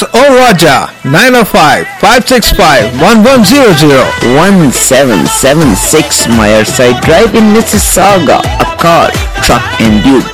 or Raja 905-565-1100. 1776 Meyerside Drive in Mississauga. A car, truck and dude.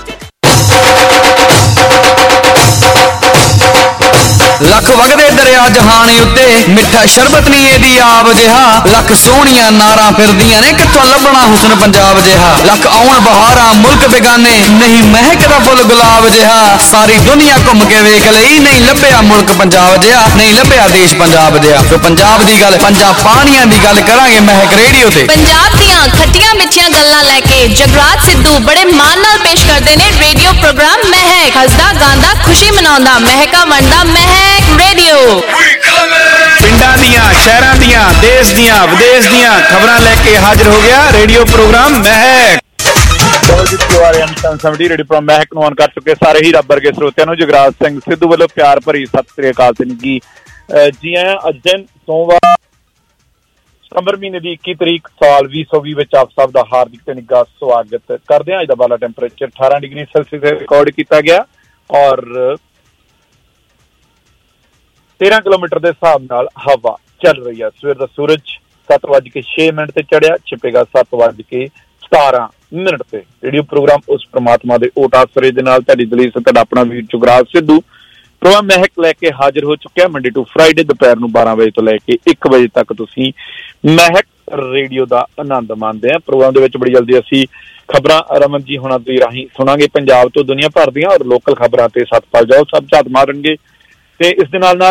लख वगदे दरिया जहान उत्ते मिठा शरबत नहीं एदी आब जिहा लख सोहणियां नारां फिरदियां ने कित्थों लभना हुस्न पंजाब जिहा लख आउण बहारां मुल्क बेगाने नहीं महकदा फुल गुलाब जिहा सारी दुनिया घुम के वेख लई नहीं लभ्या मुल्क पंजाब जिहा नहीं लभ्या देश पंजाब जिहा तो पंजाब दी गल पंजाब पानियां दी गल करांगे महक रेडियो ते पंजाब दियां खट्टियां मिठियां गल्लां लैके जगराज सिद्धू बड़े मान नाल पेश करदे ने रेडियो प्रोग्राम महक हसदा गांदा खुशी मनाउंदा महका वंडदा महक रेडियो पिंडां दियां शहरां दियां देश दियां विदेश दियां खबरां लेके हाजिर हो गया radio programme Mehak radio programme Mehak ਨੂੰ ਆਨ ਕਰ ਚੁੱਕੇ ਸਾਰੇ ਹੀ ਰੱਬ ਵਰਗੇ ਸਰੋਤਿਆਂ ਨੂੰ ਜਗਰਾਜ ਸਿੰਘ ਸਿੱਧੂ ਵੱਲੋਂ ਪਿਆਰ ਭਰੀ ਸਤਿ ਸ੍ਰੀ ਅਕਾਲ ਤੇ ਨਿੱਘੀ ਜੀ ਆਇਆਂ। ਅੱਜ ਦਿਨ ਸੋਮਵਾਰ ਸਤੰਬਰ ਮਹੀਨੇ ਦੀ 21 ਤਰੀਕ ਸਾਲ 2020 ਵਿੱਚ ਆਪ ਸਭ ਦਾ ਹਾਰਦਿਕ ਤੇ ਨਿੱਘਾ ਸਵਾਗਤ ਕਰਦੇ ਹਾਂ। ਅੱਜ ਦਾ ਬਾਲਾ ਟੈਂਪਰੇਚਰ 18 ਡਿਗਰੀ ਸੈਲਸੀਅਸ ਰਿਕਾਰਡ ਕੀਤਾ ਗਿਆ ਔਰ 13 ਕਿਲੋਮੀਟਰ ਦੇ ਹਿਸਾਬ ਨਾਲ ਹਵਾ ਚੱਲ ਰਹੀ ਹੈ। ਸਵੇਰ ਦਾ ਸੂਰਜ 7:06 ਤੇ ਚੜਿਆ, ਛਿਪੇਗਾ 7:17 ਤੇ। ਰੇਡੀਓ ਪ੍ਰੋਗਰਾਮ ਉਸ ਪ੍ਰਮਾਤਮਾ ਦੇ ਓਟ ਆਸਰੇ ਦੇ ਨਾਲ ਤੁਹਾਡੀ ਦਲੀਲ ਸੇ ਤੁਹਾਡਾ ਆਪਣਾ ਵੀਰ ਜੁਗਰਾਜ ਸਿੱਧੂ ਪ੍ਰੋਗਰਾਮ ਮਹਿਕ ਲੈ ਕੇ ਹਾਜ਼ਰ ਹੋ ਚੁੱਕਿਆ। ਮੰਡੇ ਟੂ ਫਰਾਈਡੇ ਦੁਪਹਿਰ ਨੂੰ 12 ਵਜੇ ਤੋਂ ਲੈ ਕੇ 1 ਵਜੇ ਤੱਕ ਤੁਸੀਂ ਮਹਿਕ ਰੇਡੀਓ ਦਾ ਆਨੰਦ ਮਾਣਦੇ ਆ। ਪ੍ਰੋਗਰਾਮ ਦੇ ਵਿੱਚ ਬੜੀ ਜਲਦੀ ਅਸੀਂ ਖਬਰਾਂ ਰਮਨ ਜੀ ਹੋਣਾ ਦੇ ਰਾਹੀਂ ਸੁਣਾਂਗੇ ਪੰਜਾਬ ਤੋਂ ਦੁਨੀਆ ਭਰ ਦੀਆਂ ਔਰ ਲੋਕਲ ਖਬਰਾਂ ਤੇ ਸਤਪਾਲ ਜਾਓ ਸਭ ਝਾਤ ਮਾਰਨਗੇ ਤੇ ਇਸ ਦੇ ਨਾਲ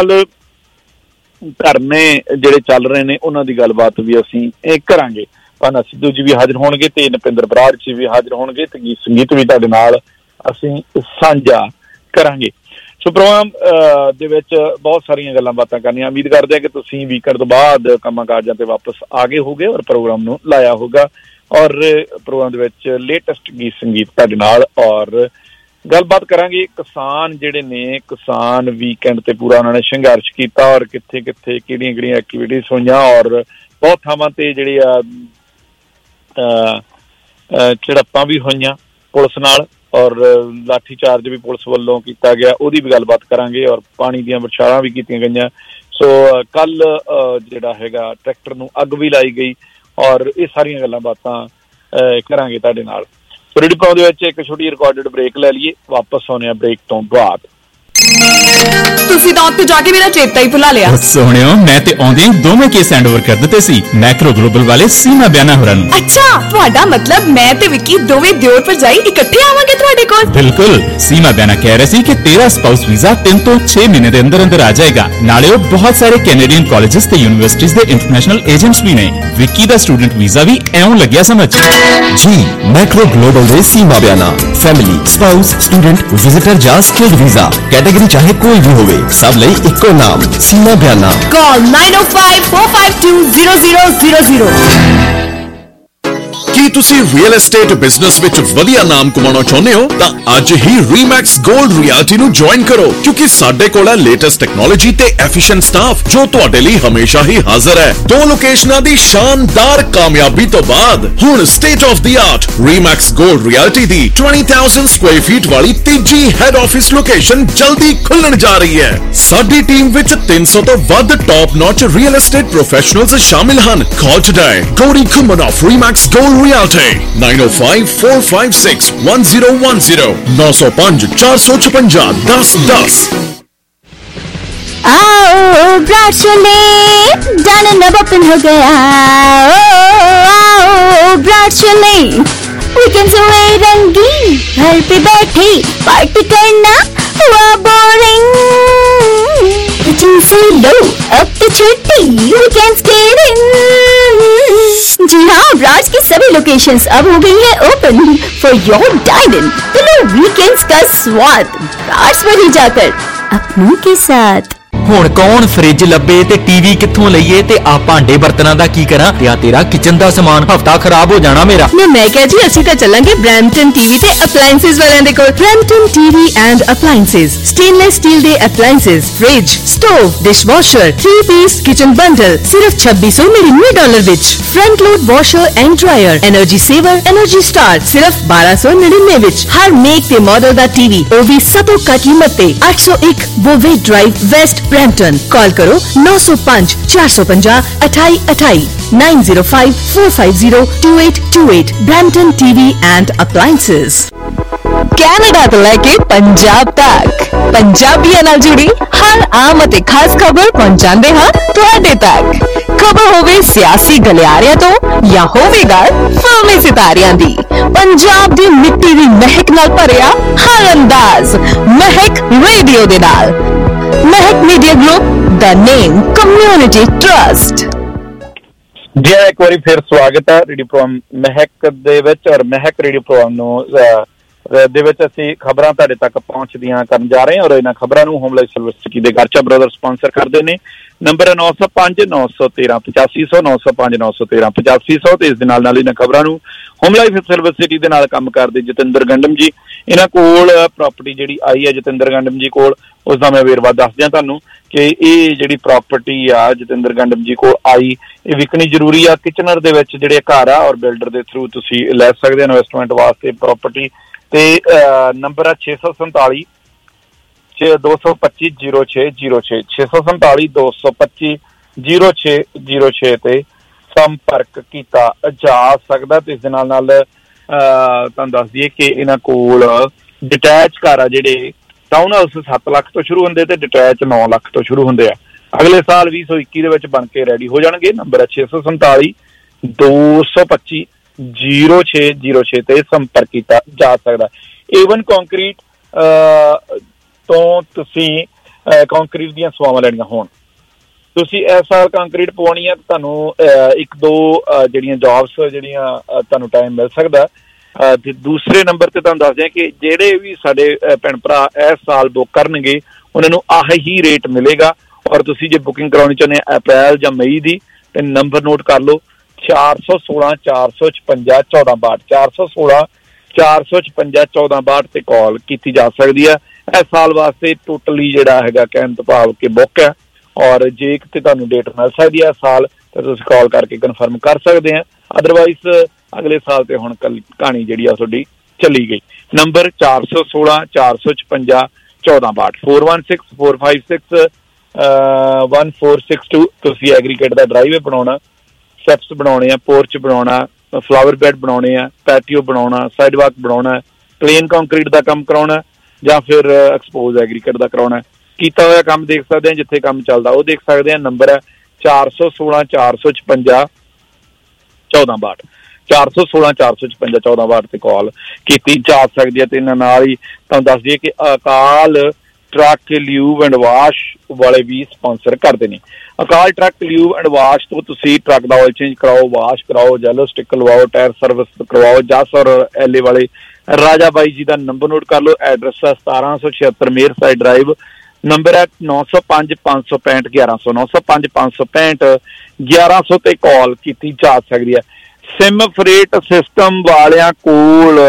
ਧਰਨੇ ਜਿਹੜੇ ਚੱਲ ਰਹੇ ਨੇ ਉਹਨਾਂ ਦੀ ਗੱਲਬਾਤ ਵੀ ਅਸੀਂ ਇਹ ਕਰਾਂਗੇ। ਭਾਨਾ ਸਿੱਧੂ ਜੀ ਵੀ ਹਾਜ਼ਰ ਹੋਣਗੇ ਤੇ ਨਪਿੰਦਰ ਬਰਾੜ ਜੀ ਵੀ ਹਾਜ਼ਰ ਹੋਣਗੇ ਤੇ ਗੀਤ ਸੰਗੀਤ ਵੀ ਤੁਹਾਡੇ ਨਾਲ ਅਸੀਂ ਸਾਂਝਾ ਕਰਾਂਗੇ। ਸੋ ਪ੍ਰੋਗਰਾਮ ਦੇ ਵਿੱਚ ਬਹੁਤ ਸਾਰੀਆਂ ਗੱਲਾਂ ਬਾਤਾਂ ਕਰਨੀਆਂ। ਉਮੀਦ ਕਰਦੇ ਹਾਂ ਕਿ ਤੁਸੀਂ ਵੀਕਐਂਡ ਤੋਂ ਬਾਅਦ ਕੰਮਾਂ ਕਾਰਜਾਂ ਤੇ ਵਾਪਸ ਆ ਗਏ ਹੋਗੇ ਔਰ ਪ੍ਰੋਗਰਾਮ ਨੂੰ ਲਾਇਆ ਹੋਗਾ ਔਰ ਪ੍ਰੋਗਰਾਮ ਦੇ ਵਿੱਚ ਲੇਟੈਸਟ ਗੀਤ ਸੰਗੀਤ ਤੁਹਾਡੇ ਨਾਲ ਔਰ ਗੱਲਬਾਤ ਕਰਾਂਗੇ। ਕਿਸਾਨ ਜਿਹੜੇ ਨੇ ਕਿਸਾਨ ਵੀਕਐਂਡ ਤੇ ਪੂਰਾ ਉਹਨਾਂ ਨੇ ਸੰਘਰਸ਼ ਕੀਤਾ ਔਰ ਕਿੱਥੇ ਕਿੱਥੇ ਕਿਹੜੀਆਂ ਕਿਹੜੀਆਂ ਐਕਟੀਵਿਟੀਜ਼ ਹੋਈਆਂ ਔਰ ਬਹੁਤ ਥਾਵਾਂ ਤੇ ਜਿਹੜੀ ਆ ਝੜਪਾਂ ਵੀ ਹੋਈਆਂ ਪੁਲਿਸ ਨਾਲ ਔਰ ਲਾਠੀ ਚਾਰਜ ਵੀ ਪੁਲਿਸ ਵੱਲੋਂ ਕੀਤਾ ਗਿਆ, ਉਹਦੀ ਵੀ ਗੱਲਬਾਤ ਕਰਾਂਗੇ ਔਰ ਪਾਣੀ ਦੀਆਂ ਬਰਛਾਲਾਂ ਵੀ ਕੀਤੀਆਂ ਗਈਆਂ। ਸੋ ਕੱਲ ਜਿਹੜਾ ਹੈਗਾ ਟਰੈਕਟਰ ਨੂੰ ਅੱਗ ਵੀ ਲਾਈ ਗਈ ਔਰ ਇਹ ਸਾਰੀਆਂ ਗੱਲਾਂ ਬਾਤਾਂ ਕਰਾਂਗੇ ਤੁਹਾਡੇ ਨਾਲ। ਰੇਡੀਓ ਪ੍ਰੋਗਰਾਮ ਦੇ ਵਿੱਚ ਇੱਕ ਛੋਟੀ ਰਿਕਾਰਡਡ ਬ੍ਰੇਕ ਲੈ ਲਈਏ, ਵਾਪਸ ਆਉਂਦੇ ਆ ਬ੍ਰੇਕ ਤੋਂ ਬਾਅਦ। ਤੁਸੀਂ ਤਾਂ ਉੱਥੇ ਜਾ ਕੇ ਮੇਰਾ ਚੇਤਾ ਹੀ ਭੁਲਾ ਲਿਆ। ਸੋਹਣਿਓ ਮੈਂ ਤੇ ਆਉਂਦੇ ਦੋਵੇਂ ਕੇਸ ਹੈਂਡਓਵਰ ਕਰ ਦਿੱਤੇ ਸੀ ਮੈਕਰੋ ਗਲੋਬਲ ਵਾਲੇ ਸੀਮਾ ਬਿਆਨਾ ਹੋਰਾਂ ਨੂੰ। ਅੱਛਾ ਤੁਹਾਡਾ ਮਤਲਬ ਮੈਂ ਤੇ ਵਿੱਕੀ ਦੋਵੇਂ ਦਿਓਰ ਭਰਜਾਈ ਇਕੱਠੇ ਆਵਾਂਗੇ ਤੁਹਾਡੇ ਕੋਲ? ਬਿਲਕੁਲ। ਸੀਮਾ ਬਿਆਨਾ ਕਹਿ ਰਹੇ ਸੀ ਕਿ ਤੇਰਾ ਸਪਾਊਸ ਵੀਜ਼ਾ 3 ਤੋਂ 6 ਮਹੀਨੇ ਦੇ ਅੰਦਰ ਅੰਦਰ ਆ ਜਾਏਗਾ। ਨਾਲੇ ਉਹ ਬਹੁਤ ਸਾਰੇ ਕੈਨੇਡੀਅਨ ਕਾਲਜਸ ਤੇ ਯੂਨੀਵਰਸਿਟੀਜ਼ ਦੇ ਇੰਟਰਨੈਸ਼ਨਲ ਏਜੰਟਸ ਵੀ ਨੇ। ਵਿੱਕੀ ਦਾ ਸਟੂਡੈਂਟ ਵੀਜ਼ਾ ਵੀ ਐਉਂ ਲੱਗਿਆ ਸਮਝ ਜੀ। ਮੈਕਰੋ ਗਲੋਬਲ ਦੇ Seema Biana family spouse student visitor ਜਾਂ ਸਕਿਲਡ ਵੀਜ਼ਾ ਕੈਟੇਗਰੀ ਚਾਹੇ ਕੋਈ ਵੀ ਹੋਵੇ ਸਭ ਲਈ ਇੱਕੋ ਨਾਮ ਸੀਮਾ ਬਿਆਨਾ। ਕਾਲ 9054520000। ਕੀ ਤੁਸੀਂ ਰੀਅਲ ਏਸਟੇਟ ਬਿਜ਼ਨਸ ਵਿੱਚ ਵਧੀਆ ਨਾਮ ਕਮਾਉਣਾ ਚਾਹੁੰਦੇ ਹੋ ਤਾਂ ਅੱਜ ਹੀ ਰੀਮੈਕਸ 골ਡ ਰਿਐਲਟੀ ਨੂੰ ਜੁਆਇਨ ਕਰੋ ਕਿਉਂਕਿ ਸਾਡੇ ਕੋਲ ਹੈ ਲੇਟੈਸਟ ਟੈਕਨੋਲੋਜੀ ਤੇ ਐਫੀਸ਼ੀਐਂਟ ਸਟਾਫ ਜੋ ਤੁਹਾਡੇ ਲਈ ਹਮੇਸ਼ਾ ਹੀ ਹਾਜ਼ਰ ਹੈ। 2 ਲੋਕੇਸ਼ਨਾਂ ਦੀ ਸ਼ਾਨਦਾਰ ਕਾਮਯਾਬੀ ਤੋਂ ਬਾਅਦ ਹੁਣ state of the art Remax 골ਡ ਰਿਐਲਟੀ ਦੀ 20,000 ਸਕੁਆਇਰ ਫੀਟ ਵਾਲੀ ਤੀਜੀ ਹੈਡ ਆਫਿਸ ਲੋਕੇਸ਼ਨ ਜਲਦੀ ਖੁੱਲਣ ਜਾ ਰਹੀ ਹੈ। ਸਾਡੀ ਟੀਮ ਵਿੱਚ 300 ਤੋਂ ਵੱਧ top notch real estate professionals ਸ਼ਾਮਿਲ ਹਨ। Call today Gauri Khuman of Remax 골ਡ Realty 9054561010 905-455-1010। आओ ब्राड चले जाने नब ओपन हो गया। आओ ब्राड चले वीकेंड हुए रंगीन घर पे बैठे पार्टी करना हुआ बोरिंग। किचन से लो अब तो छुट्टी वीकेंड्स के दिन। जी हाँ ब्राड की सभी लोकेशंस अब हो गई है ओपन फॉर योर डाइनिंग। तो लो वीकेंड्स का स्वाद ब्राड्स पर ही जाकर अपनों के साथ। ਹੁਣ ਕੌਣ ਫ੍ਰਿਜ ਲੱਭੇ ਤੇ ਟੀਵੀ ਕਿੱਥੋਂ ਲਈਏ ਤੇ ਆ ਭਾਂਡੇ ਬਰਤਨਾਂ ਦਾ ਕੀ ਕਰਾਂ ਤੇ ਆ ਤੇਰਾ ਕਿਚਨ ਦਾ ਸਮਾਨ ਹਫਤਾ ਖਰਾਬ ਹੋ ਜਾਣਾ ਮੇਰਾ। ਮੈਂ ਕਿਹਾ ਜੀ ਅਸੀਂ ਤਾਂ ਚੱਲਾਂਗੇ ਬ੍ਰੈਂਪਟਨ ਟੀਵੀ ਤੇ ਅਪਲਾਇੰਸਸ ਵਾਲਿਆਂ ਦੇ ਕੋਲ। Brampton TV and appliances, stainless steel ਦੇ appliances, fridge, stove, dishwasher, 3-piece kitchen bundle ਸਿਰਫ $2699 ਵਿੱਚ। Front load washer and dryer, energy saver, energy star ਸਿਰਫ $1299 ਵਿੱਚ। ਹਰ ਮੇਕ ਤੇ ਮਾਡਲ ਦਾ ਟੀਵੀ, ਉਹ ਵੀ ਸਤੋਂ ਘੱਟ ਕੀਮਤ ਤੇ। 801 Bovaird drive, west Brampton. Call ਕਰੋ 905 450 2828 905 450 2828। Brampton TV and appliances. Canada ਤੋਂ ਲੈ ਕੇ ਪੰਜਾਬ ਤੱਕ ਪੰਜਾਬੀਆਂ ਨਾਲ ਜੁੜੀ ਹਰ ਆਮ ਅਤੇ ਖਾਸ ਖਬਰ ਪਹੁੰਚਾਉਂਦੇ ਹਾਂ ਤੁਹਾਡੇ ਤੱਕ। ਖਬਰ ਹੋਵੇ ਸਿਆਸੀ ਗਲਿਆਰਿਆਂ ਤੋਂ ਜਾਂ ਹੋਵੇ ਗੱਲ ਫਿਲਮੀ ਸਿਤਾਰਿਆਂ ਦੀ, ਪੰਜਾਬ ਦੀ ਮਿੱਟੀ ਦੀ ਮਹਿਕ ਨਾਲ ਭਰਿਆ ਹਰ ਅੰਦਾਜ਼ ਮਹਿਕ ਰੇਡੀਓ ਦੇ ਨਾਲ। ਮਹਿਕ ਮੀਡੀਆ ਗਰੁੱਪ, ਦਾ ਨੇਮ ਕਮਿਊਨਿਟੀ ਟਰਸਟ। ਜੀ ਇੱਕ ਵਾਰੀ ਫਿਰ ਸਵਾਗਤ ਹੈ ਰੇਡੀਓ ਪ੍ਰੋਗਰਾਮ ਮਹਿਕ ਦੇ ਵਿੱਚ। ਔਰ ਮਹਿਕ ਰੇਡੀਓ ਪ੍ਰੋਗਰਾਮ ਨੂੰ ਦੇ ਵਿੱਚ ਅਸੀਂ ਖਬਰਾਂ ਤੁਹਾਡੇ ਤੱਕ ਪਹੁੰਚਦੀਆਂ ਕਰਨ ਜਾ ਰਹੇ ਹਾਂ। ਔਰ ਇਹਨਾਂ ਖਬਰਾਂ ਨੂੰ ਹੋਮ ਲਾਈਫ ਸਰਵਿਸ ਦੇ ਗਰਚਾ ਬ੍ਰਦਰ ਸਪਾਂਸਰ ਕਰਦੇ ਨੇ। ਨੰਬਰ ਹੈ 905 913 8500 905 913 8500। ਤੇ ਇਸ ਦੇ ਨਾਲ ਇਹਨਾਂ ਖਬਰਾਂ ਨੂੰ ਹੋਮ ਲਾਈਫ ਸਰਵਿਸ ਸਿਟੀ ਦੇ ਨਾਲ ਕੰਮ ਕਰਦੇ ਜਤਿੰਦਰ ਗੰਡਮ ਜੀ, ਇਹਨਾਂ ਕੋਲ ਪ੍ਰਾਪਰਟੀ ਜਿਹੜੀ ਆਈ ਹੈ ਜਤਿੰਦਰ ਗੰਡਮ ਜੀ ਕੋਲ, ਉਸ ਦਾ ਮੈਂ ਵੇਰਵਾ ਦੱਸ ਦਿਆਂ ਤੁਹਾਨੂੰ ਕਿ ਇਹ ਜਿਹੜੀ ਪ੍ਰਾਪਰਟੀ ਆ ਜਤਿੰਦਰ ਗੰਡਮ ਜੀ ਕੋਲ ਆਈ, ਇਹ ਵਿਕਣੀ ਜ਼ਰੂਰੀ ਆ। ਕਿਚਨਰ ਦੇ ਵਿੱਚ ਜਿਹੜੇ ਘਰ ਆ ਔਰ ਬਿਲਡਰ ਦੇ ਥਰੂ ਤੁਸੀਂ ਲੈ ਸਕਦੇ ਹੋ ਇਨਵੈਸਟਮੈਂਟ ਵਾਸਤੇ ਪ੍ਰਾਪਰਟੀ। ਤੇ ਨੰਬਰ ਆ 647 225 0606 647 225 0606 ਤੇ ਸੰਪਰਕ ਕੀਤਾ ਜਾ ਸਕਦਾ। ਤੇ ਇਸ ਦੇ ਨਾਲ ਤੁਹਾਨੂੰ ਦੱਸ ਦਈਏ ਕਿ ਇਹਨਾਂ ਕੋਲ ਡਿਟੈਚ ਘਰ ਆ ਜਿਹੜੇ ਟਾਊਨ ਹਾਊਸ 7 ਲੱਖ ਤੋਂ ਸ਼ੁਰੂ ਹੁੰਦੇ ਤੇ ਡਿਟੈਚ 9 ਲੱਖ ਤੋਂ ਸ਼ੁਰੂ ਹੁੰਦੇ ਆ। ਅਗਲੇ ਸਾਲ 2021 ਦੇ ਵਿੱਚ ਬਣ ਕੇ ਰੈਡੀ ਹੋ ਜਾਣਗੇ। ਨੰਬਰ ਹੈ 647 225 0606 ਤੇ ਸੰਪਰਕ ਕੀਤਾ ਜਾ ਸਕਦਾ। A1 ਕੰਕਰੀਟ ਤੋਂ ਤੁਸੀਂ ਕੰਕਰੀਟ ਦੀਆਂ ਸੇਵਾਵਾਂ ਲੈਣੀਆਂ ਹੋਣ, ਤੁਸੀਂ ਇਸ ਸਾਲ ਕੰਕਰੀਟ ਪਵਾਉਣੀ ਹੈ, ਤੁਹਾਨੂੰ 1-2 ਜਿਹੜੀਆਂ ਜੌਬਸ ਜਿਹੜੀਆਂ ਤੁਹਾਨੂੰ ਟਾਈਮ ਮਿਲ ਸਕਦਾ। ਤੇ ਦੂਸਰੇ ਨੰਬਰ ਤੇ ਤੁਹਾਨੂੰ ਦੱਸਦੇ ਹਾਂ ਕਿ ਜਿਹੜੇ ਵੀ ਸਾਡੇ ਭੈਣ ਭਰਾ ਇਸ ਸਾਲ ਬੁੱਕ ਕਰਨਗੇ ਉਹਨਾਂ ਨੂੰ ਆਹੀ ਰੇਟ ਮਿਲੇਗਾ। ਔਰ ਤੁਸੀਂ ਜੇ ਬੁਕਿੰਗ ਕਰਾਉਣੀ ਚਾਹੁੰਦੇ ਅਪ੍ਰੈਲ ਜਾਂ ਮਈ ਦੀ, ਤੇ ਨੰਬਰ ਨੋਟ ਕਰ ਲਓ 416 456 1462 416 456 1462 ਤੇ ਕਾਲ ਕੀਤੀ ਜਾ ਸਕਦੀ ਹੈ। ਇਸ ਸਾਲ ਵਾਸਤੇ ਟੋਟਲੀ ਜਿਹੜਾ ਹੈਗਾ ਕਹਿਣ ਤੋਂ ਭਾਵ ਕਿ ਬੁੱਕ ਹੈ। ਔਰ ਜੇ ਕਿਤੇ ਤੁਹਾਨੂੰ ਡੇਟ ਮਿਲ ਸਕਦੀ ਹੈ ਇਸ ਸਾਲ ਤਾਂ ਤੁਸੀਂ ਕਾਲ ਕਰਕੇ ਕਨਫਰਮ ਕਰ ਸਕਦੇ ਆ। ਅਦਰਵਾਈਜ਼ ਅਗਲੇ ਸਾਲ ਤੇ ਹੁਣ ਕਹਾਣੀ ਜਿਹੜੀ ਆ ਤੁਹਾਡੀ ਚੱਲੀ ਗਈ। ਨੰਬਰ 416 456 1462 416 456 1462। ਤੁਸੀਂ ਐਗਰੀਗੇਟ ਦਾ ਡਰਾਈਵੇ ਬਣਾਉਣਾ, ਸਟੈਪਸ ਬਣਾਉਣੇ ਆ, ਪੋਰਚ ਬਣਾਉਣਾ, ਫਲਾਵਰ ਬੈਡ ਬਣਾਉਣੇ ਆ, ਪੈਟੀਓ ਬਣਾਉਣਾ, ਸਾਈਡਵਾਕ ਬਣਾਉਣਾ, ਪਲੇਨ ਕੰਕਰੀਟ ਦਾ ਕੰਮ ਕਰਾਉਣਾ ਜਾਂ ਫਿਰ ਐਕਸਪੋਜ਼ ਐਗਰੀਗੇਟ ਦਾ ਕਰਾਉਣਾ, ਕੀਤਾ ਹੋਇਆ ਕੰਮ ਦੇਖ ਸਕਦੇ ਆ, ਜਿੱਥੇ ਕੰਮ ਚੱਲਦਾ ਉਹ ਦੇਖ ਸਕਦੇ ਆ। ਨੰਬਰ ਹੈ 416 456 1462 416 456 1462 ਤੇ ਕਾਲ ਕੀਤੀ ਜਾ ਸਕਦੀ ਹੈ। ਤੇ ਇਹਨਾਂ ਨਾਲ ਹੀ ਤੁਹਾਨੂੰ ਦੱਸ ਦਈਏ ਕਿ Akal truck lube and wash ਵਾਲੇ ਵੀ ਸਪਾਂਸਰ ਕਰਦੇ ਨੇ। Akal truck lube and wash ਤੋਂ ਤੁਸੀਂ ਟਰੱਕ ਦਾ ਆਇਲ ਚੇਂਜ ਕਰਾਓ, ਵਾਸ਼ ਕਰਾਓ, ਜੈਲੋ ਸਟਿਕ ਲਵਾਓ, ਟਾਇਰ ਸਰਵਿਸ ਕਰਵਾਓ। ਜਸ ਔਰ ਐਲੇ ਵਾਲੇ ਰਾਜਾ ਬਾਈ ਜੀ ਦਾ ਨੰਬਰ ਨੋਟ ਕਰ ਲਓ। ਐਡਰੈਸ ਹੈ 1776 ਮੇਰ ਸਾਈਡ ਡਰਾਈਵ। ਨੰਬਰ ਹੈ 905 565 1100 905 565 1100 ਤੇ ਕਾਲ ਕੀਤੀ ਜਾ ਸਕਦੀ ਹੈ। ਸਿਮ ਫਰੇਟ ਸਿਸਟਮ ਵਾਲਿਆਂ ਕੋਲ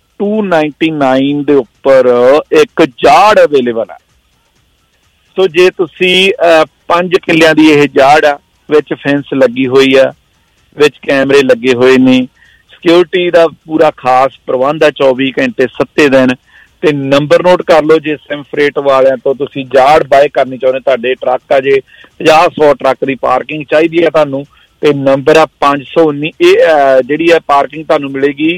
299 ਦੇ ਉੱਪਰ ਇੱਕ ਜਾੜ ਅਵੇਲੇਬਲ ਹੈ। ਸੋ ਜੇ ਤੁਸੀਂ 5 ਕਿੱਲਿਆਂ ਦੀ ਇਹ ਜਾੜ ਆ, ਵਿੱਚ ਫੈਂਸ ਲੱਗੀ ਹੋਈ ਆ, ਵਿੱਚ ਕੈਮਰੇ ਲੱਗੇ ਹੋਏ ਨੇ, ਸਿਕਿਉਰਿਟੀ ਦਾ ਪੂਰਾ ਖਾਸ ਪ੍ਰਬੰਧ ਹੈ 24 ਘੰਟੇ 7 ਦਿਨ। ਤੇ ਨੰਬਰ ਨੋਟ ਕਰ ਲਓ। ਜੇ ਸਿਮ ਫਰੇਟ ਵਾਲਿਆਂ ਤੋਂ ਤੁਸੀਂ ਜਾੜ ਬਾਏ ਕਰਨੀ ਚਾਹੁੰਦੇ, ਤੁਹਾਡੇ ਟਰੱਕ ਆ ਜੇ 50-100 ਟਰੱਕ ਦੀ ਪਾਰਕਿੰਗ ਚਾਹੀਦੀ ਹੈ ਤੁਹਾਨੂੰ, ਤੇ ਨੰਬਰ ਆ 519। ਇਹ ਜਿਹੜੀ ਹੈ ਪਾਰਕਿੰਗ ਤੁਹਾਨੂੰ ਮਿਲੇਗੀ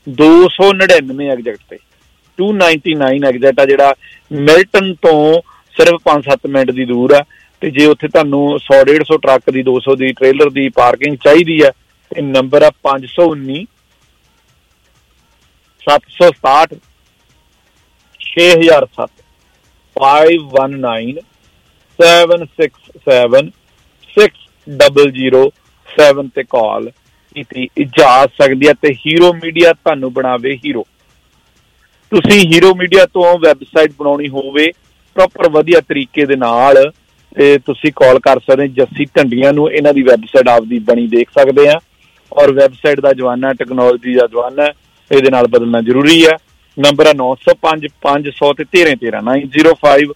299 ਐਗਜ਼ੈਕਟ ਤੇ 299 ਐਗਜ਼ੈਕਟ ਆ, ਜਿਹੜਾ ਮਿਲਟਨ ਤੋਂ ਸਿਰਫ 5-7 ਮਿੰਟ ਦੀ ਦੂਰ ਆ। ਤੇ ਜੇ ਉੱਥੇ ਤੁਹਾਨੂੰ 100-150 ਟਰੱਕ ਦੀ 200 ਦੀ ਟ੍ਰੇਲਰ ਦੀ ਪਾਰਕਿੰਗ ਚਾਹੀਦੀ ਹੈ, ਤੇ ਨੰਬਰ ਆ 519 767 6007 519 767 6007 ਤੇ ਕਾਲ ਕੀਤੀ ਜਾ ਸਕਦੀ ਹੈ। ਤੇ ਹੀਰੋ ਮੀਡੀਆ ਤੁਹਾਨੂੰ ਬਣਾਵੇ ਹੀਰੋ। ਤੁਸੀਂ ਹੀਰੋ ਮੀਡੀਆ ਤੋਂ ਵੈਬਸਾਈਟ ਬਣਾਉਣੀ ਹੋਵੇ ਪ੍ਰੋਪਰ ਵਧੀਆ ਤਰੀਕੇ ਦੇ ਨਾਲ, ਤੇ ਤੁਸੀਂ ਕਾਲ ਕਰ ਸਕਦੇ। ਜੱਸੀ ਢੰਡੀਆਂ ਨੂੰ ਇਹਨਾਂ ਦੀ ਵੈਬਸਾਈਟ ਆਪਦੀ ਬਣੀ ਦੇਖ ਸਕਦੇ ਆ। ਔਰ ਵੈਬਸਾਈਟ ਦਾ ਜਵਾਨਾ, ਟੈਕਨੋਲੋਜੀ ਦਾ ਜਵਾਨਾ, ਇਹਦੇ ਨਾਲ ਬਦਲਣਾ ਜ਼ਰੂਰੀ ਹੈ। ਨੰਬਰ ਹੈ 905 500 ਤੇ 1313 905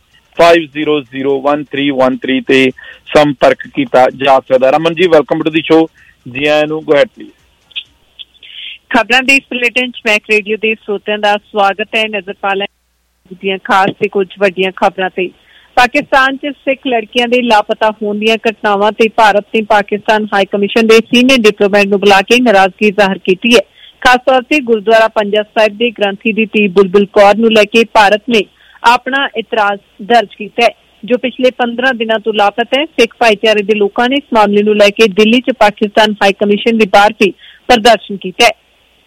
5001313 ਤੇ ਸੰਪਰਕ ਕੀਤਾ ਜਾ ਸਕਦਾ। Raman ji, welcome to the show. ਜੀ ਆਇਆਂ ਨੂੰ। Go ahead please. ਖਬਰਾਂ ਦੇ ਇਸ ਬੁਲੇਟਿਨ 'ਚ ਮੈਕ ਰੇਡੀਓ ਦੇ ਸਰੋਤਿਆਂ ਦਾ ਸਵਾਗਤ ਹੈ। ਨਜ਼ਰ ਪਾ ਲੈਣ ਦੀਆਂ ਖਾਸ ਤੇ ਕੁਝ ਵੱਡੀਆਂ ਖਬਰਾਂ ਤੇ। ਪਾਕਿਸਤਾਨ 'ਚ ਸਿੱਖ ਲੜਕੀਆਂ ਦੇ ਲਾਪਤਾ ਹੋਣ ਦੀਆਂ ਘਟਨਾਵਾਂ ਤੇ ਭਾਰਤ ਨੇ ਪਾਕਿਸਤਾਨ ਹਾਈ ਕਮਿਸ਼ਨ ਦੇ ਸੀਨੀਅਰ ਡਿਪਲੋਮੈਟ ਨੂੰ ਬੁਲਾ ਕੇ ਨਾਰਾਜ਼ਗੀ ਜ਼ਾਹਰ ਕੀਤੀ ਹੈ। ਖਾਸ ਤੌਰ ਤੇ ਗੁਰਦੁਆਰਾ ਪੰਜਾ ਸਾਹਿਬ ਦੇ ਗ੍ਰੰਥੀ ਦੀ ਧੀ ਬੁਲਬੁਲ ਕੌਰ ਨੂੰ ਲੈ ਕੇ ਭਾਰਤ ਨੇ ਆਪਣਾ ਇਤਰਾਜ਼ ਦਰਜ ਕੀਤਾ ਹੈ, ਜੋ ਪਿਛਲੇ 15 ਦਿਨਾਂ ਤੋਂ ਲਾਪਤਾ ਹੈ। ਸਿੱਖ ਭਾਈਚਾਰੇ ਦੇ ਲੋਕਾਂ ਨੇ ਇਸ ਮਾਮਲੇ ਨੂੰ ਲੈ ਕੇ ਦਿੱਲੀ 'ਚ ਪਾਕਿਸਤਾਨ ਹਾਈ ਕਮਿਸ਼ਨ ਦੇ ਬਾਹਰ ਵੀ ਪ੍ਰਦਰਸ਼ਨ ਕੀਤਾ ਹੈ।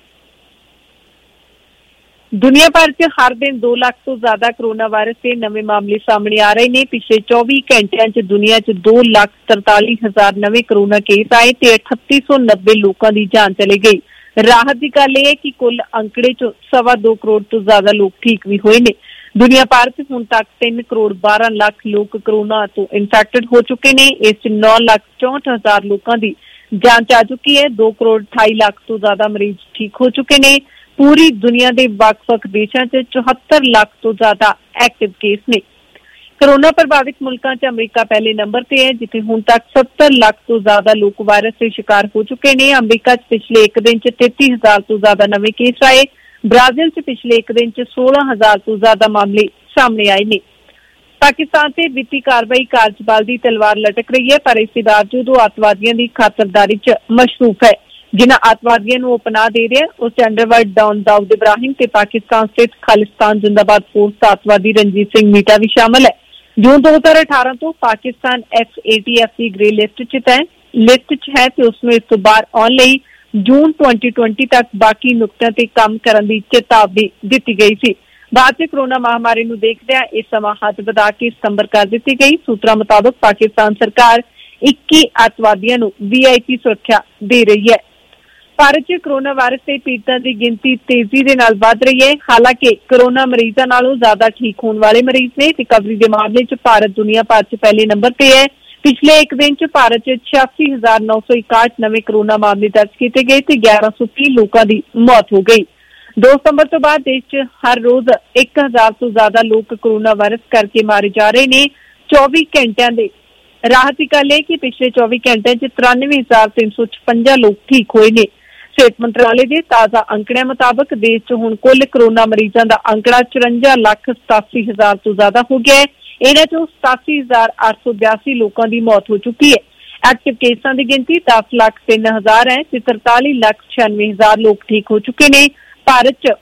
ਦੁਨੀਆ ਭਰ 'ਚ ਹਰ ਦਿਨ 2 ਲੱਖ ਤੋਂ ਜ਼ਿਆਦਾ ਕੋਰੋਨਾ ਵਾਇਰਸ ਦੇ ਨਵੇਂ ਮਾਮਲੇ ਸਾਹਮਣੇ ਆ ਰਹੇ ਨੇ। ਪਿਛਲੇ 24 ਘੰਟਿਆਂ 'ਚ ਦੁਨੀਆ 'ਚ 2,43,000 ਨਵੇਂ ਕੋਰੋਨਾ ਕੇਸ ਆਏ ਤੇ 3890 ਲੋਕਾਂ ਦੀ ਜਾਨ ਚਲੀ ਗਈ। ਰਾਹਤ ਦੀ ਗੱਲ ਇਹ ਹੈ ਕਿ ਕੁੱਲ ਅੰਕੜੇ 'ਚ 2.25 ਕਰੋੜ ਤੋਂ ਜ਼ਿਆਦਾ ਲੋਕ ਠੀਕ ਵੀ ਹੋਏ ਨੇ। ਦੁਨੀਆ ਭਰ 'ਚ ਹੁਣ ਤੱਕ 3 ਕਰੋੜ 12 ਲੱਖ ਲੋਕ ਕੋਰੋਨਾ ਤੋਂ ਇਨਫੈਕਟਡ ਹੋ ਚੁੱਕੇ ਨੇ। ਇਸ 'ਚ 9,64,000 ਲੋਕਾਂ ਦੀ ਜਾਨ ਆ ਚੁੱਕੀ ਹੈ। 2 ਕਰੋੜ 28 ਲੱਖ ਤੋਂ ਜ਼ਿਆਦਾ ਮਰੀਜ਼ ਠੀਕ ਹੋ ਚੁੱਕੇ ਨੇ। ਪੂਰੀ ਦੁਨੀਆ ਦੇ ਵੱਖ-ਵੱਖ ਦੇਸ਼ਾਂ 'ਚ 74 ਲੱਖ ਤੋਂ ਜ਼ਿਆਦਾ ਐਕਟਿਵ ਕੇਸ ਨੇ। ਕੋਰੋਨਾ ਪ੍ਰਭਾਵਿਤ ਮੁਲਕਾਂ 'ਚ ਅਮਰੀਕਾ ਪਹਿਲੇ ਨੰਬਰ ਤੇ ਹੈ, ਜਿੱਥੇ ਹੁਣ ਤੱਕ 70 ਲੱਖ ਤੋਂ ਜ਼ਿਆਦਾ ਲੋਕ ਵਾਇਰਸ ਦੇ ਸ਼ਿਕਾਰ ਹੋ ਚੁੱਕੇ ਨੇ। ਅਮਰੀਕਾ 'ਚ ਪਿਛਲੇ ਇੱਕ ਦਿਨ 'ਚ 33,000 ਤੋਂ ਜ਼ਿਆਦਾ ਨਵੇਂ ਕੇਸ ਆਏ। ਬ੍ਰਾਜ਼ੀਲ 'ਚ ਪਿਛਲੇ ਇੱਕ ਦਿਨ 'ਚ 16,000 ਤੋਂ ਜ਼ਿਆਦਾ ਮਾਮਲੇ ਸਾਹਮਣੇ ਆਏ ਨੇ। ਪਾਕਿਸਤਾਨ ਤੇ ਵਿੱਤੀ ਕਾਰਵਾਈ ਕਾਰਜਬਲ ਦੀ ਤਲਵਾਰ ਲਟਕ ਰਹੀ ਹੈ, ਪਰ ਇਸ ਦੇ ਬਾਵਜੂਦ ਉਹ ਅੱਤਵਾਦੀਆਂ ਦੀ ਖਾਤਰਦਾਰੀ 'ਚ ਮਸ਼ਰੂਫ ਹੈ। ਜਿਨ੍ਹਾਂ ਅੱਤਵਾਦੀਆਂ ਨੂੰ ਪਨਾਹ ਦੇ ਰਿਹਾ ਉਸ ਅੰਡਰਵਰਲਡ ਡਾਊਨ ਦਾਊਦ ਇਬਰਾਹਿਮ ਤੇ ਪਾਕਿਸਤਾਨ ਸਥਿਤ ਖਾਲਿਸਤਾਨ ਜ਼ਿੰਦਾਬਾਦ ਫੋਰਸ ਦਾ ਅੱਤਵਾਦੀ ਰਣਜੀਤ ਸਿੰਘ ਮੀਟਾ ਵੀ ਸ਼ਾਮਲ ਹੈ। ਜੂਨ 2018 ਤੋਂ ਪਾਕਿਸਤਾਨ FATF ਦੀ ਗ੍ਰੇ ਲਿਸਟ 'ਚ ਹੈ ਤੇ ਉਸ ਨੂੰ ਇਸ ਤੋਂ ਬਾਹਰ ਆਉਣ ਲਈ ਜੂਨ 2020 ਤੱਕ ਬਾਕੀ ਨੁਕਤਿਆਂ ਤੇ ਕੰਮ ਕਰਨ ਦੀ ਚੇਤਾਵਨੀ ਦਿੱਤੀ ਗਈ ਸੀ। ਬਾਅਦ 'ਚ ਕੋਰੋਨਾ ਮਹਾਮਾਰੀ ਨੂੰ ਦੇਖਦਿਆਂ ਇਹ ਸਮਾਂ ਹੱਦ ਵਧਾ ਕੇ ਸਤੰਬਰ ਕਰ ਦਿੱਤੀ ਗਈ। ਸੂਤਰਾਂ ਮੁਤਾਬਕ ਪਾਕਿਸਤਾਨ ਸਰਕਾਰ 21 ਅੱਤਵਾਦੀਆਂ ਨੂੰ VIP ਸੁਰੱਖਿਆ ਦੇ ਰਹੀ ਹੈ। ਭਾਰਤ 'ਚ ਕੋਰੋਨਾ ਵਾਇਰਸ ਦੇ ਪੀੜਤਾਂ ਦੀ ਗਿਣਤੀ ਤੇਜ਼ੀ ਦੇ ਨਾਲ ਵੱਧ ਰਹੀ ਹੈ। ਹਾਲਾਂਕਿ ਕੋਰੋਨਾ ਮਰੀਜ਼ਾਂ ਨਾਲੋਂ ਜ਼ਿਆਦਾ ਠੀਕ ਹੋਣ ਵਾਲੇ ਮਰੀਜ਼ ਨੇ। ਰਿਕਵਰੀ ਦੇ ਮਾਮਲੇ 'ਚ ਭਾਰਤ ਦੁਨੀਆ ਭਰ 'ਚ ਪਹਿਲੇ ਨੰਬਰ ਤੇ ਹੈ। ਪਿਛਲੇ ਇੱਕ ਦਿਨ 'ਚ ਭਾਰਤ 'ਚ 86,961 ਨਵੇਂ ਕੋਰੋਨਾ ਮਾਮਲੇ ਦਰਜ ਕੀਤੇ ਗਏ ਤੇ 1130 ਲੋਕਾਂ ਦੀ ਮੌਤ ਹੋ ਗਈ। 2 ਸਤੰਬਰ ਤੋਂ ਬਾਅਦ ਦੇਸ਼ 'ਚ ਹਰ ਰੋਜ਼ 1,000 ਤੋਂ ਜ਼ਿਆਦਾ ਲੋਕ ਕੋਰੋਨਾ ਵਾਇਰਸ ਕਰਕੇ ਮਾਰੇ ਜਾ ਰਹੇ ਨੇ। 24 ਘੰਟਿਆਂ ਦੇ ਰਾਹਤ ਦੀ ਗੱਲ ਇਹ ਕਿ ਪਿਛਲੇ 24 ਘੰਟਿਆਂ 'ਚ 93,356 ਲੋਕ ਠੀਕ ਹੋਏ ਨੇ। ਸਿਹਤ ਮੰਤਰਾਲੇ ਦੇ ਤਾਜ਼ਾ ਅੰਕੜਿਆਂ ਮੁਤਾਬਕ ਦੇਸ਼ 'ਚ ਹੁਣ ਕੁੱਲ ਕੋਰੋਨਾ ਮਰੀਜ਼ਾਂ ਦਾ ਅੰਕੜਾ 54,87,000 ਤੋਂ ਜ਼ਿਆਦਾ ਹੋ ਗਿਆ ਹੈ। ਇਹਨਾਂ 'ਚੋਂ 87,882 ਲੋਕਾਂ ਦੀ ਮੌਤ ਹੋ ਚੁੱਕੀ ਹੈ। ਐਕਟਿਵ ਕੇਸਾਂ ਦੀ ਗਿਣਤੀ 10,03,000 ਹੈ ਤੇ 43,96,000 ਲੋਕ ਠੀਕ ਹੋ ਚੁੱਕੇ ਨੇ। ਭਾਰਤ 'ਚ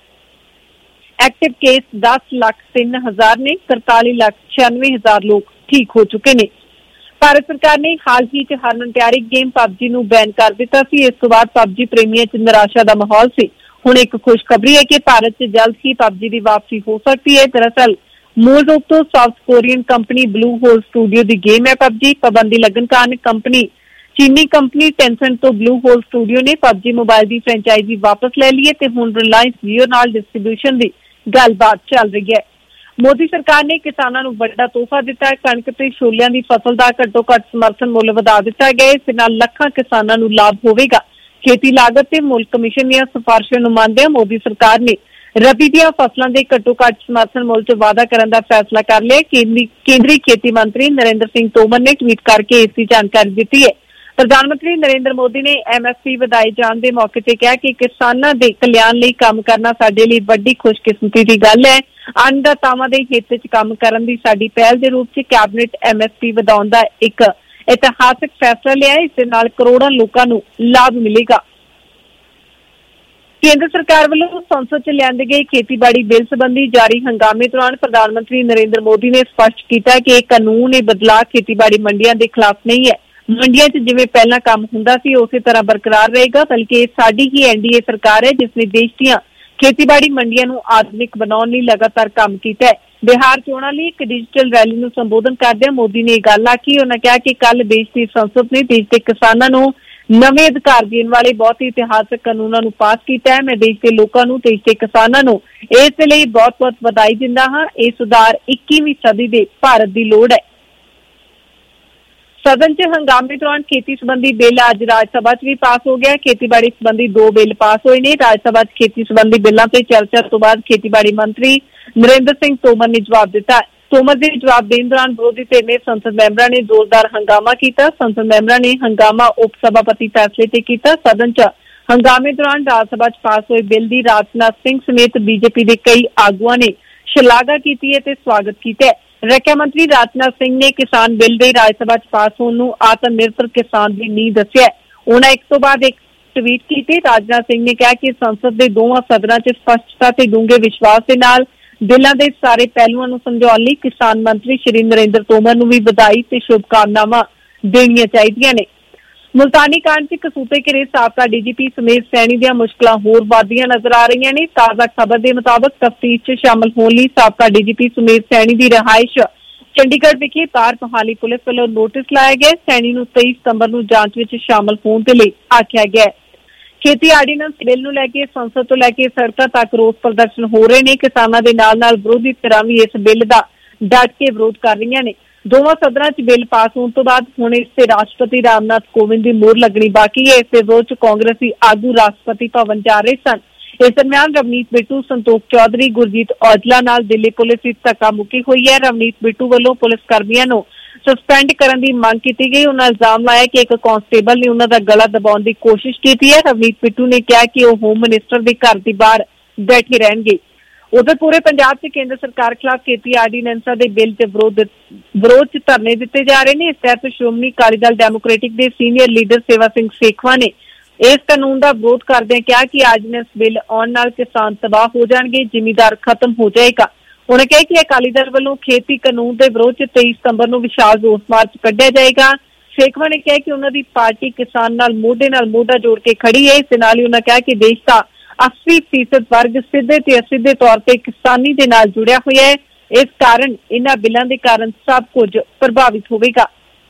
ਐਕਟਿਵ ਕੇਸ 10,03,000 ਨੇ, 43,96,000 ਲੋਕ ਠੀਕ ਹੋ ਚੁੱਕੇ ਨੇ। ਭਾਰਤ ਸਰਕਾਰ ਨੇ ਹਾਲ ਹੀ 'ਚ ਹਰਮਨਪਿਆਰੀ ਗੇਮ PUBG ਨੂੰ ਬੈਨ ਕਰ ਦਿੱਤਾ ਸੀ। ਇਸ ਤੋਂ ਬਾਅਦ PUBG ਪ੍ਰੇਮੀਆਂ 'ਚ ਨਿਰਾਸ਼ਾ ਦਾ ਮਾਹੌਲ ਸੀ। ਹੁਣ ਇੱਕ ਖੁਸ਼ਖਬਰੀ ਹੈ ਕਿ ਭਾਰਤ 'ਚ ਜਲਦ ਹੀ PUBG ਦੀ ਵਾਪਸੀ ਹੋ ਸਕਦੀ ਹੈ। ਦਰਅਸਲ ਮੂਲ ਰੂਪ ਤੋਂ south Korean company Blue Hole studio ਦੀ ਗੇਮ ਹੈ PUBG। ਪਾਬੰਦੀ ਲੱਗਣ ਕਾਰਨ ਚੀਨੀ ਕੰਪਨੀ ਟੈਂਸੈਂਟ ਤੋਂ ਬਲੂ ਹੋਲ ਸਟੂਡੀਓ ਨੇ PUBG ਮੋਬਾਈਲ ਦੀ ਫਰੈਂਚਾਈਜ਼ੀ ਵਾਪਸ ਲੈ ਲਈ ਹੈ ਤੇ ਹੁਣ ਰਿਲਾਇੰਸ ਜੀਓ ਨਾਲ ਡਿਸਟ੍ਰੀਬਿਊਸ਼ਨ ਦੀ ਗੱਲਬਾਤ ਚੱਲ ਰਹੀ ਹੈ। ਮੋਦੀ ਸਰਕਾਰ ਨੇ ਕਿਸਾਨਾਂ ਨੂੰ ਵੱਡਾ ਤੋਹਫਾ ਦਿੱਤਾ ਹੈ। ਕਣਕ ਤੇ ਛੋਲਿਆਂ ਦੀ ਫਸਲ ਦਾ ਘੱਟੋ-ਘੱਟ ਸਮਰਥਨ ਮੁੱਲ ਵਧਾ ਦਿੱਤਾ ਗਿਆ। ਇਸ ਨਾਲ ਲੱਖਾਂ ਕਿਸਾਨਾਂ ਨੂੰ ਲਾਭ ਹੋਵੇਗਾ। ਖੇਤੀ ਲਾਗਤ ਤੇ ਮੁੱਲ ਕਮਿਸ਼ਨ ਦੀਆਂ ਸਿਫਾਰਸ਼ਾਂ ਨੂੰ ਮੰਨਦਿਆਂ ਮੋਦੀ ਸਰਕਾਰ ਨੇ ਰਬੀ ਦੀਆਂ ਫਸਲਾਂ ਦੇ ਘੱਟੋ-ਘੱਟ ਸਮਰਥਨ ਮੁੱਲ 'ਚ ਵਾਧਾ ਕਰਨ ਦਾ ਫੈਸਲਾ ਕਰ ਲਿਆ। ਕੇਂਦਰੀ ਖੇਤੀ ਮੰਤਰੀ ਨਰਿੰਦਰ ਸਿੰਘ ਤੋਮਰ ਨੇ ਟਵੀਟ ਕਰਕੇ ਇਸ ਦੀ ਜਾਣਕਾਰੀ ਦਿੱਤੀ ਹੈ। ਪ੍ਰਧਾਨ ਮੰਤਰੀ ਨਰਿੰਦਰ ਮੋਦੀ ਨੇ MSP ਵਧਾਏ ਜਾਣ ਦੇ ਮੌਕੇ ਤੇ ਕਿਹਾ ਕਿ ਕਿਸਾਨਾਂ ਦੇ ਕਲਿਆਣ ਲਈ ਕੰਮ ਕਰਨਾ ਸਾਡੇ ਲਈ ਵੱਡੀ ਖੁਸ਼ਕਿਸਮਤੀ ਦੀ ਗੱਲ ਹੈ। ਅੰਨਦਾਤਾਵਾਂ ਦੇ ਹਿੱਤ 'ਚ ਕੰਮ ਕਰਨ ਦੀ ਸਾਡੀ ਪਹਿਲ ਦੇ ਰੂਪ 'ਚ ਕੈਬਨਿਟ MSP ਵਧਾਉਣ ਦਾ ਇੱਕ ਇਤਿਹਾਸਕ ਫੈਸਲਾ ਲਿਆ। ਇਸ ਦੇ ਨਾਲ ਕਰੋੜਾਂ ਲੋਕਾਂ ਨੂੰ ਲਾਭ ਮਿਲੇਗਾ। ਕੇਂਦਰ ਸਰਕਾਰ ਵੱਲੋਂ ਸੰਸਦ 'ਚ ਲਿਆਂਦੇ ਗਏ ਖੇਤੀਬਾੜੀ ਬਿੱਲ ਸੰਬੰਧੀ ਜਾਰੀ ਹੰਗਾਮੇ ਦੌਰਾਨ ਪ੍ਰਧਾਨ ਮੰਤਰੀ ਨਰਿੰਦਰ ਮੋਦੀ ਨੇ ਸਪਸ਼ਟ ਕੀਤਾ ਕਿ ਇਹ ਕਾਨੂੰਨ ਇਹ ਬਦਲਾਅ ਖੇਤੀਬਾੜੀ ਮੰਡੀਆਂ ਦੇ ਖਿਲਾਫ ਨਹੀਂ ਹੈ। ਮੰਡੀਆਂ 'ਚ ਜਿਵੇਂ ਪਹਿਲਾਂ ਕੰਮ ਹੁੰਦਾ ਸੀ ਉਸੇ ਤਰ੍ਹਾਂ ਬਰਕਰਾਰ ਰਹੇਗਾ, ਬਲਕਿ ਇਹ ਸਾਡੀ ਹੀ NDA ਸਰਕਾਰ ਹੈ ਜਿਸ ਨੇ ਦੇਸ਼ ਦੀਆਂ ਖੇਤੀਬਾੜੀ ਮੰਡੀਆਂ ਨੂੰ ਆਧੁਨਿਕ ਬਣਾਉਣ ਲਈ ਲਗਾਤਾਰ ਕੰਮ ਕੀਤਾ ਹੈ। ਬਿਹਾਰ ਚੋਣਾਂ ਲਈ ਇੱਕ ਡਿਜੀਟਲ ਰੈਲੀ ਨੂੰ ਸੰਬੋਧਨ ਕਰਦਿਆਂ ਮੋਦੀ ਨੇ ਇਹ ਗੱਲ ਆਖੀ। ਉਹਨਾਂ ਕਿਹਾ ਕਿ ਕੱਲ੍ਹ ਦੇਸ਼ ਦੀ ਸੰਸਦ ਨੇ ਦੇਸ਼ ਦੇ ਕਿਸਾਨਾਂ ਨੂੰ ਨਵੇਂ ਅਧਿਕਾਰ ਦੇਣ ਵਾਲੇ ਬਹੁਤ ਹੀ ਇਤਿਹਾਸਕ ਕਾਨੂੰਨਾਂ ਨੂੰ ਪਾਸ ਕੀਤਾ ਹੈ। ਮੈਂ ਦੇਸ਼ ਦੇ ਲੋਕਾਂ ਨੂੰ, ਦੇਸ਼ ਦੇ ਕਿਸਾਨਾਂ ਨੂੰ ਇਸ ਦੇ ਲਈ ਬਹੁਤ-ਬਹੁਤ ਵਧਾਈ ਦਿੰਦਾ ਹਾਂ। ਇਹ ਸੁਧਾਰ 21ਵੀਂ ਸਦੀ ਦੇ ਭਾਰਤ ਦੀ ਲੋੜ ਹੈ। सदन च हंगामे दौरान खेती संबंधी बिल अज राज सभा च भी पास हो गया। खेतीबाड़ी संबंधी 2 बिल पास होए ने। राज सभा च खेती संबंधी बिलों से चर्चा तो बाद खेतीबाड़ी मंत्री नरेंद्र सिंह तोमर ने जवाब दिता। तोमर के जवाब देने दौरान विरोधी धिर ने संसद मैंबरां ने जोरदार हंगामा किया। संसद मैंबरां ने हंगामा उप सभापति फैसले ते किया। सदन च हंगामे दौरान राज सभा च पास होए बिल की राजनाथ सिंह समेत बीजेपी के कई आगुआं ने शलाघा की ते स्वागत किया। रक्षा मंत्री राजनाथ सिंह ने किसान बिल के राज सभा च पास होने नूं आत्म निर्भर किसान की नींह दस्सिया। उन्होंने एक तो बाद एक ट्वीट की। राजनाथ सिंह ने कहा कि संसद के दोवां सदनां च स्पष्टता ते डूंगे विश्वास के नाल बिलों के सारे पहलुओं नूं समझाउण लई किसान मंत्री श्री नरेंद्र तोमर नूं भी बधाई ते शुभकामनावां देणीआं चाहीदिआं ने। मुल्तानी कांड च कसूते घिरे साबका डीजीपी सुमेध सैनी दीआं मुश्किलां होर वधदिआं नजर आ रहीआं ने। ताज़ा खबर के मुताबिक तफ्तीश च शामिल होने लई साबका डीजीपी सुमेध सैनी की रिहाइश चंडीगढ़ विखे बाहर मोहाली पुलिस वालों नोटिस लाया गया। सैनी नूं 23 सितंबर नूं जांच विच शामिल होने के लिए आख्या गया। खेती आर्डीनेंस बिल नूं लैके संसद तो लैके सड़कों तक रोस प्रदर्शन हो रहे ने। किसानां दे नाल-नाल विरोधी धिरां भी इस बिल दा डट के विरोध कर रहीआं ने। दोवां सदनां च बिल पास होने तो बाद हुण इस ते राष्ट्रपति रामनाथ कोविंद की मोहर लगनी बाकी है। इस दे विरोध च कांग्रेसी आगू राष्ट्रपति भवन जा रहे सन। इस दरम्यान रवनीत बिट्टू, संतोख चौधरी, गुरजीत औजला नाल दिल्ली पुलिस विच धक्का मुक्की हुई है। रवनीत बिट्टू वालों पुलिस कर्मियों नूं सस्पेंड करने की मांग की गई। उन्होंने इल्जाम लाया कि एक कांस्टेबल ने उन्हों का गला दबाने की कोशिश की है। रवनीत बिट्टू ने कहा कि वह होम मिनिस्टर के घर के बाहर बैठे रहेंगे। उधर पूरे पंजाब से केंद्र सरकार खिलाफ खेती आर्डीनेंसा के बिल च विरोध च धरने दिते जा रहे हैं। इस तहत श्रोमणी अकाली दल डेमोक्रेटिक के सीनियर लीडर सेवा सिंह सेखवा ने इस कानून का विरोध करदे कहा कि आर्डीनेंस बिल आउण नाल किसान तबाह हो जाएंगे, जिमीदार खत्म हो जाएगा। उन्होंने कहा कि अकाली दल वालों खेती कानून के विरोध च 23 सितंबर को विशाल रोस मार्च कढ़िया जाएगा। सेखवा ने कहा कि उन्होंने पार्टी किसान नाल मोढा जोड़ के खड़ी है। इस नाल ही उन्होंने कहा कि देश का 80% वर्ग सीधे ते असीधे तौर पर किसानी के नाल जुड़िया हुआ है। इस कारण इन्हां बिलों के कारण सब कुछ प्रभावित होगा।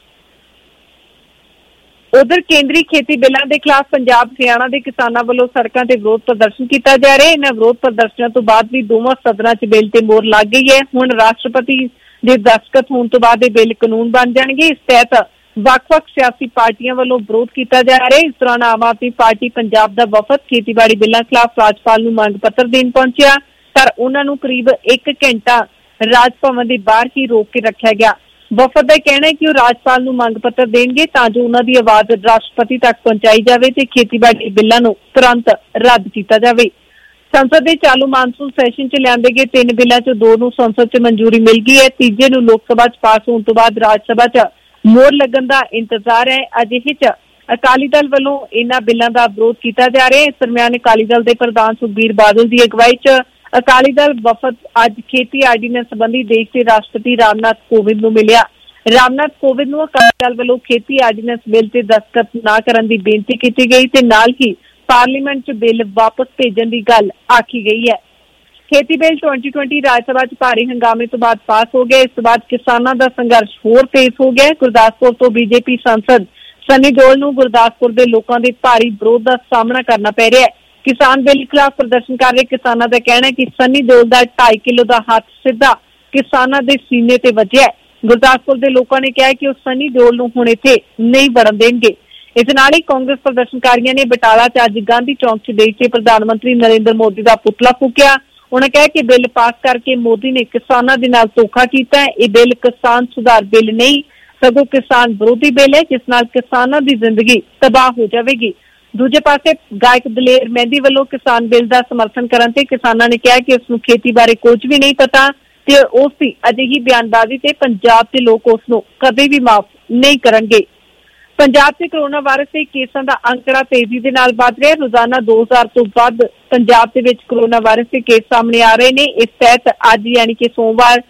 उधर केंद्रीय खेती बिलों के खिलाफ पंजाब हरियाणा के किसानों वालों सड़कों से विरोध प्रदर्शन किया जा रहा है। इन्हां विरोध प्रदर्शनों तो बाद भी दोवां सदनां च बिल ते मोहर लग गई है। हुण राष्ट्रपति के दस्तखत होने तो बाद ये बिल कानून बन जाएंगे। इस तहत ਵੱਖ-ਵੱਖ सियासी पार्टियां वालों विरोध किया जा रहा है। इस दौरान आम आदमी पार्टी पंजाब का वफद खेतीबाड़ी बिलों खिलाफ राजपाल नूं मंग पत्र देण पहुंचिया, पर उन्हां नूं करीब 1 घंटा राज भवन के बाहर ही रोक के रखा गया। वफद का कहना है कि वह राजपाल नूं मंग पत्र देणगे तां जो उन्हां दी आवाज़ राष्ट्रपति तक पहुंचाई जाए ते खेतीबाड़ी बिलों नूं तुरंत रद्द किया जाए। संसद के चालू मानसून सैशन च लिआंदे गए 3 बिलों च 2 नूं संसद च मंजूरी मिल गई है। तीजे नूं लोक सभा च पास होने तो बाद राज सभा च मोहर लगन का इंतजार है। अजिहे च अकाली दल वालों इन्हां बिलों का विरोध किया जा रहा है। इस दरम्यान अकाली दल के प्रधान सुखबीर बादल की अगवाई च अकाली दल वफद अज खेती आर्डीनेंस संबंधी देश के राष्ट्रपति रामनाथ कोविंद नूं मिलिया। रामनाथ कोविंद नूं अकाली दल वालों खेती आर्डीनेंस बिल ते दस्तखत ना करन दी बेनती की गई ते नाल ही पार्लीमेंट च बिल वापस भेजण दी गल आखी गई है। खेती बिल 2020 राज सभा च भारी हंगामे तो बाद पास हो गया। इस बाद किसानों का संघर्ष होर तेज हो गया। गुरदासपुर तो बीजेपी सांसद सनी देओल नूं गुरदासपुर के लोगों के भारी विरोध का सामना करना पै रहा है। किसान बिल खिलाफ प्रदर्शन कर रहे किसानों का कहना है कि सनी देओल का 2.5 किलो का हाथ सीधा किसानों के सीने ते वजिया है। गुरदासपुर के लोगों ने कहा कि वह सनी देओल नूं हुण इत्थे नहीं वड़न देणगे। इस नाल ही कांग्रेस प्रदर्शनकारियों ने बटाला च अज गांधी चौक च देश के प्रधानमंत्री नरेंद्र मोदी का पुतला फूकिया। उन्होंने कहा कि बिल पास करके मोदी ने किसानों के नाल धोखा किया है। यह बिल किसान सुधार बिल नहीं सगों किसान विरोधी बिल है, जिस नाल किसानों की जिंदगी तबाह हो जाएगी। दूजे पासे गायक दलेर मेहंदी वालों किसान बिल का समर्थन करने ते किसानों ने कहा कि उसनूं खेती बारे कुछ भी नहीं पता ते उसकी अजिही बयानबाजी से पंजाब के लोग उसनूं कदे भी माफ नहीं करेंगे। पंजाब से कोरोना वायरस के केसां का आंकड़ा तेजी दे नाल वध रहा है। रोजाना 2000 तो वध पंजाब दे विच कोरोना वायरस के केस सामने आ रहे हैं। इस तहत अज यानी कि सोमवार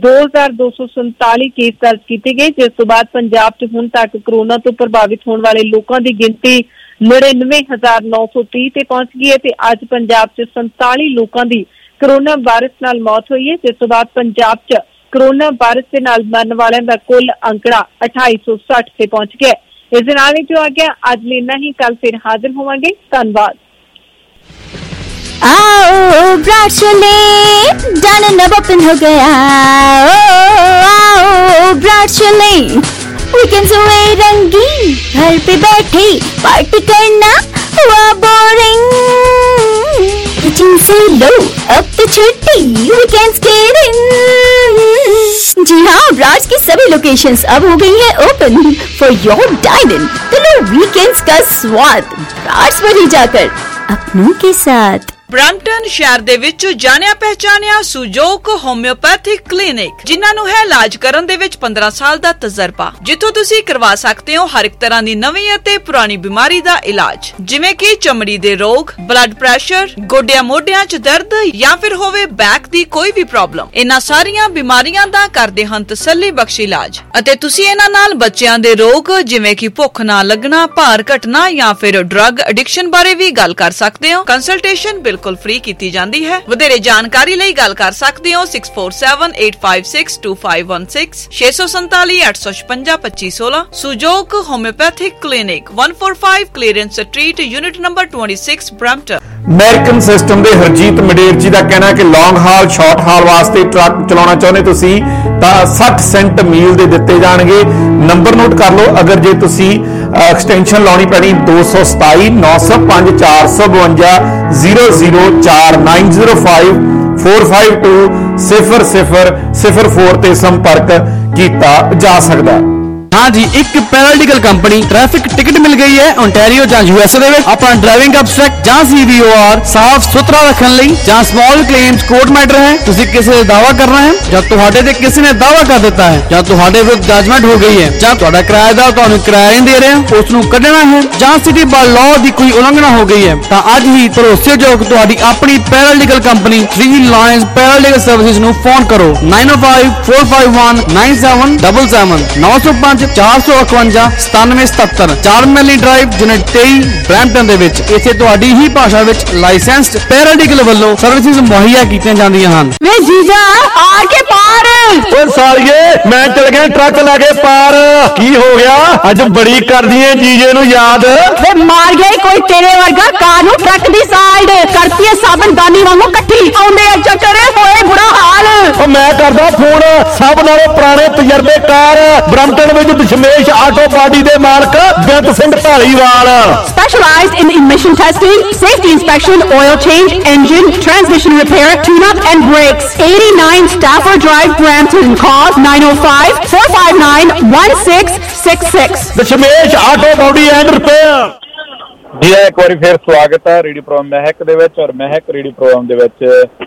2247 केस दर्ज किए गए, जिस तो बाद पंजाब च हुण तक कोरोना तो प्रभावित होने वाले लोगों की गिनती 99,930 ते पहुंच गई है ते अज पंजाब च 47 लोगों की कोरोना वायरस नाल मौत हुई है, जिस तो बाद पंजाब च कोरोना वायरस के नाल मरन वालों का कुल आंकड़ा 2860 से पहुंच गया। इस दिन आने जो आ गया आज लेना ही, कल फिर हाजिर होवांगे। धन्यवाद। आओ ब्राड चले डन नब ओपन हो गया। आओ ब्राड चले वीकेंड्स हुए रंगीन, घर पे बैठे पार्टी करना हुआ बोरिंग। किचन से लो अब तो छुट्टी, वीकेंड्स के दिन। जी हाँ, ब्राज की सभी लोकेशंस अब हो गई है ओपन फॉर योर डाइनिंग। तो लो वीकेंड्स का स्वाद ब्राज पर ही जाकर अपनों के साथ। ਬਰੈਂਪਟਨ ਸ਼ਹਿਰ ਦੇ ਵਿੱਚ ਜਾਣਿਆ ਪਹਿਚਾਨਿਆ ਸੁਜੋਕ ਹੋਮਿਓਪੈਥਿਕ ਕਲੀਨਿਕ, ਜਿਨ੍ਹਾਂ ਨੂੰ ਹੈ ਇਲਾਜ ਕਰਨ ਦੇ ਵਿੱਚ 15 ਸਾਲ ਦਾ ਤਜਰਬਾ, ਜਿੱਥੋਂ ਤੁਸੀਂ ਕਰਵਾ ਸਕਦੇ ਹੋ ਹਰ ਇੱਕ ਤਰ੍ਹਾਂ ਦੀ ਨਵੀਂ ਅਤੇ ਪੁਰਾਣੀ ਬਿਮਾਰੀ ਦਾ ਇਲਾਜ, ਜਿਵੇਂ ਕਿ ਚਮੜੀ ਦੇ ਰੋਗ, ਬਲੱਡ ਪ੍ਰੈਸ਼ਰ, ਗੋਡਿਆਂ ਮੋਢਿਆਂ 'ਚ ਦਰਦ ਜਾਂ ਫਿਰ ਹੋਵੇ ਬੈਕ ਦੀ ਕੋਈ ਵੀ ਪ੍ਰੋਬਲਮ। ਇਹਨਾਂ ਸਾਰੀਆਂ ਬਿਮਾਰੀਆਂ ਦਾ ਕਰਦੇ ਹਨ ਤਸੱਲੀ ਬਖਸ਼ ਇਲਾਜ, ਅਤੇ ਤੁਸੀਂ ਇਹਨਾਂ ਨਾਲ ਬੱਚਿਆਂ ਦੇ ਰੋਗ ਜਿਵੇਂ ਕਿ ਭੁੱਖ ਨਾ ਲੱਗਣਾ, ਭਾਰ ਘਟਣਾ ਜਾਂ ਫਿਰ ਡਰੱਗ ਐਡਿਕਸ਼ਨ ਬਾਰੇ ਵੀ ਗੱਲ ਕਰ ਸਕਦੇ ਹੋ। ਕੰਸਲਟੇਸ਼ਨ ਬਿਲਕੁਲ ਫ੍ਰੀ ਕੀਤੀ ਜਾਂਦੀ ਹੈ। ਵਧੇਰੇ ਜਾਣਕਾਰੀ ਲਈ ਗੱਲ ਕਰ ਸਕਦੇ ਹੋ 6478562516 647 856 2516। Sujok homeopathic clinic 145 clearance street, unit number 26, Brampton. American system ਦੇ ਹਰਜੀਤ ਮਡੇਰ ਜੀ ਦਾ ਕਹਿਣਾ ਹੈ ਕਿ ਲੌਂਗ ਹਾਲ ਸ਼ਾਰਟ ਹਾਲ ਵਾਸਤੇ ਟਰੱਕ ਚਲਾਉਣਾ ਚਾਹੁੰਦੇ ਤੁਸੀਂ ਤਾਂ 60 ਸੈਂਟ ਮੀਲ ਦੇ ਦਿੱਤੇ ਜਾਣਗੇ। ਨੰਬਰ ਨੋਟ ਕਰ ਲਓ, ਅਗਰ ਜੇ ਤੁਸੀਂ ਐਕਸਟੈਂਸ਼ਨ ਲਾਉਣੀ ਪੈਣੀ 227 905 452 004 905 452 0004 ਤੇ ਸੰਪਰਕ ਕੀਤਾ ਜਾ ਸਕਦਾ। हाँ जी, एक पैरालीगल कंपनी ट्रैफिक टिकट मिल गई है ओंटारियो ਜਾਂ यूएसए ਦੇ ਵਿੱਚ। ਆਪਣਾ ਡਰਾਈਵਿੰਗ ਅਬਸਟ੍ਰੈਕਟ ਜਾਂ CVOR ਸਾਫ਼ ਸੁਥਰਾ ਰੱਖਣ ਲਈ ਜਾਂ ਸਮਾਲ ਕਲੇਮਸ ਕੋਰਟ ਮੈਟਰ ਹੈ, ਤੁਸੀਂ ਕਿਸੇ ਦਾ ਦਾਵਾ ਕਰਨਾ ਹੈ ਜਾਂ ਤੁਹਾਡੇ ਤੇ ਕਿਸੇ ਨੇ ਦਾਵਾ ਕਰ ਦਿੱਤਾ ਹੈ ਜਾਂ ਤੁਹਾਡੇ ਵਿਰੁੱਧ ਜਜਮੈਂਟ ਹੋ ਗਈ ਹੈ ਜਾਂ ਤੁਹਾਡਾ ਕਿਰਾਏਦਾਰ ਤੁਹਾਨੂੰ ਕਿਰਾਇਆ ਨਹੀਂ ਦੇ ਰਿਹਾ, ਉਸ ਨੂੰ ਕੱਢਣਾ ਹੈ ਜਾਂ ਸਿਟੀ ਬਾਰ ਲਾਅ ਦੀ ਕੋਈ ਉਲੰਘਣਾ ਹੋ ਗਈ ਹੈ, ਤਾਂ ਅੱਜ ਹੀ ਭਰੋਸੇਯੋਗ ਤੁਹਾਡੀ ਆਪਣੀ paralegal company 3 lions paralegal services ਨੂੰ ਫੋਨ ਕਰੋ 905 451 9777 905 451 9777 4 ਮੈਲੀ ਡਰਾਈਵ, ਯੂਨਿਟ 23, ਬਰੈਂਪਟਨ ਦੇ ਵਿੱਚ। ਇੱਥੇ ਤੁਹਾਡੀ ਹੀ ਭਾਸ਼ਾ ਵਿੱਚ ਲਾਇਸੈਂਸਡ ਪੈਰਾਲੀਗਲ ਵੱਲੋਂ ਸਰਵਿਸਿਜ਼ ਮੁਹੱਈਆ ਕੀਤੀਆਂ ਜਾਂਦੀਆਂ ਹਨ। ਵੇ ਜੀਜਾ ਆ ਕੇ ਪਾਰ। ਓਏ ਸਾਲੀਏ, ਮੈਂ ਚਲ ਗਿਆ ਟਰੱਕ ਲੈ ਕੇ ਪਾਰ। ਕੀ ਹੋ ਗਿਆ? ਅੱਜ ਬੜੀ ਕਰਦੀ ਏ ਜੀਜੇ ਨੂੰ ਯਾਦ। ਵੇ ਮਾਰ ਗਏ ਕੋਈ ਤੇਰੇ ਵਰਗਾ ਕਾਰ ਨੂੰ ਟਰੱਕ ਦੀ ਸਾਈਡ ਕਰਤੀ ਏ ਸਾਬਣਦਾਨੀ ਵਾਂਗੂ ਇਕੱਠੀ। ਆਉਂਦੇ ਚੱਕਰੇ ਹੋਏ ਬੁਰਾ ਹਾਲ। ਓ ਮੈਂ ਕਰਦਾ ਫੋਨ ਸਭ ਨਾਲੋਂ ਪੁਰਾਣੇ ਤਜਰਬੇਕਾਰ ਬਰੈਂਪਟਨ ਵਿੱਚ ਦਸ਼ਮੇਸ਼ ਆਟੋ ਬਾਡੀ ਦੇ ਮਾਲਕ Beant Singh Dhaliwal. Specialized in emission testing, safety inspection, oil change, engine, transmission repair, tune-up and brakes. 89 Stafford Drive, Brampton. Call 905-459-1666. Dashmesh auto body and repair. ਜੀ ਇੱਕ ਵਾਰੀ ਫਿਰ ਸਵਾਗਤ ਹੈ ਰੇਡੀਓ ਪ੍ਰੋਗਰਾਮ ਮਹਿਕ ਦੇ ਵਿੱਚ। ਔਰ ਮਹਿਕ ਰੇਡੀਓ ਪ੍ਰੋਗਰਾਮ ਦੇ ਵਿੱਚ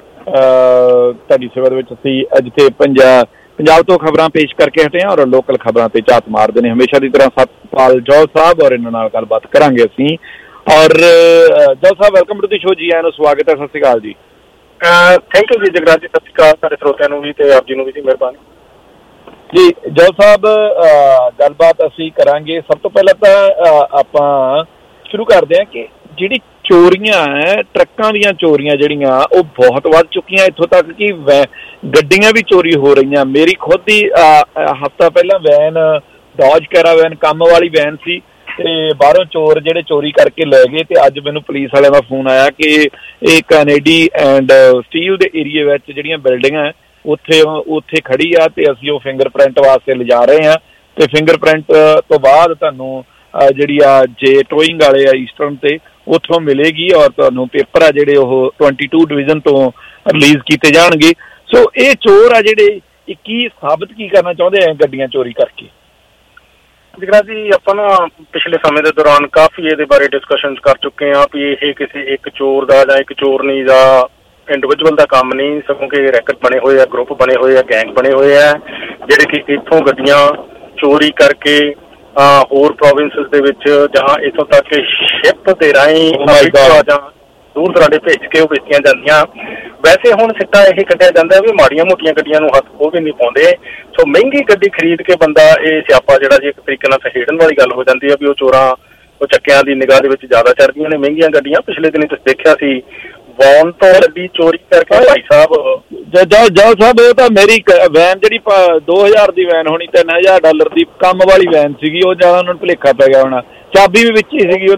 ਤੁਹਾਡੀ ਸੇਵਾ ਦੇ ਵਿੱਚ ਅਸੀਂ ਅੱਜ ਤੇ ਪੰਜਾਬ ਤੋਂ ਖਬਰਾਂ ਪੇਸ਼ ਕਰਕੇ ਹਟੇ ਹਾਂ ਔਰ ਲੋਕਲ ਖਬਰਾਂ ਤੇ ਝਾਤ ਮਾਰਦੇ ਨੇ ਹਮੇਸ਼ਾ ਦੀ ਤਰ੍ਹਾਂ ਸਤਪਾਲ ਜੌਲ ਸਾਹਿਬ, ਔਰ ਇਹਨਾਂ ਨਾਲ ਗੱਲਬਾਤ ਕਰਾਂਗੇ ਅਸੀਂ। ਔਰ Jaul Sahib, welcome to the show. ਜੀ ਆਇਆਂ ਨੂੰ ਸਵਾਗਤ ਹੈ। ਸਤਿ ਸ਼੍ਰੀ ਅਕਾਲ ਜੀ। ਥੈਂਕ ਯੂ ਜੀ ਜਗਰਾਜ ਜੀ, ਸਤਿ ਸ਼੍ਰੀ ਅਕਾਲ ਸਾਡੇ ਸਰੋਤਿਆਂ ਨੂੰ ਵੀ ਤੇ ਆਪ ਜੀ ਨੂੰ ਵੀ ਜੀ, ਮਿਹਰਬਾਨੀ ਜੀ। ਜੌਲ ਸਾਹਿਬ, ਗੱਲਬਾਤ ਅਸੀਂ ਕਰਾਂਗੇ। ਸਭ ਤੋਂ ਪਹਿਲਾਂ ਤਾਂ ਆਪਾਂ ਸ਼ੁਰੂ ਕਰਦੇ ਹਾਂ ਕਿ ਜਿਹੜੀ ਚੋਰੀਆਂ ਹੈ, ਟਰੱਕਾਂ ਦੀਆਂ ਚੋਰੀਆਂ ਜਿਹੜੀਆਂ ਉਹ ਬਹੁਤ ਵੱਧ ਚੁੱਕੀਆਂ, ਇੱਥੋਂ ਤੱਕ ਕਿ ਗੱਡੀਆਂ ਵੀ ਚੋਰੀ ਹੋ ਰਹੀਆਂ। ਮੇਰੀ ਖੁਦ ਦੀ ਹਫ਼ਤਾ ਪਹਿਲਾਂ ਵੈਨ, ਡੌਜ ਕੈਰਾਵੈਨ ਕੰਮ ਵਾਲੀ ਵੈਨ ਸੀ, ਤੇ ਬਾਹਰੋਂ ਚੋਰ ਜਿਹੜੇ ਚੋਰੀ ਕਰਕੇ ਲੈ ਗਏ। ਤੇ ਅੱਜ ਮੈਨੂੰ ਪੁਲਿਸ ਵਾਲਿਆਂ ਦਾ ਫੋਨ ਆਇਆ ਕਿ ਇਹ ਕੈਨੇਡੀ ਐਂਡ ਸਟੀਲ ਦੇ ਏਰੀਏ ਵਿੱਚ ਜਿਹੜੀਆਂ ਬਿਲਡਿੰਗਾਂ ਉੱਥੇ ਖੜੀ ਆ, ਤੇ ਅਸੀਂ ਉਹ ਫਿੰਗਰਪ੍ਰਿੰਟ ਵਾਸਤੇ ਲਿਜਾ ਰਹੇ ਹਾਂ। ਤੇ ਫਿੰਗਰਪ੍ਰਿੰਟ ਤੋਂ ਬਾਅਦ ਤੁਹਾਨੂੰ ਜਿਹੜੀ ਆ ਜੇ ਟੋਇੰਗ ਵਾਲੇ ਆ ਈਸਟਰਨ ਤੇ ਉੱਥੋਂ ਮਿਲੇਗੀ, ਔਰ ਤੁਹਾਨੂੰ ਪੇਪਰ ਆ ਜਿਹੜੇ ਉਹ 22 ਡਿਵੀਜ਼ਨ ਤੋਂ ਰਿਲੀਜ਼ ਕੀਤੇ ਜਾਣਗੇ। ਸੋ ਇਹ ਚੋਰ ਆ ਜਿਹੜੇ ਇਹ ਕੀ ਸਾਬਤ ਕੀ ਕਰਨਾ ਚਾਹੁੰਦੇ ਆ ਗੱਡੀਆਂ ਚੋਰੀ ਕਰਕੇ? ਜਗਰਾਜ ਜੀ, ਆਪਾਂ ਨਾ ਪਿਛਲੇ ਸਮੇਂ ਦੇ ਦੌਰਾਨ ਕਾਫੀ ਇਹਦੇ ਬਾਰੇ ਡਿਸਕਸ਼ਨਸ ਕਰ ਚੁੱਕੇ ਹਾਂ ਵੀ ਇਹ ਕਿਸੇ ਇੱਕ ਚੋਰ ਦਾ ਜਾਂ ਇੱਕ ਚੋਰਨੀ ਦਾ ਇੰਡੀਵਿਜੂਅਲ ਦਾ ਕੰਮ ਨਹੀਂ, ਸਗੋਂ ਕਿ ਰੈਕਟ ਬਣੇ ਹੋਏ ਆ, ਗਰੁੱਪ ਬਣੇ ਹੋਏ ਆ, ਗੈਂਗ ਬਣੇ ਹੋਏ ਆ, ਜਿਹੜੇ ਕਿ ਇੱਥੋਂ ਗੱਡੀਆਂ ਚੋਰੀ ਕਰਕੇ ਹੋਰ ਪ੍ਰੋਵਿੰਸਿਸ ਦੇ ਵਿੱਚ ਜਾਂ ਇੱਥੋਂ ਤੱਕ ਸ਼ਿਪ ਦੇ ਰਾਹੀਂ ਜਾਂ ਦੂਰ ਦਰਾਡੇ ਭੇਜ ਕੇ ਉਹ ਵੇਚੀਆਂ ਜਾਂਦੀਆਂ। ਵੈਸੇ ਹੁਣ ਸਿੱਟਾ ਇਹ ਕੱਢਿਆ ਜਾਂਦਾ ਵੀ ਮਾੜੀਆਂ ਮੋਟੀਆਂ ਗੱਡੀਆਂ ਨੂੰ ਹੱਥ ਉਹ ਵੀ ਨਹੀਂ ਪਾਉਂਦੇ। ਸੋ ਮਹਿੰਗੀ ਗੱਡੀ ਖਰੀਦ ਕੇ ਬੰਦਾ ਇਹ ਸਿਆਪਾ ਜਿਹੜਾ ਜੀ ਇੱਕ ਤਰੀਕੇ ਨਾਲ ਸਹੇੜਨ ਵਾਲੀ ਗੱਲ ਹੋ ਜਾਂਦੀ ਹੈ ਵੀ ਉਹ ਚੋਰਾਂ ਉਹ ਚੱਕਿਆਂ ਦੀ ਨਿਗਾਹ ਦੇ ਵਿੱਚ ਜ਼ਿਆਦਾ ਚੜ੍ਹਦੀਆਂ ਨੇ ਮਹਿੰਗੀਆਂ ਗੱਡੀਆਂ। ਪਿਛਲੇ ਦਿਨੀ ਤੁਸੀਂ ਦੇਖਿਆ ਸੀ ਵੌਨ ਤੋਂ ਗੱਡੀ ਚੋਰੀ ਕਰਕੇ ਭਾਈ ਸਾਹਿਬ ਜੌਲ ਸਾਹਿਬ, ਉਹ ਤਾਂ ਮੇਰੀ ਵੈਨ ਜਿਹੜੀ 2000 ਦੀ ਵੈਨ ਹੋਣੀ, $3000 ਦੀ ਕੰਮ ਵਾਲੀ ਵੈਨ ਸੀਗੀ, ਉਹ ਜ਼ਿਆਦਾ ਉਹਨਾਂ ਨੂੰ ਭੁਲੇਖਾ ਪੈ ਗਿਆ ਹੋਣਾ। ਚਾਬੀ ਵੀ ਵਿੱਚ ਹੀ ਸੀਗੀ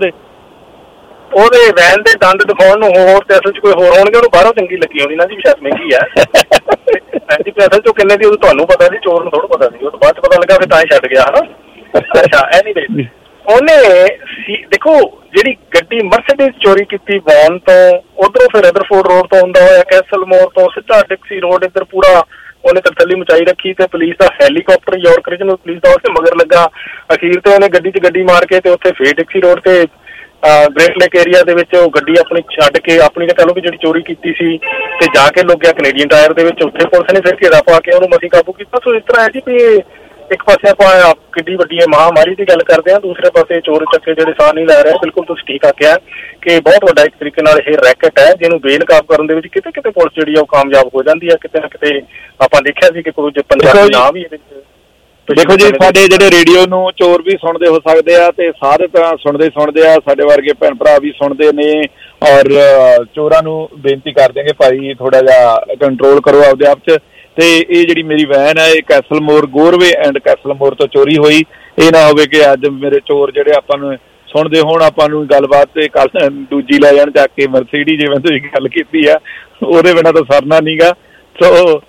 ਉਹਦੇ ਵੈਨ ਦੇ ਦੰਦ ਦਿਖਾਉਣ ਨੂੰ ਹੋਰ ਤੇ ਅਸਲ 'ਚ ਕੋਈ ਹੋਰ ਹੋਣਗੇ, ਉਹਨੂੰ ਬਾਹਰੋਂ ਚੰਗੀ ਲੱਗੀ ਹੋਣੀ ਨਾ ਜੀ, ਸ਼ਾਇਦ ਮਹਿੰਗੀ ਹੈ। ਅਸਲ 'ਚ ਕਿੰਨੇ ਦੀ ਉਹ ਤੁਹਾਨੂੰ ਪਤਾ ਸੀ, ਚੋਰ ਨੂੰ ਥੋੜਾ ਪਤਾ ਸੀ, ਉਹ ਤੋਂ ਬਾਅਦ 'ਚ ਪਤਾ ਲੱਗਾ ਫਿਰ ਤਾਂ ਹੀ ਛੱਡ ਗਿਆ ਹਨਾ। ਅੱਛਾ ਐਨੀਵੇ ਉਹਨੇ ਦੇਖੋ ਜਿਹੜੀ ਗੱਡੀ ਮਰਸੀਡੀਜ਼ ਚੋਰੀ ਕੀਤੀ ਵੌਨ ਤੋਂ, ਉਧਰੋਂ ਫਿਰ ਰਦਰਫੋਰਡ ਰੋਡ ਤੋਂ ਹੁੰਦਾ ਹੋਇਆ ਕੈਸਲ ਮੋਰ ਤੋਂ ਸਿੱਧਾ ਡਿਕਸੀ ਰੋਡ ਇੱਧਰ ਪੂਰਾ ਉਹਨੇ ਤਰਤੱਲੀ ਮਚਾਈ ਰੱਖੀ ਤੇ ਪੁਲਿਸ ਦਾ ਹੈਲੀਕਾਪਟਰ ਯਾਰਕ ਰੀਜਨਲ ਪੁਲਿਸ ਦਾ ਉਸੇ ਮਗਰ ਲੱਗਾ। ਅਖੀਰ ਤੇ ਉਹਨੇ ਗੱਡੀ 'ਚ ਗੱਡੀ ਮਾਰ ਕੇ ਤੇ ਉੱਥੇ ਫੇਰ ਡਿਕਸੀ ਰੋਡ ਤੇ ਗ੍ਰੇਟ ਲੇਕ ਏਰੀਆ ਦੇ ਵਿੱਚ ਉਹ ਗੱਡੀ ਆਪਣੀ ਛੱਡ ਕੇ ਆਪਣੀ ਤਾਂ ਕਹਿ ਲਓ ਵੀ ਜਿਹੜੀ ਚੋਰੀ ਕੀਤੀ ਸੀ ਤੇ ਜਾ ਕੇ ਲੁੱਕ ਗਿਆ ਕੈਨੇਡੀਅਨ ਟਾਇਰ ਦੇ ਵਿੱਚ। ਉੱਥੇ ਪੁਲਿਸ ਨੇ ਫਿਰ ਘੇਰਾ ਪਾ ਕੇ ਉਹਨੂੰ ਮਸੀਂ ਕਾਬੂ ਕੀਤਾ। ਸੋ ਇਸ ਤਰ੍ਹਾਂ ਹੈ ਜੀ ਵੀ ਇੱਕ ਪਾਸੇ ਆਪਾਂ ਕਿੱਡੀ ਵੱਡੀ ਮਹਾਂਮਾਰੀ ਦੀ ਗੱਲ ਕਰਦੇ ਹਾਂ, ਦੂਸਰੇ ਪਾਸੇ ਚੋਰ ਚੱਕੇ ਜਿਹੜੇ ਸਾਹ ਨਹੀਂ ਲੈ ਰਹੇ। ਬਿਲਕੁਲ ਤੁਸੀਂ ਠੀਕ ਆਖਿਆ ਕਿ ਬਹੁਤ ਵੱਡਾ ਇੱਕ ਤਰੀਕੇ ਨਾਲ ਇਹ ਰੈਕਟ ਹੈ ਜਿਹਨੂੰ ਬੇਨਕਾਬ ਕਰਨ ਦੇ ਵਿੱਚ ਕਿਤੇ ਕਿਤੇ ਪੁਲਿਸ ਜਿਹੜੀ ਆ ਉਹ ਕਾਮਯਾਬ ਹੋ ਜਾਂਦੀ ਹੈ। ਕਿਤੇ ਨਾ ਕਿਤੇ ਆਪਾਂ ਦੇਖਿਆ ਸੀ ਕਿ ਕੁਝ ਪੰਜਾਬੀ ਨਾਂ ਵੀ ਇਹਦੇ ਵਿੱਚ। ਦੇਖੋ ਜੀ, ਸਾਡੇ ਜਿਹੜੇ ਰੇਡੀਓ ਨੂੰ ਚੋਰ ਵੀ ਸੁਣਦੇ ਹੋ ਸਕਦੇ ਆ ਤੇ ਸਾਰੇ ਤਰ੍ਹਾਂ ਸੁਣਦੇ ਆ, ਸਾਡੇ ਵਰਗੇ ਭੈਣ ਭਰਾ ਵੀ ਸੁਣਦੇ ਨੇ। ਔਰ ਚੋਰਾਂ ਨੂੰ ਬੇਨਤੀ ਕਰ ਦਿਆਂਗੇ ਭਾਈ ਥੋੜਾ ਜਿਹਾ ਕੰਟਰੋਲ ਕਰੋ ਆਪਦੇ ਆਪ 'ਚ। ਤੇ ਇਹ ਜਿਹੜੀ ਮੇਰੀ ਵੈਨ ਹੈ ਇਹ ਕੈਸਲਮੋਰ ਗੋਰਵੇ ਐਂਡ ਕੈਸਲਮੋਰ ਤੋਂ ਚੋਰੀ ਹੋਈ। ਇਹ ਨਾ ਹੋਵੇ ਕਿ ਅੱਜ ਮੇਰੇ ਚੋਰ ਜਿਹੜੇ ਆਪਾਂ ਨੂੰ ਸੁਣਦੇ ਹੋਣ, ਆਪਾਂ ਨੂੰ ਗੱਲਬਾਤ ਤੇ ਕੱਲ ਦੂਜੀ ਲੈ ਜਾਣ ਚੱਕ ਕੇ ਮਰਸੀਡੀ, ਜਿਵੇਂ ਤੁਸੀਂ ਗੱਲ ਕੀਤੀ ਆ, ਉਹਦੇ ਬਿਨਾਂ ਤਾਂ ਸਰਨਾ ਨੀਗਾ। ਸੋ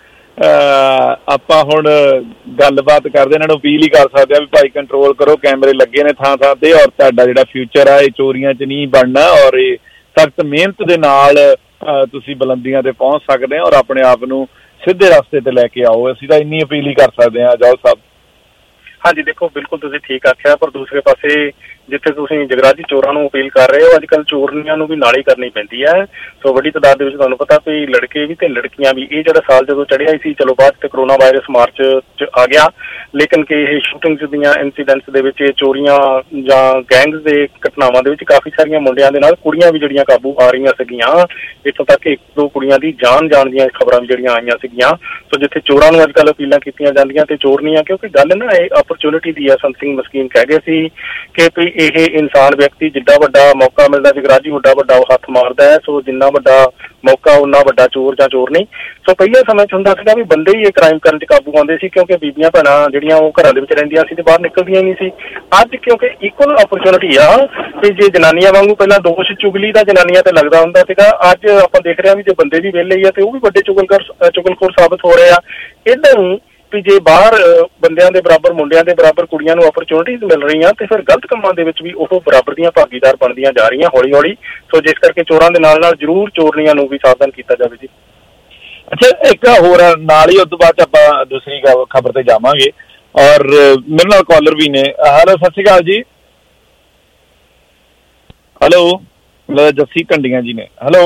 ਆਪਾਂ ਹੁਣ ਗੱਲਬਾਤ ਕਰਦੇ, ਇਹਨਾਂ ਨੂੰ ਅਪੀਲ ਹੀ ਕਰ ਸਕਦੇ ਆ ਵੀ ਭਾਈ ਕੰਟਰੋਲ ਕਰੋ, ਕੈਮਰੇ ਲੱਗੇ ਨੇ ਥਾਂ ਥਾਂ ਤੇ। ਔਰ ਤੁਹਾਡਾ ਜਿਹੜਾ ਫਿਊਚਰ ਆ ਇਹ ਚੋਰੀਆਂ 'ਚ ਨਹੀਂ ਬਣਨਾ ਔਰ ਇਹ ਸਖਤ ਮਿਹਨਤ ਦੇ ਨਾਲ ਤੁਸੀਂ ਬੁਲੰਦੀਆਂ ਤੇ ਪਹੁੰਚ ਸਕਦੇ ਆ ਔਰ ਆਪਣੇ ਆਪ ਨੂੰ ਸਿੱਧੇ ਰਸਤੇ ਤੇ ਲੈ ਕੇ ਆਓ। ਅਸੀਂ ਤਾਂ ਇੰਨੀ ਅਪੀਲ ਹੀ ਕਰ ਸਕਦੇ ਹਾਂ ਜੌਲ ਸਾਹਿਬ। ਹਾਂਜੀ ਦੇਖੋ, ਬਿਲਕੁਲ ਤੁਸੀਂ ਠੀਕ ਆਖਿਆ, ਪਰ ਦੂਸਰੇ ਪਾਸੇ ਜਿੱਥੇ ਤੁਸੀਂ ਜਗਰਾਜੀ ਚੋਰਾਂ ਨੂੰ ਅਪੀਲ ਕਰ ਰਹੇ ਹੋ, ਅੱਜ ਕੱਲ੍ਹ ਚੋਰਨੀਆਂ ਨੂੰ ਵੀ ਨਾਲ ਹੀ ਕਰਨੀ ਪੈਂਦੀ ਹੈ। ਸੋ ਵੱਡੀ ਤਾਦਾਦ ਦੇ ਵਿੱਚ ਤੁਹਾਨੂੰ ਪਤਾ ਵੀ ਲੜਕੇ ਵੀ ਤੇ ਲੜਕੀਆਂ ਵੀ, ਇਹ ਜਿਹੜਾ ਸਾਲ ਜਦੋਂ ਚੜ੍ਹਿਆ ਸੀ, ਚਲੋ ਬਾਅਦ ਤੇ ਕਰੋਨਾ ਵਾਇਰਸ ਮਾਰਚ 'ਚ ਆ ਗਿਆ, ਲੇਕਿਨ ਕਿ ਇਹ ਸ਼ੂਟਿੰਗਸ ਦੀਆਂ ਇਨਸੀਡੈਂਟਸ ਦੇ ਵਿੱਚ, ਇਹ ਚੋਰੀਆਂ ਜਾਂ ਗੈਂਗਸ ਦੇ ਘਟਨਾਵਾਂ ਦੇ ਵਿੱਚ ਕਾਫੀ ਸਾਰੀਆਂ ਮੁੰਡਿਆਂ ਦੇ ਨਾਲ ਕੁੜੀਆਂ ਵੀ ਜਿਹੜੀਆਂ ਕਾਬੂ ਆ ਰਹੀਆਂ ਸੀਗੀਆਂ। ਇੱਥੋਂ ਤੱਕ ਇੱਕ ਦੋ ਕੁੜੀਆਂ ਦੀ ਜਾਨ ਜਾਣ ਦੀਆਂ ਖਬਰਾਂ ਵੀ ਜਿਹੜੀਆਂ ਆਈਆਂ ਸੀਗੀਆਂ। ਸੋ ਜਿੱਥੇ ਚੋਰਾਂ ਨੂੰ ਅੱਜ ਕੱਲ੍ਹ ਅਪੀਲਾਂ ਕੀਤੀਆਂ ਜਾਂਦੀਆਂ ਤੇ ਚੋਰ ਨਹੀਂ ਆ, ਕਿਉਂਕਿ ਗੱਲ ਨਾ ਇਹ ਅਪਰਚੁਨਿਟੀ ਦੀ ਆ। ਸੰਤ ਸਿੰਘ ਮਸਕੀਨ ਕਹਿ ਗਏ ਸੀ ਕਿ ਵੀ ਇਹ ਇਨਸਾਨ ਵਿਅਕਤੀ ਜਿੱਡਾ ਵੱਡਾ ਮੌਕਾ ਮਿਲਦਾ ਜਗਰਾਜੀ ਉੱਡਾ ਵੱਡਾ ਉਹ ਹੱਥ ਮਾਰਦਾ ਹੈ। ਸੋ ਜਿੰਨਾ ਵੱਡਾ ਮੌਕਾ ਉਨਾ ਵੱਡਾ ਚੋਰ ਜਾਂ ਚੋਰ ਨਹੀਂ। ਸੋ ਪਹਿਲੇ ਸਮੇਂ 'ਚ ਹੁੰਦਾ ਸੀਗਾ ਵੀ ਬੰਦੇ ਹੀ ਇਹ ਕ੍ਰਾਈਮ ਕਰਨ 'ਚ ਕਾਬੂ ਆਉਂਦੇ ਸੀ, ਕਿਉਂਕਿ ਬੀਬੀਆਂ ਭੈਣਾਂ ਜਿਹੜੀਆਂ ਉਹ ਘਰਾਂ ਦੇ ਵਿੱਚ ਰਹਿੰਦੀਆਂ ਸੀ ਤੇ ਬਾਹਰ ਨਿਕਲਦੀਆਂ ਨਹੀਂ ਸੀ। ਅੱਜ ਕਿਉਂਕਿ ਇਕੁਅਲ ਅਪਰਚੁਨਿਟੀ ਆ ਵੀ ਜੇ ਜਨਾਨੀਆਂ ਵਾਂਗੂ ਪਹਿਲਾਂ ਦੋਸ਼ ਚੁਗਲੀ ਦਾ ਜਨਾਨੀਆਂ ਤੇ ਲੱਗਦਾ ਹੁੰਦਾ ਸੀਗਾ, ਅੱਜ ਆਪਾਂ ਦੇਖ ਰਹੇ ਹਾਂ ਵੀ ਜੇ ਬੰਦੇ ਵੀ ਵਿਹਲੇ ਹੀ ਆ ਤੇ ਉਹ ਵੀ ਵੱਡੇ ਚੁਗਲਖੋਰ ਸਾਬਤ ਹੋ ਰਹੇ ਆ। ਏਦਾਂ ਹੀ ਵੀ ਜੇ ਬਾਹਰ ਬੰਦਿਆਂ ਦੇ ਬਰਾਬਰ ਮੁੰਡਿਆਂ ਦੇ ਬਰਾਬਰ ਕੁੜੀਆਂ ਨੂੰ ਅਪਰਚੁਨਿਟੀਜ਼ ਮਿਲ ਰਹੀਆਂ ਤੇ ਫਿਰ ਗਲਤ ਕੰਮਾਂ ਦੇ ਵਿੱਚ ਵੀ ਉਹ ਬਰਾਬਰ ਦੀਆਂ ਭਾਗੀਦਾਰ ਬਣਦੀਆਂ ਜਾ ਰਹੀਆਂ ਹੌਲੀ ਹੌਲੀ। ਸੋ ਜਿਸ ਕਰਕੇ ਚੋਰਾਂ ਦੇ ਨਾਲ ਨਾਲ ਜ਼ਰੂਰ ਚੋਰਨੀਆਂ ਨੂੰ ਵੀ ਸਾਵਧਾਨ ਕੀਤਾ ਜਾਵੇ ਜੀ। ਅੱਛਾ, ਇੱਕ ਹੋਰ ਨਾਲ ਹੀ ਉਸ ਤੋਂ ਬਾਅਦ ਆਪਾਂ ਦੂਸਰੀ ਖਬਰ ਤੇ ਜਾਵਾਂਗੇ ਔਰ ਮੇਰੇ ਨਾਲ ਕਾਲਰ ਵੀ ਨੇ। ਹੈਲੋ, ਸਤਿ ਸ਼੍ਰੀ ਅਕਾਲ ਜੀ। ਹੈਲੋ, ਜੱਸੀ ਢੰਡੀਆਂ ਜੀ ਨੇ। ਹੈਲੋ,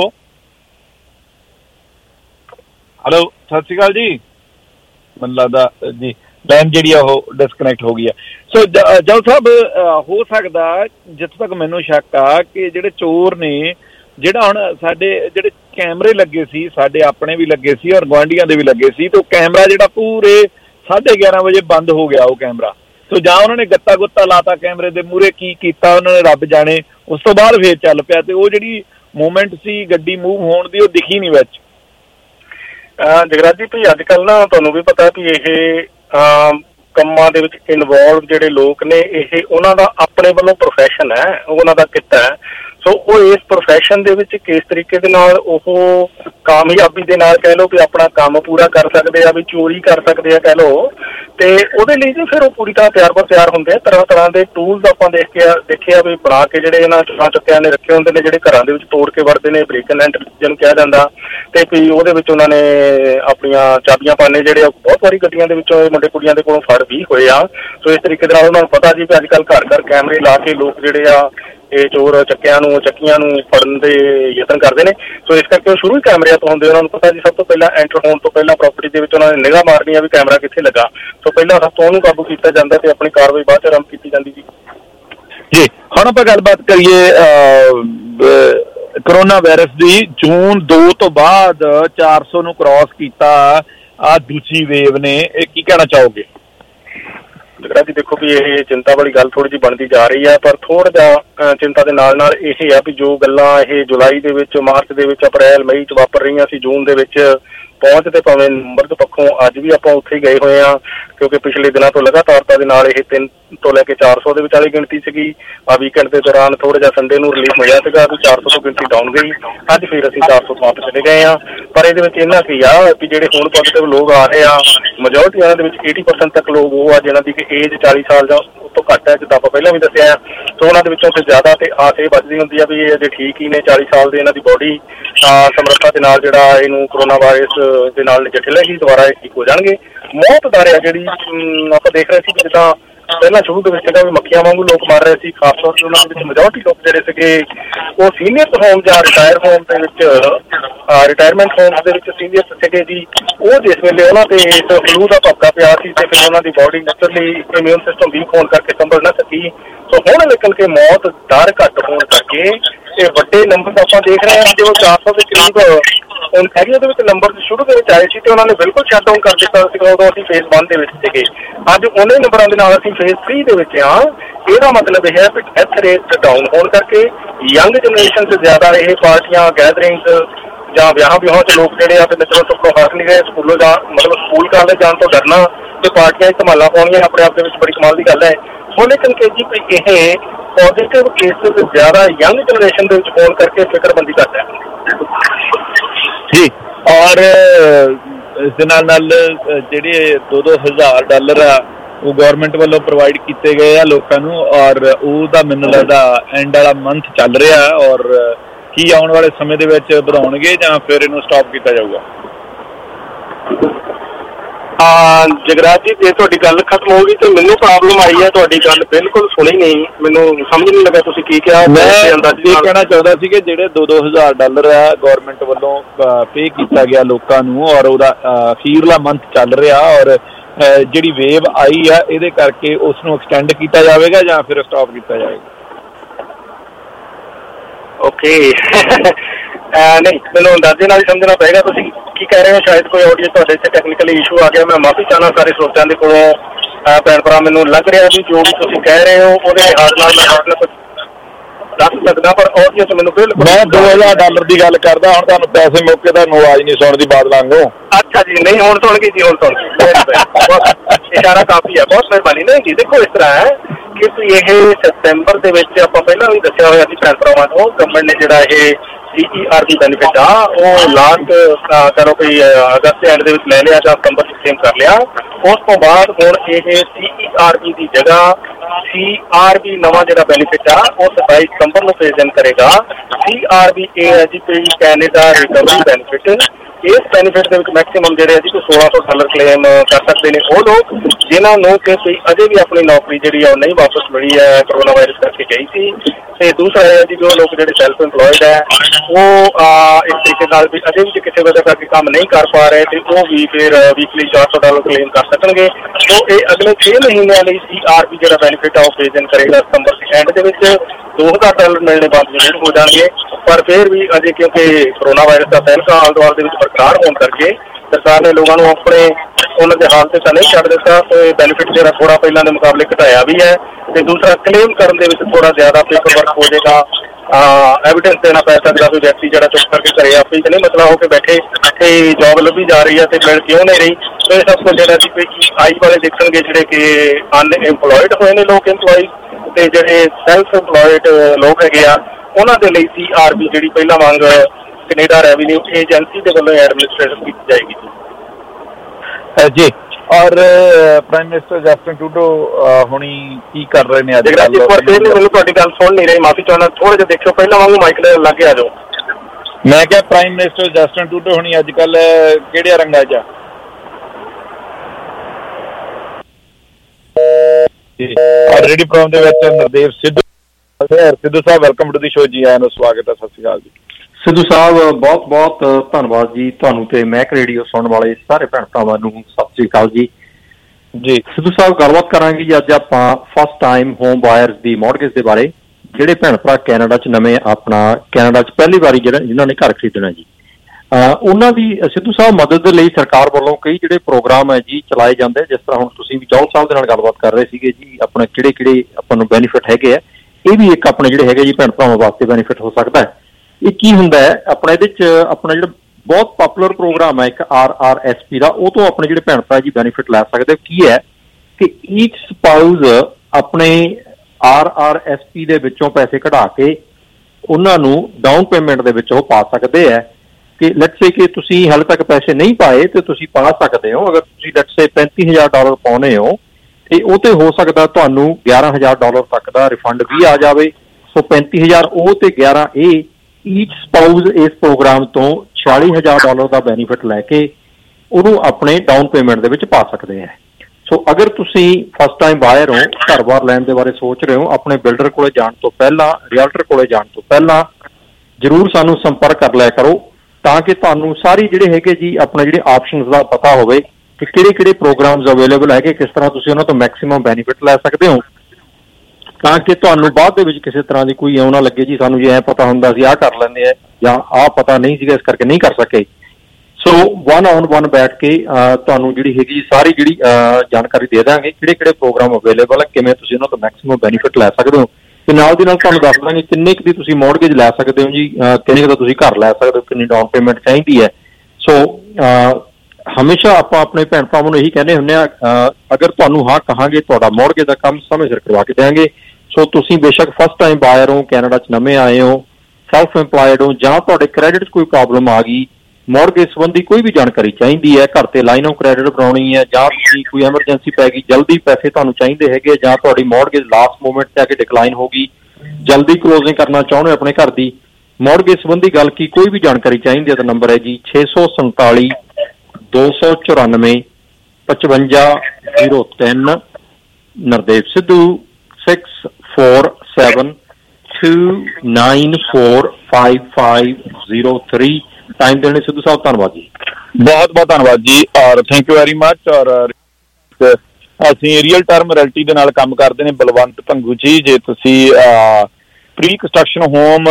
ਸਤਿ ਸ਼੍ਰੀ ਅਕਾਲ ਜੀ। ਮੈਨੂੰ ਲੱਗਦਾ ਜੀ ਲਾਈਨ ਜਿਹੜੀ ਆ ਉਹ ਡਿਸਕਨੈਕਟ ਹੋ ਗਈ ਆ। ਸੋ ਜਲ ਸਾਹਿਬ, ਹੋ ਸਕਦਾ ਜਿੱਥੋਂ ਤੱਕ ਮੈਨੂੰ ਸ਼ੱਕ ਆ ਕਿ ਜਿਹੜੇ ਚੋਰ ਨੇ, ਜਿਹੜਾ ਹੁਣ ਸਾਡੇ ਜਿਹੜੇ ਕੈਮਰੇ ਲੱਗੇ ਸੀ, ਸਾਡੇ ਆਪਣੇ ਵੀ ਲੱਗੇ ਸੀ ਔਰ ਗੁਆਂਢੀਆਂ ਦੇ ਵੀ ਲੱਗੇ ਸੀ, ਤੇ ਉਹ ਕੈਮਰਾ ਜਿਹੜਾ ਪੂਰੇ 11:30 ਵਜੇ ਬੰਦ ਹੋ ਗਿਆ ਉਹ ਕੈਮਰਾ। ਸੋ ਜਾਂ ਉਹਨਾਂ ਨੇ ਗੱਤਾ ਗੁੱਤਾ ਲਾਤਾ ਕੈਮਰੇ ਦੇ ਮੂਹਰੇ, ਕੀ ਕੀਤਾ ਉਹਨਾਂ ਨੇ ਰੱਬ ਜਾਣੇ। ਉਸ ਤੋਂ ਬਾਅਦ ਫੇਰ ਚੱਲ ਪਿਆ ਤੇ ਉਹ ਜਿਹੜੀ ਮੂਵਮੈਂਟ ਸੀ ਗੱਡੀ ਮੂਵ ਹੋਣ ਦੀ ਉਹ ਦਿਖੀ ਨਹੀਂ ਵਿੱਚ। ਜਗਰਾਜੀ ਭਾਈ, ਅੱਜ ਕੱਲ੍ਹ ਨਾ ਤੁਹਾਨੂੰ ਵੀ ਪਤਾ ਵੀ ਇਹ ਕੰਮਾਂ ਦੇ ਵਿੱਚ ਇਨਵੋਲਵ ਜਿਹੜੇ ਲੋਕ ਨੇ, ਇਹ ਉਹਨਾਂ ਦਾ ਆਪਣੇ ਵੱਲੋਂ ਪ੍ਰੋਫੈਸ਼ਨ ਹੈ, ਉਹਨਾਂ ਦਾ ਕਿੱਤਾ ਹੈ। ਸੋ ਉਹ ਇਸ ਪ੍ਰੋਫੈਸ਼ਨ ਦੇ ਵਿੱਚ ਕਿਸ ਤਰੀਕੇ ਦੇ ਨਾਲ ਉਹ ਕਾਮਯਾਬੀ ਦੇ ਨਾਲ ਕਹਿ ਲਓ ਵੀ ਆਪਣਾ ਕੰਮ ਪੂਰਾ ਕਰ ਸਕਦੇ ਆ, ਵੀ ਚੋਰੀ ਕਰ ਸਕਦੇ ਆ ਕਹਿ ਲਓ, ਤੇ ਉਹਦੇ ਲਈ ਜੀ ਫਿਰ ਉਹ ਪੂਰੀ ਤਰ੍ਹਾਂ ਤਿਆਰ ਹੁੰਦੇ ਆ। ਤਰ੍ਹਾਂ ਤਰ੍ਹਾਂ ਦੇ ਟੂਲਸ ਆਪਾਂ ਦੇਖਿਆ ਵੀ ਬਣਾ ਕੇ ਜਿਹੜੇ ਇਹਨਾਂ ਚੋਰਾਂ ਚੱਕਿਆਂ ਨੇ ਰੱਖੇ ਹੁੰਦੇ ਨੇ, ਜਿਹੜੇ ਘਰਾਂ ਦੇ ਵਿੱਚ ਤੋੜ ਕੇ ਵੜਦੇ ਨੇ, ਬ੍ਰੇਕ ਐਂਡ ਐਂਟਰ ਜਿਹਨੂੰ ਕਿਹਾ ਜਾਂਦਾ। ਤੇ ਵੀ ਉਹਦੇ ਵਿੱਚ ਉਹਨਾਂ ਨੇ ਆਪਣੀਆਂ ਚਾਬੀਆਂ ਪਾਣੇ ਜਿਹੜੇ ਬਹੁਤ ਵਾਰੀ ਗੱਡੀਆਂ ਦੇ ਵਿੱਚੋਂ ਮੁੰਡੇ ਕੁੜੀਆਂ ਦੇ ਕੋਲੋਂ ਫੜ ਵੀ ਹੋਏ ਆ। ਸੋ ਇਸ ਤਰੀਕੇ ਦੇ ਨਾਲ ਉਹਨਾਂ ਨੂੰ ਪਤਾ ਜੀ ਵੀ ਅੱਜ ਕੱਲ੍ਹ ਘਰ ਘਰ ਕੈਮਰੇ ਲਾ ਕੇ ਲੋਕ ਜਿਹੜੇ ਆ ਇਹ ਚੋਰ ਚੱਕਿਆਂ ਨੂੰ ਫੜਨ ਦੇ ਯਤਨ ਕਰਦੇ ਨੇ। ਸੋ ਇਸ ਕਰਕੇ ਉਹ ਸ਼ੁਰੂ ਹੀ ਕੈਮਰਿਆਂ ਤੋਂ ਹੁੰਦੇ। ਉਹਨਾਂ ਨੂੰ ਪਤਾ ਜੀ ਸਭ ਤੋਂ ਪਹਿਲਾਂ ਐਂਟਰ ਹੋਣ ਤੋਂ ਪਹਿਲਾਂ ਪ੍ਰਾਪਰਟੀ ਦੇ ਵਿੱਚ ਉਹਨਾਂ ਨੇ ਨਿਗਾਹ ਮਾਰਨੀ ਆ ਵੀ ਕੈਮਰਾ ਕਿੱਥੇ ਲੱਗਾ। ਸੋ ਪਹਿਲਾਂ ਸਭ ਤੋਂ ਉਹਨੂੰ ਕਾਬੂ ਕੀਤਾ ਜਾਂਦਾ ਤੇ ਆਪਣੀ ਕਾਰਵਾਈ ਬਾਅਦ 'ਚ ਆਰੰਭ ਕੀਤੀ ਜਾਂਦੀ ਜੀ। ਹੁਣ ਆਪਾਂ ਗੱਲਬਾਤ ਕਰੀਏ ਕਰੋਨਾ ਵਾਇਰਸ ਦੀ। ਜੂਨ 2 ਤੋਂ ਬਾਅਦ 400 ਨੂੰ ਕ੍ਰਾਸ ਕੀਤਾ ਆ ਦੂਜੀ ਵੇਵ ਨੇ, ਇਹ ਕੀ ਕਹਿਣਾ ਚਾਹੋਗੇ? ਜਗਰਾਜੀ ਦੇਖੋ ਵੀ ਇਹ ਚਿੰਤਾ ਵਾਲੀ ਗੱਲ ਥੋੜੀ ਜਿਹੀ ਬਣਦੀ ਜਾ ਰਹੀ ਹੈ, ਪਰ ਥੋੜਾ ਜਿਹਾ ਚਿੰਤਾ ਦੇ ਨਾਲ ਨਾਲ ਇਹ ਆ ਵੀ ਜੋ ਗੱਲਾਂ ਇਹ ਜੁਲਾਈ ਦੇ ਵਿੱਚ, ਮਾਰਚ ਦੇ ਵਿੱਚ, ਅਪ੍ਰੈਲ ਮਈ 'ਚ ਵਾਪਰ ਰਹੀਆਂ ਸੀ, ਜੂਨ ਦੇ ਵਿੱਚ ਪਹੁੰਚ ਤੇ ਭਾਵੇਂ ਨੰਬਰ ਦੇ ਪੱਖੋਂ ਅੱਜ ਵੀ ਆਪਾਂ ਉੱਥੇ ਹੀ ਗਏ ਹੋਏ ਹਾਂ, ਕਿਉਂਕਿ ਪਿਛਲੇ ਦਿਨਾਂ ਤੋਂ ਲਗਾਤਾਰਤਾ ਦੇ ਨਾਲ ਇਹ 3 ਤੋਂ ਲੈ ਕੇ 400 ਦੇ ਵਿਚਾਲੇ ਗਿਣਤੀ ਸੀਗੀ। ਆ ਵੀਕਐਂਡ ਦੇ ਦੌਰਾਨ ਥੋੜਾ ਜਿਹਾ ਸੰਡੇ ਨੂੰ ਰਿਲੀਫ ਹੋਇਆ ਸੀਗਾ ਵੀ 400 ਤੋਂ ਗਿਣਤੀ ਡਾਊਨ ਗਈ। ਅੱਜ ਫਿਰ ਅਸੀਂ 400 ਤੋਂ ਵਾਪਸ ਚਲੇ ਗਏ ਹਾਂ। ਪਰ ਇਹਦੇ ਵਿੱਚ ਇੰਨਾ ਕੀ ਆ ਵੀ ਜਿਹੜੇ ਹੁਣ ਪੋਜ਼ੀਟਿਵ ਲੋਕ ਆ ਰਹੇ ਆ, ਮੈਜੋਰਟੀ ਉਹਨਾਂ ਦੇ ਵਿੱਚ 80% ਤੱਕ ਲੋਕ ਉਹ ਆ ਜਿਹਨਾਂ ਦੀ ਕਿ ਏਜ 40 ਸਾਲ ਜਾਂ ਤੋਂ ਘੱਟ ਹੈ, ਜਿੱਦਾਂ ਆਪਾਂ ਪਹਿਲਾਂ ਵੀ ਦੱਸਿਆ। ਸੋ ਉਹਨਾਂ ਦੇ ਵਿੱਚੋਂ ਫਿਰ ਜ਼ਿਆਦਾ ਤੇ ਆਸ ਇਹ ਵੱਜਦੀ ਹੁੰਦੀ ਆ ਵੀ ਇਹ ਅਜੇ ਠੀਕ ਹੀ ਨੇ, 40 ਸਾਲ ਦੇ ਇਹਨਾਂ ਦੀ ਬੋਡੀ ਸਮਰੱਥਾ ਦੇ ਨਾਲ ਜਿਹੜਾ ਇਹਨੂੰ ਕਰੋਨਾ ਵਾਇਰਸ ਦੇ ਨਾਲ ਨਜਿੱਠ ਲਏਗੀ, ਦੁਬਾਰਾ ਇਹ ਠੀਕ ਹੋ ਜਾਣਗੇ। ਮੌਤ ਦਰ ਆ ਜਿਹੜੀ ਆਪਾਂ ਦੇਖ ਰਹੇ ਸੀ, ਜਿੱਦਾਂ ਪਹਿਲਾਂ ਸ਼ੁਰੂ ਦੇ ਵਿੱਚ ਸੀਗਾ ਵੀ ਮੱਖੀਆਂ ਵਾਂਗੂ ਲੋਕ ਮਰ ਰਹੇ ਸੀ, ਖਾਸ ਤੌਰ ਤੇ ਉਹਨਾਂ ਦੇ ਵਿੱਚ ਮੈਜੋਰਟੀ ਲੋਕ ਜਿਹੜੇ ਸੀਗੇ ਉਹ ਸੀਨੀਅਰ ਹੋਮ ਜਾਂ ਰਿਟਾਇਰ ਹੋਮ ਦੇ ਵਿੱਚ, ਰਿਟਾਇਰਮੈਂਟ ਹੋਮਸ ਦੇ ਵਿੱਚ ਸੀਨੀਅਰ ਸੀਗੇ ਜੀ। ਉਹ ਜਿਸ ਵੇਲੇ ਉਹਨਾਂ ਤੇ ਇਸ ਫਲੂ ਦਾ ਭਪਕਾ ਪਿਆ ਸੀ ਤੇ ਫਿਰ ਉਹਨਾਂ ਦੀ body naturally immune system weak ਹੋਣ ਕਰਕੇ ਸੰਭਲ ਨਾ ਸਕੀ। ਸੋ ਹੁਣ ਲੇਕਿਨ ਕਿ ਮੌਤ ਦਰ ਘੱਟ ਹੋਣ ਕਰਕੇ ਇਹ ਵੱਡੇ ਨੰਬਰ ਆਪਾਂ ਦੇਖ ਰਹੇ ਹਾਂ, ਜਿਵੇਂ 400 ਦੇ ਕਰੀਬ ਹੁਣ ਹੈਗੇ ਉਹਦੇ ਵਿੱਚ ਨੰਬਰ ਸ਼ੁਰੂ ਦੇ ਵਿੱਚ ਆਏ ਸੀ ਤੇ ਉਹਨਾਂ ਨੇ ਬਿਲਕੁਲ ਸ਼ਟ ਡਾਊਨ ਕਰ ਦਿੱਤਾ ਸੀਗਾ, ਉਦੋਂ ਅਸੀਂ ਫੇਜ਼ 1 ਦੇ ਵਿੱਚ ਸੀਗੇ। ਅੱਜ ਉਹਨੇ ਨੰਬਰਾਂ ਦੇ ਨਾਲ ਅਸੀਂ ਫੇਜ਼ 3 ਦੇ ਵਿੱਚ ਹਾਂ। ਇਹਦਾ ਮਤਲਬ ਇਹ ਹੈ ਕਿ ਡੈਥ ਰੇਟ ਡਾਊਨ ਹੋਣ ਕਰਕੇ ਯੰਗ ਜਨਰੇਸ਼ਨ 'ਚ ਜ਼ਿਆਦਾ ਇਹ ਪਾਰਟੀਆਂ, ਗੈਦਰਿੰਗਸ ਜਾਂ ਵਿਆਹਾਂ ਚ ਲੋਕ ਜਿਹੜੇ ਆ ਤੇ ਨੱਚਣ ਟੱਪਣੋਂ ਹੱਸ ਨਹੀਂ ਰਹੇ। ਸਕੂਲੋਂ ਜਾ ਮਤਲਬ ਸਕੂਲ ਕਾਲਜ ਜਾਣ ਤੋਂ ਡਰਨਾ ਤੇ ਪਾਰਟੀਆਂ 'ਚ ਧਮਾਲਾਂ ਪਾਉਣੀਆਂ ਆਪਣੇ ਆਪ ਦੇ ਵਿੱਚ ਬੜੀ ਕਮਾਲ ਦੀ ਗੱਲ ਹੈ। ਹੁਣ ਲੇਕਿਨ ਕਿ ਜੀ ਇਹ ਪੋਜ਼ੀਟਿਵ ਕੇਸਿਸ ਜ਼ਿਆਦਾ ਯੰਗ ਜਨਰੇਸ਼ਨ ਦੇ ਵਿੱਚ ਹੋਣ ਕਰਕੇ ਫਿਕਰਮੰਦੀ ਕਰਦਾ ਹੈ ਜੀ। ਔਰ ਇਸ ਦੇ ਨਾਲ ਜਿਹੜੇ $2,000 ਆ ਉਹ ਗਵਰਨਮੈਂਟ ਵੱਲੋਂ ਪ੍ਰੋਵਾਈਡ ਕੀਤੇ ਗਏ ਆ ਲੋਕਾਂ ਨੂੰ, ਔਰ ਉਹਦਾ ਮੈਨੂੰ ਲੱਗਦਾ ਐਂਡ ਵਾਲਾ ਮੰਥ ਚੱਲ ਰਿਹਾ। ਔਰ ਕੀ ਆਉਣ ਵਾਲੇ ਸਮੇਂ ਦੇ ਵਿੱਚ ਵਧਾਉਣਗੇ ਜਾਂ ਫਿਰ ਇਹਨੂੰ ਸਟਾਪ ਕੀਤਾ ਜਾਊਗਾ? ਜਗਰਾਜ ਜੀ, ਜੇ ਤੁਹਾਡੀ ਗੱਲ ਖਤਮ ਹੋ ਗਈ ਤੇ ਮੈਨੂੰ ਪ੍ਰੋਬਲਮ ਆਈ ਹੈ। ਤੁਹਾਡੀ ਗੱਲ ਬਿਲਕੁਲ ਸੁਣੀ ਨਹੀਂ, ਮੈਨੂੰ ਸਮਝ ਨਹੀਂ ਲੱਗਾ ਤੁਸੀਂ ਕੀ ਕਿਹਾ। ਮੈਂ ਇਹ ਕਹਿਣਾ ਚਾਹੁੰਦਾ ਸੀ ਕਿ ਜਿਹੜੇ $2,000 ਆ ਗਵਰਨਮੈਂਟ ਵੱਲੋਂ ਪੇ ਕੀਤਾ ਗਿਆ ਲੋਕਾਂ ਨੂੰ, ਔਰ ਉਹਦਾ ਅਖੀਰਲਾ ਮੰਥ ਚੱਲ ਰਿਹਾ, ਔਰ ਜਿਹੜੀ ਵੇਵ ਆਈ ਆ ਇਹਦੇ ਕਰਕੇ ਉਸ ਨੂੰ ਐਕਸਟੈਂਡ ਕੀਤਾ ਜਾਵੇਗਾ ਜਾਂ ਫਿਰ ਸਟਾਪ ਕੀਤਾ ਜਾਵੇਗਾ? ਓਕੇ ਨਹੀਂ, ਮੈਨੂੰ ਅੰਦਾਜ਼ੇ ਨਾਲ ਹੀ ਸਮਝਣਾ ਪਏਗਾ ਤੁਸੀਂ ਕੀ ਕਹਿ ਰਹੇ ਹੋ। ਸ਼ਾਇਦ ਕੋਈ ਆਡੀਓ ਤੁਹਾਡੇ 'ਚ ਟੈਕਨੀਕਲੀ ਇਸ਼ੂ ਆ ਗਿਆ। ਮੈਂ ਮਾਫੀ ਚਾਹੁੰਦਾ ਸਾਰੇ ਸਰੋਤਿਆਂ ਦੇ ਕੋਲੋਂ। ਭੈਣ ਭਰਾ, ਮੈਨੂੰ ਲੱਗ ਰਿਹਾ ਵੀ ਜੋ ਵੀ ਤੁਸੀਂ ਕਹਿ ਰਹੇ ਹੋ ਉਹਦੇ ਲਿਹਾਜ਼ ਨਾਲ ਮੈਂ ਆਪਣੇ ਕੁਝ ਦੱਸ ਸਕਦਾ, ਪਰ ਆਡੀਓ 'ਚ ਮੈਨੂੰ ਬਿਲਕੁਲ ਮੈਂ $2,000 ਦੀ ਗੱਲ ਕਰਦਾ। ਹੁਣ ਤੁਹਾਨੂੰ ਪੈਸੇ ਮੌਕੇ ਤੁਹਾਨੂੰ ਆਵਾਜ਼ ਨਹੀਂ ਸੁਣਦੀ ਬਾਦਲ ਵਾਂਗੂ। ਅੱਛਾ ਜੀ, ਨਹੀਂ ਹੁਣ ਸੁਣ ਗਈ ਜੀ, ਹੁਣ ਸੁਣ ਗਈ। ਇਸ਼ਾਰਾ ਕਾਫੀ ਹੈ, ਬਹੁਤ ਮਿਹਰਬਾਨੀ। ਨਹੀਂ ਜੀ, ਦੇਖੋ ਇਸ ਤਰ੍ਹਾਂ ਹੈ ਕਿ ਇਹ ਸਤੰਬਰ ਦੇ ਵਿੱਚ ਆਪਾਂ ਪਹਿਲਾਂ ਵੀ ਦੱਸਿਆ ਹੋਇਆ ਸੀ ਭੈਣ ਭਰਾਵਾਂ ਨੂੰ, ਗਵਰਨਮੈਂਟ ਨੇ ਜਿਹੜਾ ਇਹ CERB ਬੈਨੀਫਿਟ ਆ ਉਹ ਲਾਸਟ ਚਲੋ ਕੋਈ ਅਗਸਤ ਐਂਡ ਦੇ ਵਿੱਚ ਲੈ ਲਿਆ ਜਾਂ ਸਤੰਬਰ 'ਚ ਕਲੇਮ ਕਰ ਲਿਆ। ਉਸ ਤੋਂ ਬਾਅਦ ਹੁਣ ਇਹ CERB ਦੀ ਜਗ੍ਹਾ CRB ਨਵਾਂ ਜਿਹੜਾ ਬੈਨੀਫਿਟ ਆ ਉਹ 27 ਸਤੰਬਰ ਨੂੰ ਪ੍ਰੈਜ਼ੈਂਟ ਕਰੇਗਾ। CRB ਇਹ ਹੈ ਜੀ ਕੋਈ ਕੈਨੇਡਾ ਰਿਕਵਰੀ ਬੈਨੀਫਿਟ। ਇਸ ਬੈਨੀਫਿਟ ਦੇ ਵਿੱਚ ਮੈਕਸਿਮਮ ਜਿਹੜੇ ਆ ਜੀ $1,600 ਕਲੇਮ ਕਰ ਸਕਦੇ ਨੇ ਉਹ ਲੋਕ ਜਿਨ੍ਹਾਂ ਨੂੰ ਕਿ ਕੋਈ ਅਜੇ ਵੀ ਆਪਣੀ ਨੌਕਰੀ ਜਿਹੜੀ ਆ ਉਹ ਨਹੀਂ ਵਾਪਸ ਮਿਲੀ ਹੈ, ਕਰੋਨਾ ਵਾਇਰਸ ਕਰਕੇ ਗਈ ਸੀ। ਤੇ ਦੂਸਰਾ ਇਹ ਹੈ ਜੀ ਜੋ ਲੋਕ ਜਿਹੜੇ ਸੈਲਫ ਇੰਪਲੋਇਡ ਹੈ ਉਹ ਇਸ ਤਰੀਕੇ ਨਾਲ ਵੀ ਅਜੇ ਵੀ ਕਿਸੇ ਵਜ੍ਹਾ ਕਰਕੇ ਕੰਮ ਨਹੀਂ ਕਰ ਪਾ ਰਹੇ ਤੇ ਉਹ ਵੀ ਫਿਰ ਵੀਕਲੀ $400 ਕਲੇਮ ਕਰ ਸਕਣਗੇ। ਸੋ ਇਹ ਅਗਲੇ 6 ਮਹੀਨਿਆਂ ਲਈ CRB ਜਿਹੜਾ ਬੈਨੀਫਿਟ ਆ ਉਹ ਪ੍ਰੈਜ਼ੈਂਟ ਕਰੇਗਾ। ਸਤੰਬਰ ਦੇ ਐਂਡ ਦੇ ਵਿੱਚ $2,000 ਮਿਲਣੇ ਬੰਦ ਜ਼ਰੂਰ ਹੋ ਜਾਣਗੇ, ਪਰ ਫਿਰ ਵੀ ਅਜੇ ਕਿਉਂਕਿ ਕਰੋਨਾ ਵਾਇਰਸ ਦਾ ਫੈਲਕਾ ਆਲੇ ਦੁਆਲੇ ਦੇ ਵਿੱਚ ਬਰਕਰਾਰ ਹੋਣ ਕਰਕੇ ਸਰਕਾਰ ਨੇ ਲੋਕਾਂ ਨੂੰ ਆਪਣੇ ਉਹਨਾਂ ਦੇ ਹਾਲ ਤੇ ਤਾਂ ਨਹੀਂ ਛੱਡ ਦਿੱਤਾ। ਤੇ ਬੈਨੀਫਿਟ ਜਿਹੜਾ ਥੋੜਾ ਪਹਿਲਾਂ ਦੇ ਮੁਕਾਬਲੇ ਘਟਾਇਆ ਵੀ ਹੈ ਤੇ ਦੂਸਰਾ ਕਲੇਮ ਕਰਨ ਦੇ ਵਿੱਚ ਥੋੜਾ ਜ਼ਿਆਦਾ ਪੇਪਰ ਵਰਕ ਹੋ ਜਾਏਗਾ। ਐਵੀਡੈਂਸ ਦੇਣਾ ਪੈ ਸਕਦਾ ਕੋਈ ਵਿਅਕਤੀ ਜਿਹੜਾ ਚੁੱਪ ਕਰਕੇ ਘਰੇ ਆਪੇ ਨਹੀਂ ਮਸਲਾ ਹੋ ਕੇ ਬੈਠੇ ਤੇ ਜੋਬ ਲੱਭੀ ਜਾ ਰਹੀ ਹੈ ਤੇ ਮਿਲ ਕਿਉਂ ਨਹੀਂ ਰਹੀ। ਸੋ ਇਹ ਸਭ ਕੁਝ ਜਿਹੜਾ ਸੀ ਆਈ ਵਾਲੇ ਦੇਖਣਗੇ ਜਿਹੜੇ ਕਿ ਅਨਇੰਪਲੋਇਡ ਹੋਏ ਨੇ ਲੋਕ, ਇੰਪਲੋਈ ਤੇ ਜਿਹੜੇ ਸੈਲਫ ਇੰਪਲੋਇਡ ਲੋਕ ਹੈਗੇ ਆ ਉਹਨਾਂ ਦੇ ਲਈ CRB ਜਿਹੜੀ ਪਹਿਲਾਂ ਵਾਂਗ ਕੈਨੇਡਾ ਰੈਵਨਿਊ ਏਜੰਸੀ ਦੇ ਵੱਲੋਂ ਐਡਮਿਨਿਸਟ੍ਰੇਸ਼ਨ ਕੀਤੀ ਜਾਏਗੀ ਜੀ। ਔਰ ਪ੍ਰਾਈਮ ਮਿਨਿਸਟਰ ਜਸਟਿਨ ਟਰੂਡੋ ਹੁਣੀ ਕੀ ਕਰ ਰਹੇ ਨੇ ਅੱਜ ਕੱਲ੍ਹ? ਮੈਨੂੰ ਤੁਹਾਡੀ ਗੱਲ ਸੁਣ ਨਹੀਂ ਰਹੀ, ਮਾਫੀ ਚਾਹੁੰਦਾ। ਥੋੜਾ ਜਿਹਾ ਦੇਖਿਓ, ਪਹਿਲਾਂ ਵਾਂਗੂ ਮਾਈਕ ਲਾ ਕੇ ਆ ਜਾਓ। ਮੈਂ ਕਿਹਾ ਪ੍ਰਾਈਮ ਮਿਨਿਸਟਰ ਜਸਟਿਨ ਟਰੂਡੋ ਹੁਣੀ ਅੱਜ ਕੱਲ੍ਹ ਕਿਹੜੇ ਰੰਗਾਂ 'ਚ ਆ? ਰੇਡੀ ਪ੍ਰੋਗਰਾਮ ਦੇ ਵਿੱਚ Nardev Sidhu Sahib, welcome to the show ਜੀ। ਆਇਆਂ ਨੂੰ ਸਵਾਗਤ ਹੈ। ਸਤਿ ਸ਼੍ਰੀ ਅਕਾਲ ਜੀ ਸਿੱਧੂ ਸਾਹਿਬ, ਬਹੁਤ ਬਹੁਤ ਧੰਨਵਾਦ ਜੀ ਤੁਹਾਨੂੰ ਤੇ ਮੈਕ ਰੇਡੀਓ ਸੁਣਨ ਵਾਲੇ ਸਾਰੇ ਭੈਣ ਭਰਾਵਾਂ ਨੂੰ ਸਤਿ ਸ਼੍ਰੀ ਅਕਾਲ ਜੀ। ਜੀ ਸਿੱਧੂ ਸਾਹਿਬ, ਗੱਲਬਾਤ ਕਰਾਂਗੇ ਜੀ ਅੱਜ ਆਪਾਂ ਫਸਟ ਟਾਈਮ ਹੋਮ ਬਾਇਰਸ ਦੀ ਮੌਰਗੇਜ ਦੇ ਬਾਰੇ। ਜਿਹੜੇ ਭੈਣ ਭਰਾ ਕੈਨੇਡਾ 'ਚ ਨਵੇਂ ਕੈਨੇਡਾ 'ਚ ਪਹਿਲੀ ਵਾਰੀ ਜਿਨ੍ਹਾਂ ਨੇ ਘਰ ਖਰੀਦਣਾ ਜੀ, ਉਹਨਾਂ ਦੀ ਸਿੱਧੂ ਸਾਹਿਬ ਮਦਦ ਦੇ ਲਈ ਸਰਕਾਰ ਵੱਲੋਂ ਕਈ ਜਿਹੜੇ ਪ੍ਰੋਗਰਾਮ ਹੈ ਜੀ ਚਲਾਏ ਜਾਂਦੇ। ਜਿਸ ਤਰ੍ਹਾਂ ਹੁਣ ਤੁਸੀਂ ਵੀ ਜੌਲ ਸਾਹਿਬ ਦੇ ਨਾਲ ਗੱਲਬਾਤ ਕਰ ਰਹੇ ਸੀਗੇ ਜੀ, ਆਪਣੇ ਕਿਹੜੇ ਆਪਾਂ ਨੂੰ ਬੈਨੀਫਿਟ ਹੈਗੇ ਆ। ਇਹ ਵੀ ਇੱਕ ਆਪਣੇ ਜਿਹੜੇ ਹੈਗੇ ਜੀ ਭੈਣ ਭਰਾਵਾਂ ਵਾਸਤੇ ਬੈਨੀਫਿਟ ਹੋ ਸਕਦਾ ਹੈ। ਇਹ ਕੀ ਹੁੰਦਾ ਹੈ ਆਪਣਾ ਇਹਦੇ 'ਚ ਆਪਣਾ ਜਿਹੜਾ ਬਹੁਤ ਪਾਪੂਲਰ ਪ੍ਰੋਗਰਾਮ ਹੈ ਇੱਕ RRSP ਦਾ, ਉਹ ਤੋਂ ਆਪਣੇ ਜਿਹੜੇ ਭੈਣ ਭਰਾ ਜੀ ਬੈਨੀਫਿਟ ਲੈ ਸਕਦੇ। ਕੀ ਹੈ ਕਿ ਈਚ ਸਪਾਊਜ਼ ਆਪਣੇ RRSP ਦੇ ਵਿੱਚੋਂ ਪੈਸੇ ਕਢਾ ਕੇ ਉਹਨਾਂ ਨੂੰ ਡਾਊਨ ਪੇਮੈਂਟ ਦੇ ਵਿੱਚ ਉਹ ਪਾ ਸਕਦੇ ਹੈ। ਕਿ ਲੈਟਸ ਸੇ ਕਿ ਤੁਸੀਂ ਹਾਲੇ ਤੱਕ ਪੈਸੇ ਨਹੀਂ ਪਾਏ ਤੇ ਤੁਸੀਂ ਪਾ ਸਕਦੇ ਹੋ। ਅਗਰ ਤੁਸੀਂ ਲੈਟਸ ਸੇ $35,000 ਪਾਉਣੇ ਹੋ ਤੇ ਉਹ ਤੇ ਹੋ ਸਕਦਾ ਤੁਹਾਨੂੰ $11,000 ਤੱਕ ਦਾ ਰਿਫੰਡ ਵੀ ਆ ਜਾਵੇ। ਸੋ 35,000 ਉਹ ਤੇ 11 ਇਹ ਈਚ ਸਪਾਊਸ ਇਸ ਪ੍ਰੋਗਰਾਮ ਤੋਂ $40,000 ਦਾ ਬੈਨੀਫਿਟ ਲੈ ਕੇ ਉਹਨੂੰ ਆਪਣੇ ਡਾਊਨ ਪੇਮੈਂਟ ਦੇ ਵਿੱਚ ਪਾ ਸਕਦੇ ਹੈ। ਸੋ ਅਗਰ ਤੁਸੀਂ ਫਸਟ ਟਾਈਮ ਬਾਇਰ ਹੋ, ਘਰ-ਬਾਰ ਲੈਣ ਦੇ ਬਾਰੇ ਸੋਚ ਰਹੇ ਹੋ, ਆਪਣੇ ਬਿਲਡਰ ਕੋਲੇ ਜਾਣ ਤੋਂ ਪਹਿਲਾਂ, ਰੀਅਲਟਰ ਕੋਲੇ ਜਾਣ ਤੋਂ ਪਹਿਲਾਂ ਜ਼ਰੂਰ ਸਾਨੂੰ ਸੰਪਰਕ ਕਰ ਲਿਆ ਕਰੋ, ਤਾਂ ਕਿ ਤੁਹਾਨੂੰ ਸਾਰੀ ਜਿਹੜੇ ਹੈਗੇ ਜੀ ਆਪਣੇ ਜਿਹੜੇ ਆਪਸ਼ਨਸ ਦਾ ਪਤਾ ਹੋਵੇ ਕਿ ਕਿਹੜੇ ਪ੍ਰੋਗਰਾਮਸ ਅਵੇਲੇਬਲ ਹੈਗੇ, ਕਿਸ ਤਰ੍ਹਾਂ ਤੁਸੀਂ ਉਹਨਾਂ ਤੋਂ ਮੈਕਸਿਮਮ ਬੈਨੀਫਿਟ ਲੈ ਸਕਦੇ ਹੋ, ਤਾਂ ਕਿ ਤੁਹਾਨੂੰ ਬਾਅਦ ਦੇ ਵਿੱਚ ਕਿਸੇ ਤਰ੍ਹਾਂ ਦੀ ਕੋਈ ਇਉਂ ਨਾ ਲੱਗੇ ਜੀ ਸਾਨੂੰ ਜੇ ਐਂ ਪਤਾ ਹੁੰਦਾ ਸੀ ਆਹ ਕਰ ਲੈਂਦੇ ਆ ਜਾਂ ਆਹ ਪਤਾ ਨਹੀਂ ਸੀਗਾ ਇਸ ਕਰਕੇ ਨਹੀਂ ਕਰ ਸਕੇ। ਸੋ 1-on-1 ਬੈਠ ਕੇ ਤੁਹਾਨੂੰ ਜਿਹੜੀ ਹੈਗੀ ਸਾਰੀ ਜਿਹੜੀ ਜਾਣਕਾਰੀ ਦੇ ਦਾਂਗੇ, ਕਿਹੜੇ ਪ੍ਰੋਗਰਾਮ ਅਵੇਲੇਬਲ ਹੈ, ਕਿਵੇਂ ਤੁਸੀਂ ਉਹਨਾਂ ਤੋਂ ਮੈਕਸਿਮਮ ਬੈਨੀਫਿਟ ਲੈ ਸਕਦੇ ਹੋ, ਤੇ ਨਾਲ ਦੀ ਨਾਲ ਤੁਹਾਨੂੰ ਦੱਸ ਦਾਂਗੇ ਕਿੰਨੇ ਕੁ ਦੀ ਤੁਸੀਂ ਮੌਰਗੇਜ ਲੈ ਸਕਦੇ ਹੋ ਜੀ, ਕਿੰਨੇ ਕੁ ਦਾ ਤੁਸੀਂ ਘਰ ਲੈ ਸਕਦੇ ਹੋ, ਕਿੰਨੀ ਡਾਊਨ ਪੇਮੈਂਟ ਚਾਹੀਦੀ ਹੈ। ਸੋ ਹਮੇਸ਼ਾ ਆਪਾਂ ਆਪਣੇ ਭੈਣ ਭਰਾਵਾਂ ਨੂੰ ਇਹੀ ਕਹਿੰਦੇ ਹੁੰਦੇ ਆ, ਅਗਰ ਤੁਹਾਨੂੰ ਹਾਂ ਕਹਾਂਗੇ ਤੁਹਾਡਾ ਮੌਰਗੇਜ ਦਾ ਕੰਮ ਸਮੇਂ ਸਿਰ ਕਰਵਾ ਕੇ ਦੇਵਾਂਗੇ। ਸੋ ਤੁਸੀਂ ਬੇਸ਼ੱਕ ਫਸਟ ਟਾਈਮ ਬਾਇਰ ਹੋ, ਕੈਨੇਡਾ 'ਚ ਨਵੇਂ ਆਏ ਹੋ, ਸੈਲਫ ਇੰਪਲਾਇਡ ਹੋ, ਜਾਂ ਤੁਹਾਡੇ ਕ੍ਰੈਡਿਟ 'ਚ ਕੋਈ ਪ੍ਰੋਬਲਮ ਆ ਗਈ, ਮੌਰਗੇਜ ਸੰਬੰਧੀ ਕੋਈ ਵੀ ਜਾਣਕਾਰੀ ਚਾਹੀਦੀ ਹੈ, ਘਰ ਤੇ ਲਾਈਨ ਆਫ ਕ੍ਰੈਡਿਟ ਬਣਾਉਣੀ ਹੈ, ਜਾਂ ਤੁਸੀਂ ਕੋਈ ਐਮਰਜੈਂਸੀ ਪੈ ਗਈ, ਜਲਦੀ ਪੈਸੇ ਤੁਹਾਨੂੰ ਚਾਹੀਦੇ ਹੈਗੇ, ਜਾਂ ਤੁਹਾਡੀ ਮੌਰਗੇਜ ਲਾਸਟ ਮੂਮੈਂਟ 'ਤੇ ਆ ਕੇ ਡਿਕਲਾਈਨ ਹੋ ਗਈ, ਜਲਦੀ ਕਲੋਜ਼ਿੰਗ ਕਰਨਾ ਚਾਹੁੰਦੇ ਹੋ ਆਪਣੇ ਘਰ ਦੀ, ਮੌਰਗੇਜ ਸੰਬੰਧੀ ਗੱਲ ਕੀ ਕੋਈ ਵੀ ਜਾਣਕਾਰੀ ਚਾਹੀਦੀ ਹੈ ਤਾਂ ਨੰਬਰ ਹੈ ਜੀ 647 294 5503। ਨਰਦੇਵ ਸਿੱਧੂ 6472945503। ਟਾਈਮ ਦੇਣੇ ਸਿੱਧੂ ਸਾਹਿਬ ਧੰਨਵਾਦ ਜੀ, ਬਹੁਤ ਬਹੁਤ ਧੰਨਵਾਦ ਜੀ, ਔਰ ਥੈਂਕ ਯੂ ਵੈਰੀ ਮਚ। ਔਰ ਅਸੀਂ ਰੀਅਲ ਟਰਮ ਰੈਲਟੀ ਦੇ ਨਾਲ ਕੰਮ ਕਰਦੇ ਨੇ ਬਲਵੰਤ ਭੰਗੂ ਜੀ। ਜੇ ਤੁਸੀਂ ਪ੍ਰੀ ਕੰਸਟਰਕਸ਼ਨ ਹੋਮ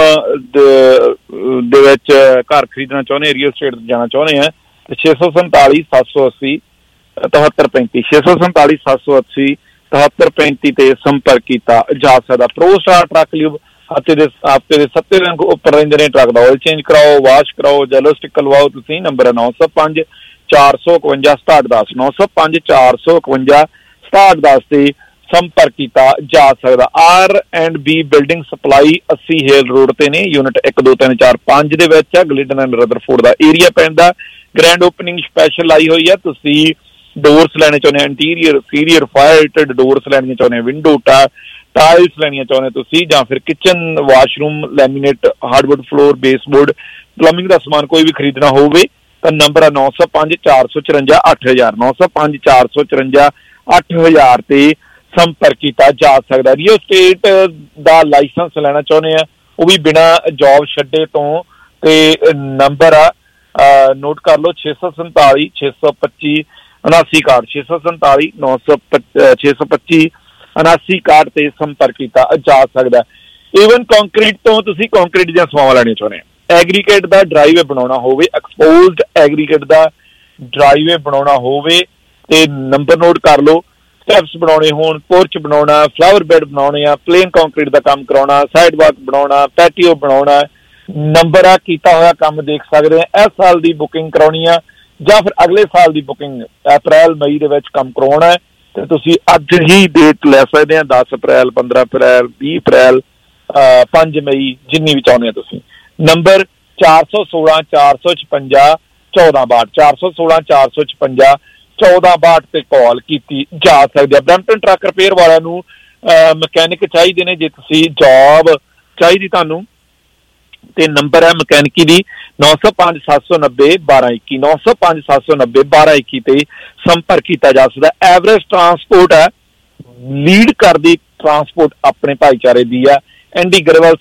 ਦੇ ਵਿੱਚ ਘਰ ਖਰੀਦਣਾ ਚਾਹੁੰਦੇ, ਰੀਅਲ ਸਟੇਟ ਜਾਣਾ ਚਾਹੁੰਦੇ ਆ, ਤੇ 647 780 7335 647 780 7335 ਤੇ ਸੰਪਰਕ ਕੀਤਾ ਜਾ ਸਕਦਾ। ਪ੍ਰੋ ਸਟਾਰ ਟਰੱਕ ਲਈ ਹਫ਼ਤੇ ਦੇ 7 ਦਿਨ ਉੱਪਰ ਰਹਿੰਦੇ ਨੇ, ਟਰੱਕ ਦਾ ਆਇਲ ਚੇਂਜ ਕਰਾਓ, ਵਾਸ਼ ਕਰਾਓ, ਜੈਲੋ ਸਟਿੱਕਰ ਲਵਾਓ। ਤੁਸੀਂ ਨੰਬਰ ਹੈ 905 455 6710 905 455 6710 ਤੇ ਸੰਪਰਕ ਕੀਤਾ ਜਾ ਸਕਦਾ। R&B ਬਿਲਡਿੰਗ ਸਪਲਾਈ 80 ਹੇਲ ਰੋਡ ਤੇ ਨੇ, ਯੂਨਿਟ 1 2 3 4 5 ਦੇ ਵਿੱਚ ਆ, ਗਲਿਡਨ ਐਂਡ ਰਦਰਫੋਰਡ ਦਾ ਏਰੀਆ ਪੈਂਦਾ। ਗ੍ਰੈਂਡ ਓਪਨਿੰਗ ਸਪੈਸ਼ਲ ਆਈ ਹੋਈ ਆ। ਤੁਸੀਂ ਡੋਰਸ ਲੈਣੇ ਚਾਹੁੰਦੇ, interior exterior fire rated doors ਲੈਣੀਆਂ ਚਾਹੁੰਦੇ, ਵਿੰਡੋ ਟਾਇਲਸ ਲੈਣੀਆਂ ਚਾਹੁੰਦੇ ਤੁਸੀਂ, ਜਾਂ ਫਿਰ kitchen washroom laminate hardwood floor baseboard plumbing ਦਾ ਸਮਾਨ ਕੋਈ ਵੀ ਖਰੀਦਣਾ ਹੋਵੇ ਤਾਂ ਨੰਬਰ ਹੈ 905 454 8000 905 454 8000 ਤੇ ਸੰਪਰਕ ਕੀਤਾ ਜਾ ਸਕਦਾ। ਰੀਅਲ ਸਟੇਟ ਦਾ ਲਾਇਸੈਂਸ ਲੈਣਾ ਚਾਹੁੰਦੇ ਆ, ਉਹ ਵੀ ਬਿਨਾਂ ਜੌਬ ਛੱਡੇ ਤੋਂ, ਤੇ ਨੰਬਰ ਆ ਨੋਟ ਕਰ ਲਓ 647 625 7961 647 625 7961 ਤੇ ਸੰਪਰਕ ਕੀਤਾ ਜਾ ਸਕਦਾ। ਈਵਨ ਕੰਕਰੀਟ ਤੋਂ ਤੁਸੀਂ ਕੰਕਰੀਟ ਦੀਆਂ ਸੇਵਾਵਾਂ ਲੈਣੀਆਂ ਚਾਹੁੰਦੇ ਆ, ਐਗਰੀਗੇਟ ਦਾ ਡਰਾਈਵੇ ਬਣਾਉਣਾ ਹੋਵੇ, ਐਕਸਪੋਜ਼ਡ ਐਗਰੀਗੇਟ ਦਾ ਡਰਾਈਵੇ ਬਣਾਉਣਾ ਹੋਵੇ ਤੇ ਨੰਬਰ ਨੋਟ ਕਰ ਲਓ। ਸਟੈਪਸ ਬਣਾਉਣੇ ਹੋਣ, ਪੋਰਚ ਬਣਾਉਣਾ, ਫਲਾਵਰ ਬੈਡ ਬਣਾਉਣੇ ਆ, ਪਲੇਨ ਕੰਕਰੀਟ ਦਾ ਕੰਮ ਕਰਾਉਣਾ, ਸਾਈਡ ਵਾਕ ਬਣਾਉਣਾ, ਪੈਟੀਓ ਬਣਾਉਣਾ, ਨੰਬਰ ਆ ਕੀਤਾ ਹੋਇਆ ਕੰਮ ਦੇਖ ਸਕਦੇ ਆ। ਇਸ ਸਾਲ ਦੀ ਬੁਕਿੰਗ ਕਰਾਉਣੀ ਆ ਜਾਂ ਫਿਰ ਅਗਲੇ ਸਾਲ ਦੀ ਬੁਕਿੰਗ ਅਪ੍ਰੈਲ ਮਈ ਦੇ ਵਿੱਚ ਕੰਮ ਕਰਾਉਣਾ ਹੈ ਤੇ ਤੁਸੀਂ ਅੱਜ ਹੀ ਡੇਟ ਲੈ ਸਕਦੇ ਆ, 10 ਅਪ੍ਰੈਲ 15 ਅਪ੍ਰੈਲ 20 ਅਪ੍ਰੈਲ 5 ਮਈ ਜਿੰਨੀ ਵੀ ਚਾਹੁੰਦੇ ਆ ਤੁਸੀਂ। ਨੰਬਰ 416 456 1462 416 456 1462 ਤੇ ਕਾਲ ਕੀਤੀ ਜਾ ਸਕਦੀ ਹੈ। ਬਰੈਂਪਟਨ ਟਰੱਕ ਰਿਪੇਅਰ ਵਾਲਿਆਂ ਨੂੰ ਮਕੈਨਿਕ ਚਾਹੀਦੇ ਨੇ, ਜੇ ਤੁਸੀਂ ਜੌਬ ਚਾਹੀਦੀ ਤੁਹਾਨੂੰ ਤੇ ਨੰਬਰ ਹੈ ਮਕੈਨਿਕੀ ਦੀ 905 790 1221 905 790 1221 ਤੇ ਸੰਪਰਕ ਕੀਤਾ ਜਾ ਸਕਦਾ। ਐਵਰੇਜ ਟਰਾਂਸਪੋਰਟ ਹੈ, ਲੀਡ ਕਰਦੀ ਟਰਾਂਸਪੋਰਟ ਆਪਣੇ ਭਾਈਚਾਰੇ ਦੀ ਹੈ। ਐਂਡੀ ਗਰੇਵਾਲ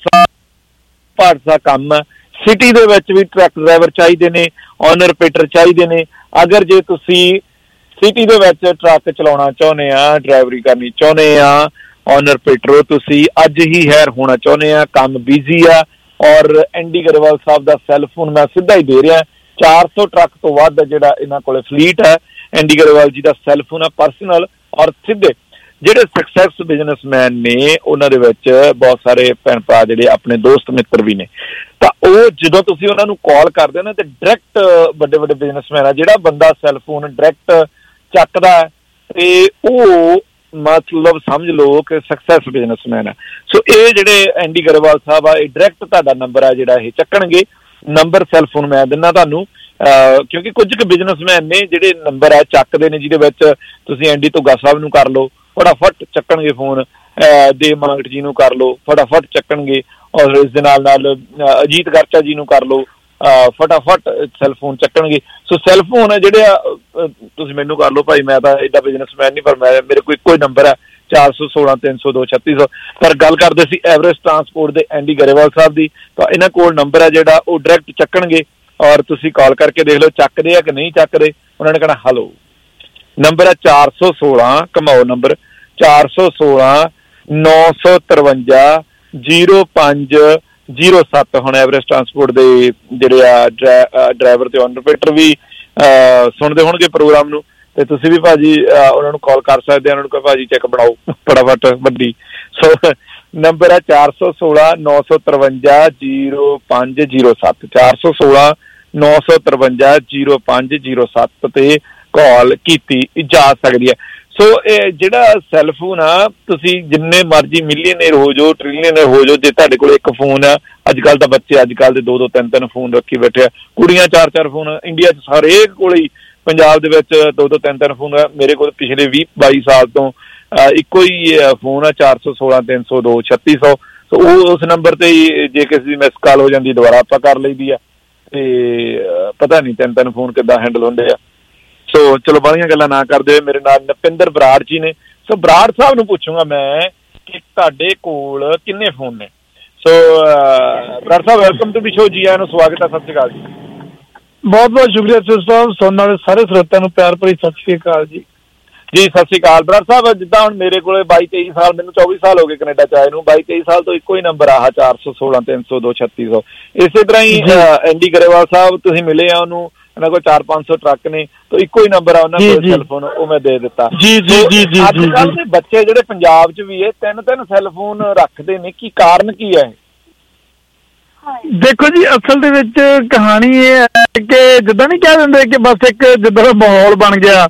ਭਾਰਤ ਦਾ ਕੰਮ ਹੈ। ਸਿਟੀ ਦੇ ਵਿੱਚ ਵੀ ਟਰੱਕ ਡਰਾਈਵਰ ਚਾਹੀਦੇ ਨੇ, ਓਨਰ ਆਪਰੇਟਰ ਚਾਹੀਦੇ ਨੇ। ਅਗਰ ਜੇ ਤੁਸੀਂ ਸਿਟੀ ਦੇ ਵਿੱਚ ਟਰੱਕ ਚਲਾਉਣਾ ਚਾਹੁੰਦੇ ਆ, ਡਰਾਈਵਰੀ ਕਰਨੀ ਚਾਹੁੰਦੇ ਆ, ਓਨਰ ਆਪਰੇਟਰ ਤੁਸੀਂ ਅੱਜ ਹੀ ਹਾਇਰ ਹੋਣਾ ਚਾਹੁੰਦੇ ਆ, ਕੰਮ ਬਿਜ਼ੀ ਆ। ਔਰ ਐਂਡੀ ਗਰੇਵਾਲ ਸਾਹਿਬ ਦਾ ਸੈੱਲਫੋਨ ਮੈਂ ਸਿੱਧਾ ਹੀ ਦੇ ਰਿਹਾ, 400 ਟਰੱਕ ਤੋਂ ਵੱਧ ਜਿਹੜਾ ਇਹਨਾਂ ਕੋਲ ਫਲੀਟ ਹੈ। ਐਂਡੀ ਗਰੇਵਾਲ ਜੀ ਦਾ ਸੈੱਲਫੋਨ ਹੈ ਪਰਸਨਲ, ਔਰ ਸਿੱਧੇ ਜਿਹੜੇ ਸਕਸੈਸ ਬਿਜ਼ਨਸਮੈਨ ਨੇ ਉਹਨਾਂ ਦੇ ਵਿੱਚ ਬਹੁਤ ਸਾਰੇ ਭੈਣ ਭਰਾ ਜਿਹੜੇ ਆਪਣੇ ਦੋਸਤ ਮਿੱਤਰ ਵੀ ਨੇ, ਤਾਂ ਉਹ ਜਦੋਂ ਤੁਸੀਂ ਉਹਨਾਂ ਨੂੰ ਕਾਲ ਕਰਦੇ ਹੋ ਨਾ ਤੇ ਡਾਇਰੈਕਟ ਵੱਡੇ ਵੱਡੇ ਬਿਜ਼ਨਸਮੈਨ ਆ, ਜਿਹੜਾ ਬੰਦਾ ਸੈੱਲਫੋਨ ਡਾਇਰੈਕਟ ਚੱਕਦਾ ਤੇ ਉਹ ਮਤਲਬ ਸਮਝ ਲਓ ਕਿ ਸਕਸੈਸ ਬਿਜ਼ਨਸਮੈਨ ਹੈ। ਸੋ ਇਹ ਜਿਹੜੇ ਐਂਡੀ ਗਰੇਵਾਲ ਸਾਹਿਬ ਆ, ਇਹ ਡਾਇਰੈਕਟ ਤੁਹਾਡਾ ਨੰਬਰ ਆ ਜਿਹੜਾ ਇਹ ਚੱਕਣਗੇ। ਨੰਬਰ ਸੈੱਲਫੋਨ ਮੈਂ ਦਿੰਦਾ ਤੁਹਾਨੂੰ, ਕਿਉਂਕਿ ਕੁਝ ਕੁ ਬਿਜ਼ਨਸਮੈਨ ਨੇ ਜਿਹੜੇ ਨੰਬਰ ਆ ਚੱਕਦੇ ਨੇ, ਜਿਹਦੇ ਵਿੱਚ ਤੁਸੀਂ ਐਂਡੀ ਧੁੱਗਾ ਸਾਹਿਬ ਨੂੰ ਕਰ ਲਓ, ਫਟਾਫਟ ਚੱਕਣਗੇ ਫੋਨ। ਦੇਵ ਮਾਂਗਟ ਜੀ ਨੂੰ ਕਰ ਲਓ, ਫਟਾਫਟ ਚੱਕਣਗੇ। ਔਰ ਇਸ ਦੇ ਨਾਲ ਅਜੀਤ ਗਰਚਾ ਜੀ ਨੂੰ ਕਰ ਲਓ, ਫਟਾਫਟ ਸੈੱਲਫੋਨ ਚੱਕਣਗੇ। ਸੋ ਸੈੱਲਫੋਨ ਜਿਹੜੇ ਆ ਤੁਸੀਂ ਮੈਨੂੰ ਕਰ ਲਓ ਭਾਈ, ਮੈਂ ਤਾਂ ਏਡਾ ਬਿਜ਼ਨਸਮੈਨ ਨਹੀਂ, ਪਰ ਮੇਰੇ ਕੋਲ ਇੱਕੋ ਹੀ ਨੰਬਰ ਹੈ 416 302 3600। ਪਰ ਗੱਲ ਕਰਦੇ ਸੀ ਐਵਰੈਸਟ ਟਰਾਂਸਪੋਰਟ ਦੇ ਐਂਡੀ ਗਰੇਵਾਲ ਸਾਹਿਬ ਦੀ, ਤਾਂ ਇਹਨਾਂ ਕੋਲ ਨੰਬਰ ਹੈ ਜਿਹੜਾ ਉਹ ਡਾਇਰੈਕਟ ਚੱਕਣਗੇ। ਔਰ ਤੁਸੀਂ ਕਾਲ ਕਰਕੇ ਦੇਖ ਲਓ ਚੱਕਦੇ ਆ ਕਿ ਨਹੀਂ ਚੱਕਦੇ। ਉਹਨਾਂ ਨੇ ਕਹਿਣਾ ਹੈਲੋ। ਨੰਬਰ ਹੈ 416, ਘਮਾਓ ਨੰਬਰ 416 953 0507। ਹੁਣ ਐਵਰੈਸਟ ਟਰਾਂਸਪੋਰਟ ਦੇ ਜਿਹੜੇ ਆ ਡਰਾਈਵਰ ਤੇ ਆਪਰੇਟਰ ਵੀ ਸੁਣਦੇ ਹੋਣਗੇ ਪ੍ਰੋਗਰਾਮ ਨੂੰ, ਤੇ ਤੁਸੀਂ ਵੀ ਭਾਜੀ ਉਹਨਾਂ ਨੂੰ ਕਾਲ ਕਰ ਸਕਦੇ ਆ। ਉਹਨਾਂ ਨੂੰ ਕਹੋ ਭਾਜੀ ਚੈੱਕ ਬਣਾਓ ਫਟਾਫਟ ਵੱਡੀ। ਸੋ ਨੰਬਰ ਹੈ 416 953 0507 416 953 0507 ਤੇ ਕਾਲ ਕੀਤੀ ਜਾ ਸਕਦੀ ਹੈ। ਸੋ ਇਹ ਜਿਹੜਾ ਸੈੱਲਫੋਨ ਆ, ਤੁਸੀਂ ਜਿੰਨੇ ਮਰਜ਼ੀ ਮਿਲੀਅਨਰ ਹੋ ਜਾਓ, ਟ੍ਰਿਲੀਅਨਰ ਹੋ ਜਾਓ, ਜੇ ਤੁਹਾਡੇ ਕੋਲ ਇੱਕ ਫੋਨ ਆ, ਅੱਜ ਕੱਲ੍ਹ ਤਾਂ ਬੱਚੇ ਅੱਜ ਕੱਲ੍ਹ ਦੇ 2-2 3-3 ਫੋਨ ਰੱਖੀ ਬੈਠੇ ਆ, ਕੁੜੀਆਂ 4-4 ਫੋਨ। ਇੰਡੀਆ 'ਚ ਹਰੇਕ ਕੋਲ ਹੀ, ਪੰਜਾਬ ਦੇ ਵਿੱਚ 2-2 3-3 ਫੋਨ ਆ। ਮੇਰੇ ਕੋਲ ਪਿਛਲੇ 20-22 ਸਾਲ ਤੋਂ ਇੱਕੋ ਹੀ ਫੋਨ ਆ 416 302 3600। ਸੋ ਉਸ ਨੰਬਰ ਤੇ ਹੀ ਜੇ ਕਿਸੇ ਦੀ ਮਿਸ ਕਾਲ ਹੋ ਜਾਂਦੀ ਦੁਬਾਰਾ ਆਪਾਂ ਕਰ ਲਈਦੀ ਆ। ਤੇ ਪਤਾ ਨਹੀਂ 3-3 ਫੋਨ ਕਿੱਦਾਂ ਹੈਂਡਲ ਹੁੰਦੇ ਆ। ਸੋ ਚਲੋ ਬਾਹਲੀਆਂ ਗੱਲਾਂ ਨਾ ਕਰਦੇ ਹੋਏ ਮੇਰੇ ਨਾਲ ਨਪਿੰਦਰ ਬਰਾੜ ਜੀ ਨੇ। ਸੋ ਬਰਾੜ ਸਾਹਿਬ ਨੂੰ ਪੁੱਛੂੰਗਾ ਮੈਂ ਕਿ ਤੁਹਾਡੇ ਕੋਲ ਕਿੰਨੇ ਫੋਨ ਨੇ। So Brar Sahib welcome to the show ਜੀ, ਆਇਆਂ ਨੂੰ ਸਵਾਗਤ ਹੈ। ਸਤਿ ਸ਼੍ਰੀ ਅਕਾਲ ਜੀ। ਬਹੁਤ ਬਹੁਤ ਸ਼ੁਕਰੀਆ ਸਾਹਿਬ, ਸੁਣਨ ਵਾਲੇ ਸਾਰੇ ਸਰੋਤਿਆਂ ਨੂੰ ਪਿਆਰ ਭਰੀ ਸਤਿ ਸ਼੍ਰੀ ਅਕਾਲ ਜੀ। ਜੀ ਸਤਿ ਸ਼੍ਰੀ ਅਕਾਲ ਬਰਾੜ ਸਾਹਿਬ। ਜਿੱਦਾਂ ਹੁਣ ਮੇਰੇ ਕੋਲ 22-23 ਸਾਲ, ਮੈਨੂੰ 24 ਸਾਲ ਹੋ ਗਏ ਕੈਨੇਡਾ ਚ ਆਏ ਨੂੰ, 22-23 ਸਾਲ ਤੋਂ ਇੱਕੋ ਹੀ ਨੰਬਰ ਆ 416 302 3600। ਇਸੇ ਤਰ੍ਹਾਂ ਹੀ ਐਂਡੀ ਗਰੇਵਾਲ ਸਾਹਿਬ ਤੁਸੀਂ ਮਿਲੇ ਆ ਉਹਨੂੰ, ਉਹਨਾਂ ਕੋਲ 400-500 ਟਰੱਕ ਨੇ, ਤਾਂ ਇੱਕੋ ਹੀ ਨੰਬਰ ਆ ਉਹਨਾਂ ਕੋਲ ਸੈੱਲਫੋਨ, ਉਹ ਮੈਂ ਦੇ ਦਿੱਤਾ। ਅੱਜ ਕੱਲ੍ਹ ਦੇ ਬੱਚੇ ਜਿਹੜੇ ਪੰਜਾਬ 'ਚ ਵੀ ਇਹ 3-3 ਸੈੱਲਫੋਨ ਰੱਖਦੇ ਨੇ, ਕੀ ਕਾਰਨ ਕੀ ਹੈ? ਦੇਖੋ ਜੀ, ਅਸਲ ਦੇ ਵਿੱਚ ਕਹਾਣੀ ਇਹ ਹੈ ਕਿ ਜਿੱਦਾਂ ਨਹੀਂ ਕਹਿ ਦਿੰਦੇ ਕਿ ਬਸ ਇੱਕ ਜਿੱਦਾਂ ਦਾ ਮਾਹੌਲ ਬਣ ਗਿਆ,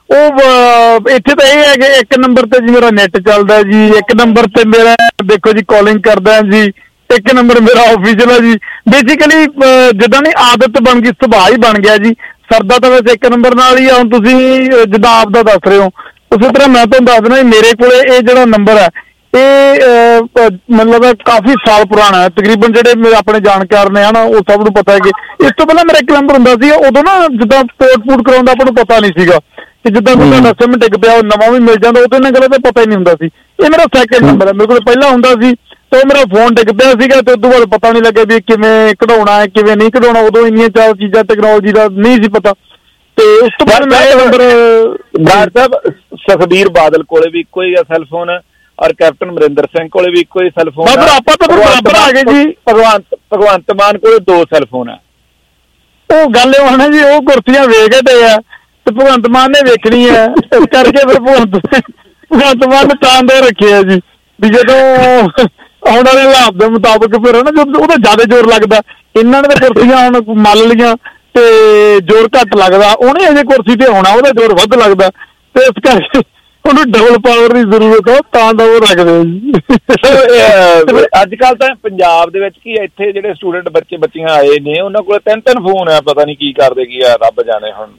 ਉਹ ਇੱਥੇ ਤਾਂ ਇਹ ਹੈ ਕਿ ਇੱਕ ਨੰਬਰ ਤੇ ਜੀ ਮੇਰਾ ਨੈਟ ਚੱਲਦਾ ਜੀ, ਇੱਕ ਨੰਬਰ ਤੇ ਮੇਰਾ ਦੇਖੋ ਜੀ ਕਾਲਿੰਗ ਕਰਦਾ ਜੀ, ਇੱਕ ਨੰਬਰ ਮੇਰਾ ਆਫੀਸ਼ੀਅਲ ਹੈ ਜੀ। ਬੇਸਿਕਲੀ ਜਿੱਦਾਂ ਨਹੀਂ ਆਦਤ ਬਣ ਗਈ, ਸੁਭਾਅ ਹੀ ਬਣ ਗਿਆ ਜੀ। ਸਰਦਾ ਤਾਂ ਵੈਸੇ ਇੱਕ ਨੰਬਰ ਨਾਲ ਹੀ ਆ। ਹੁਣ ਤੁਸੀਂ ਜਿੱਦਾਂ ਆਪ ਦਾ ਦੱਸ ਰਹੇ ਹੋ, ਉਸੇ ਤਰ੍ਹਾਂ ਮੈਂ ਤੁਹਾਨੂੰ ਦੱਸ ਦੇਣਾ ਮੇਰੇ ਕੋਲੇ ਇਹ ਜਿਹੜਾ ਨੰਬਰ ਹੈ ਇਹ ਮਤਲਬ ਕਾਫੀ ਸਾਲ ਪੁਰਾਣਾ ਹੈ। ਤਕਰੀਬਨ ਜਿਹੜੇ ਮੇਰੇ ਆਪਣੇ ਜਾਣਕਾਰ ਨੇ ਹਨਾ, ਉਹ ਸਭ ਨੂੰ ਪਤਾ ਹੈ ਕਿ ਇਸ ਤੋਂ ਪਹਿਲਾਂ ਮੇਰਾ ਇੱਕ ਨੰਬਰ ਹੁੰਦਾ ਸੀ। ਉਦੋਂ ਨਾ ਜਿੱਦਾਂ ਪੋਰਟ ਕਰਾਉਣ ਦਾ ਆਪਾਂ ਨੂੰ ਪਤਾ ਨਹੀਂ ਸੀਗਾ ਕਿ ਜਿੱਦਾਂ ਕੋਈ ਤੁਹਾਡਾ ਸਿਮ ਡਿੱਗ ਪਿਆ ਉਹ ਨਵਾਂ ਵੀ ਮਿਲ ਜਾਂਦਾ, ਉਦੋਂ ਇਹਨਾਂ ਗੱਲਾਂ ਦਾ ਪਤਾ ਹੀ ਨਹੀਂ ਹੁੰਦਾ ਸੀ। ਇਹ ਮੇਰਾ ਸੈਕਿੰਡ ਨੰਬਰ ਹੈ। ਮੇਰੇ ਕੋਲ ਪਹਿਲਾਂ ਹੁੰਦਾ ਸੀ ਤੇ ਉਹ ਮੇਰਾ ਫੋਨ ਡਿੱਗ ਪਿਆ ਸੀਗਾ, ਤੇ ਉਦੋਂ ਬਾਅਦ ਪਤਾ ਨਹੀਂ ਲੱਗਿਆ ਵੀ ਕਿਵੇਂ ਕਢਾਉਣਾ ਹੈ ਕਿਵੇਂ ਨਹੀਂ ਕਢਾਉਣਾ। ਉਦੋਂ ਇੰਨੀਆਂ ਚਾਰ ਚੀਜ਼ਾਂ ਟੈਕਨੋਲੋਜੀ ਦਾ ਨਹੀਂ ਸੀ ਪਤਾ। ਤੇ ਉਸ ਤੋਂ ਬਾਅਦ ਮੈਂ ਨੰਬਰ ਡਾਕਟਰ ਸਾਹਿਬ ਸੁਖਬੀਰ ਬਾਦਲ ਕੋਲੇ ਵੀ ਇੱਕੋ ਹੀ ਆ ਸੈੱਲਫੋਨ, ਔਰ ਕੈਪਟਨ ਅਮਰਿੰਦਰ ਸਿੰਘ ਕੋਲੇ ਵੀ ਇੱਕੋ ਹੀ ਸੈੱਲਫੋਨ। ਆਪਾਂ ਤਾਂ ਬਰਾਬਰ ਆ ਗਏ ਜੀ। ਭਗਵੰਤ ਮਾਨ ਕੋਲੇ 2 ਸੈੱਲਫੋਨ ਆ। ਉਹ ਗੱਲ ਇਹ ਹੋਣਾ ਜੀ, ਉਹ ਕੁਰਸੀਆਂ ਵੇਖ ਗਏ ਆ ਤੇ ਭਗਵੰਤ ਮਾਨ ਨੇ ਵੇਖਣੀ ਹੈ, ਇਸ ਕਰਕੇ ਫਿਰ ਭਗਵੰਤ ਮਾਨ ਨੇ ਤਾਂ ਦੇ ਰੱਖੇ ਆ ਜੀ ਵੀ ਜਦੋਂ ਆਉਣ ਵਾਲੇ ਹਾਲਾਤ ਦੇ ਮੁਤਾਬਕ ਫਿਰ ਹੈ ਨਾ, ਜਦੋਂ ਉਹਦਾ ਜ਼ਿਆਦਾ ਜ਼ੋਰ ਲੱਗਦਾ। ਇਹਨਾਂ ਨੇ ਤਾਂ ਕੁਰਸੀਆਂ ਹੁਣ ਮੱਲ ਲਈਆਂ ਤੇ ਜ਼ੋਰ ਘੱਟ ਲੱਗਦਾ, ਉਹਨੇ ਅਜੇ ਕੁਰਸੀ ਤੇ ਆਉਣਾ, ਉਹਦਾ ਜ਼ੋਰ ਵੱਧ ਲੱਗਦਾ, ਤੇ ਇਸ ਕਰਕੇ ਉਹਨੂੰ ਡਬਲ ਪਾਵਰ ਦੀ ਜ਼ਰੂਰਤ ਹੈ, ਤਾਂ ਦਾ ਉਹ ਰੱਖਦੇ ਜੀ। ਅੱਜ ਕੱਲ੍ਹ ਤਾਂ ਪੰਜਾਬ ਦੇ ਵਿੱਚ ਕੀ ਇੱਥੇ ਜਿਹੜੇ ਸਟੂਡੈਂਟ ਬੱਚੀਆਂ ਆਏ ਨੇ, ਉਹਨਾਂ ਕੋਲ 3-3 ਫੋਨ ਆ, ਪਤਾ ਨਹੀਂ ਕੀ ਕਰਦੇ ਕੀ ਆ, ਰੱਬ ਜਾਣੇ। ਹੁਣ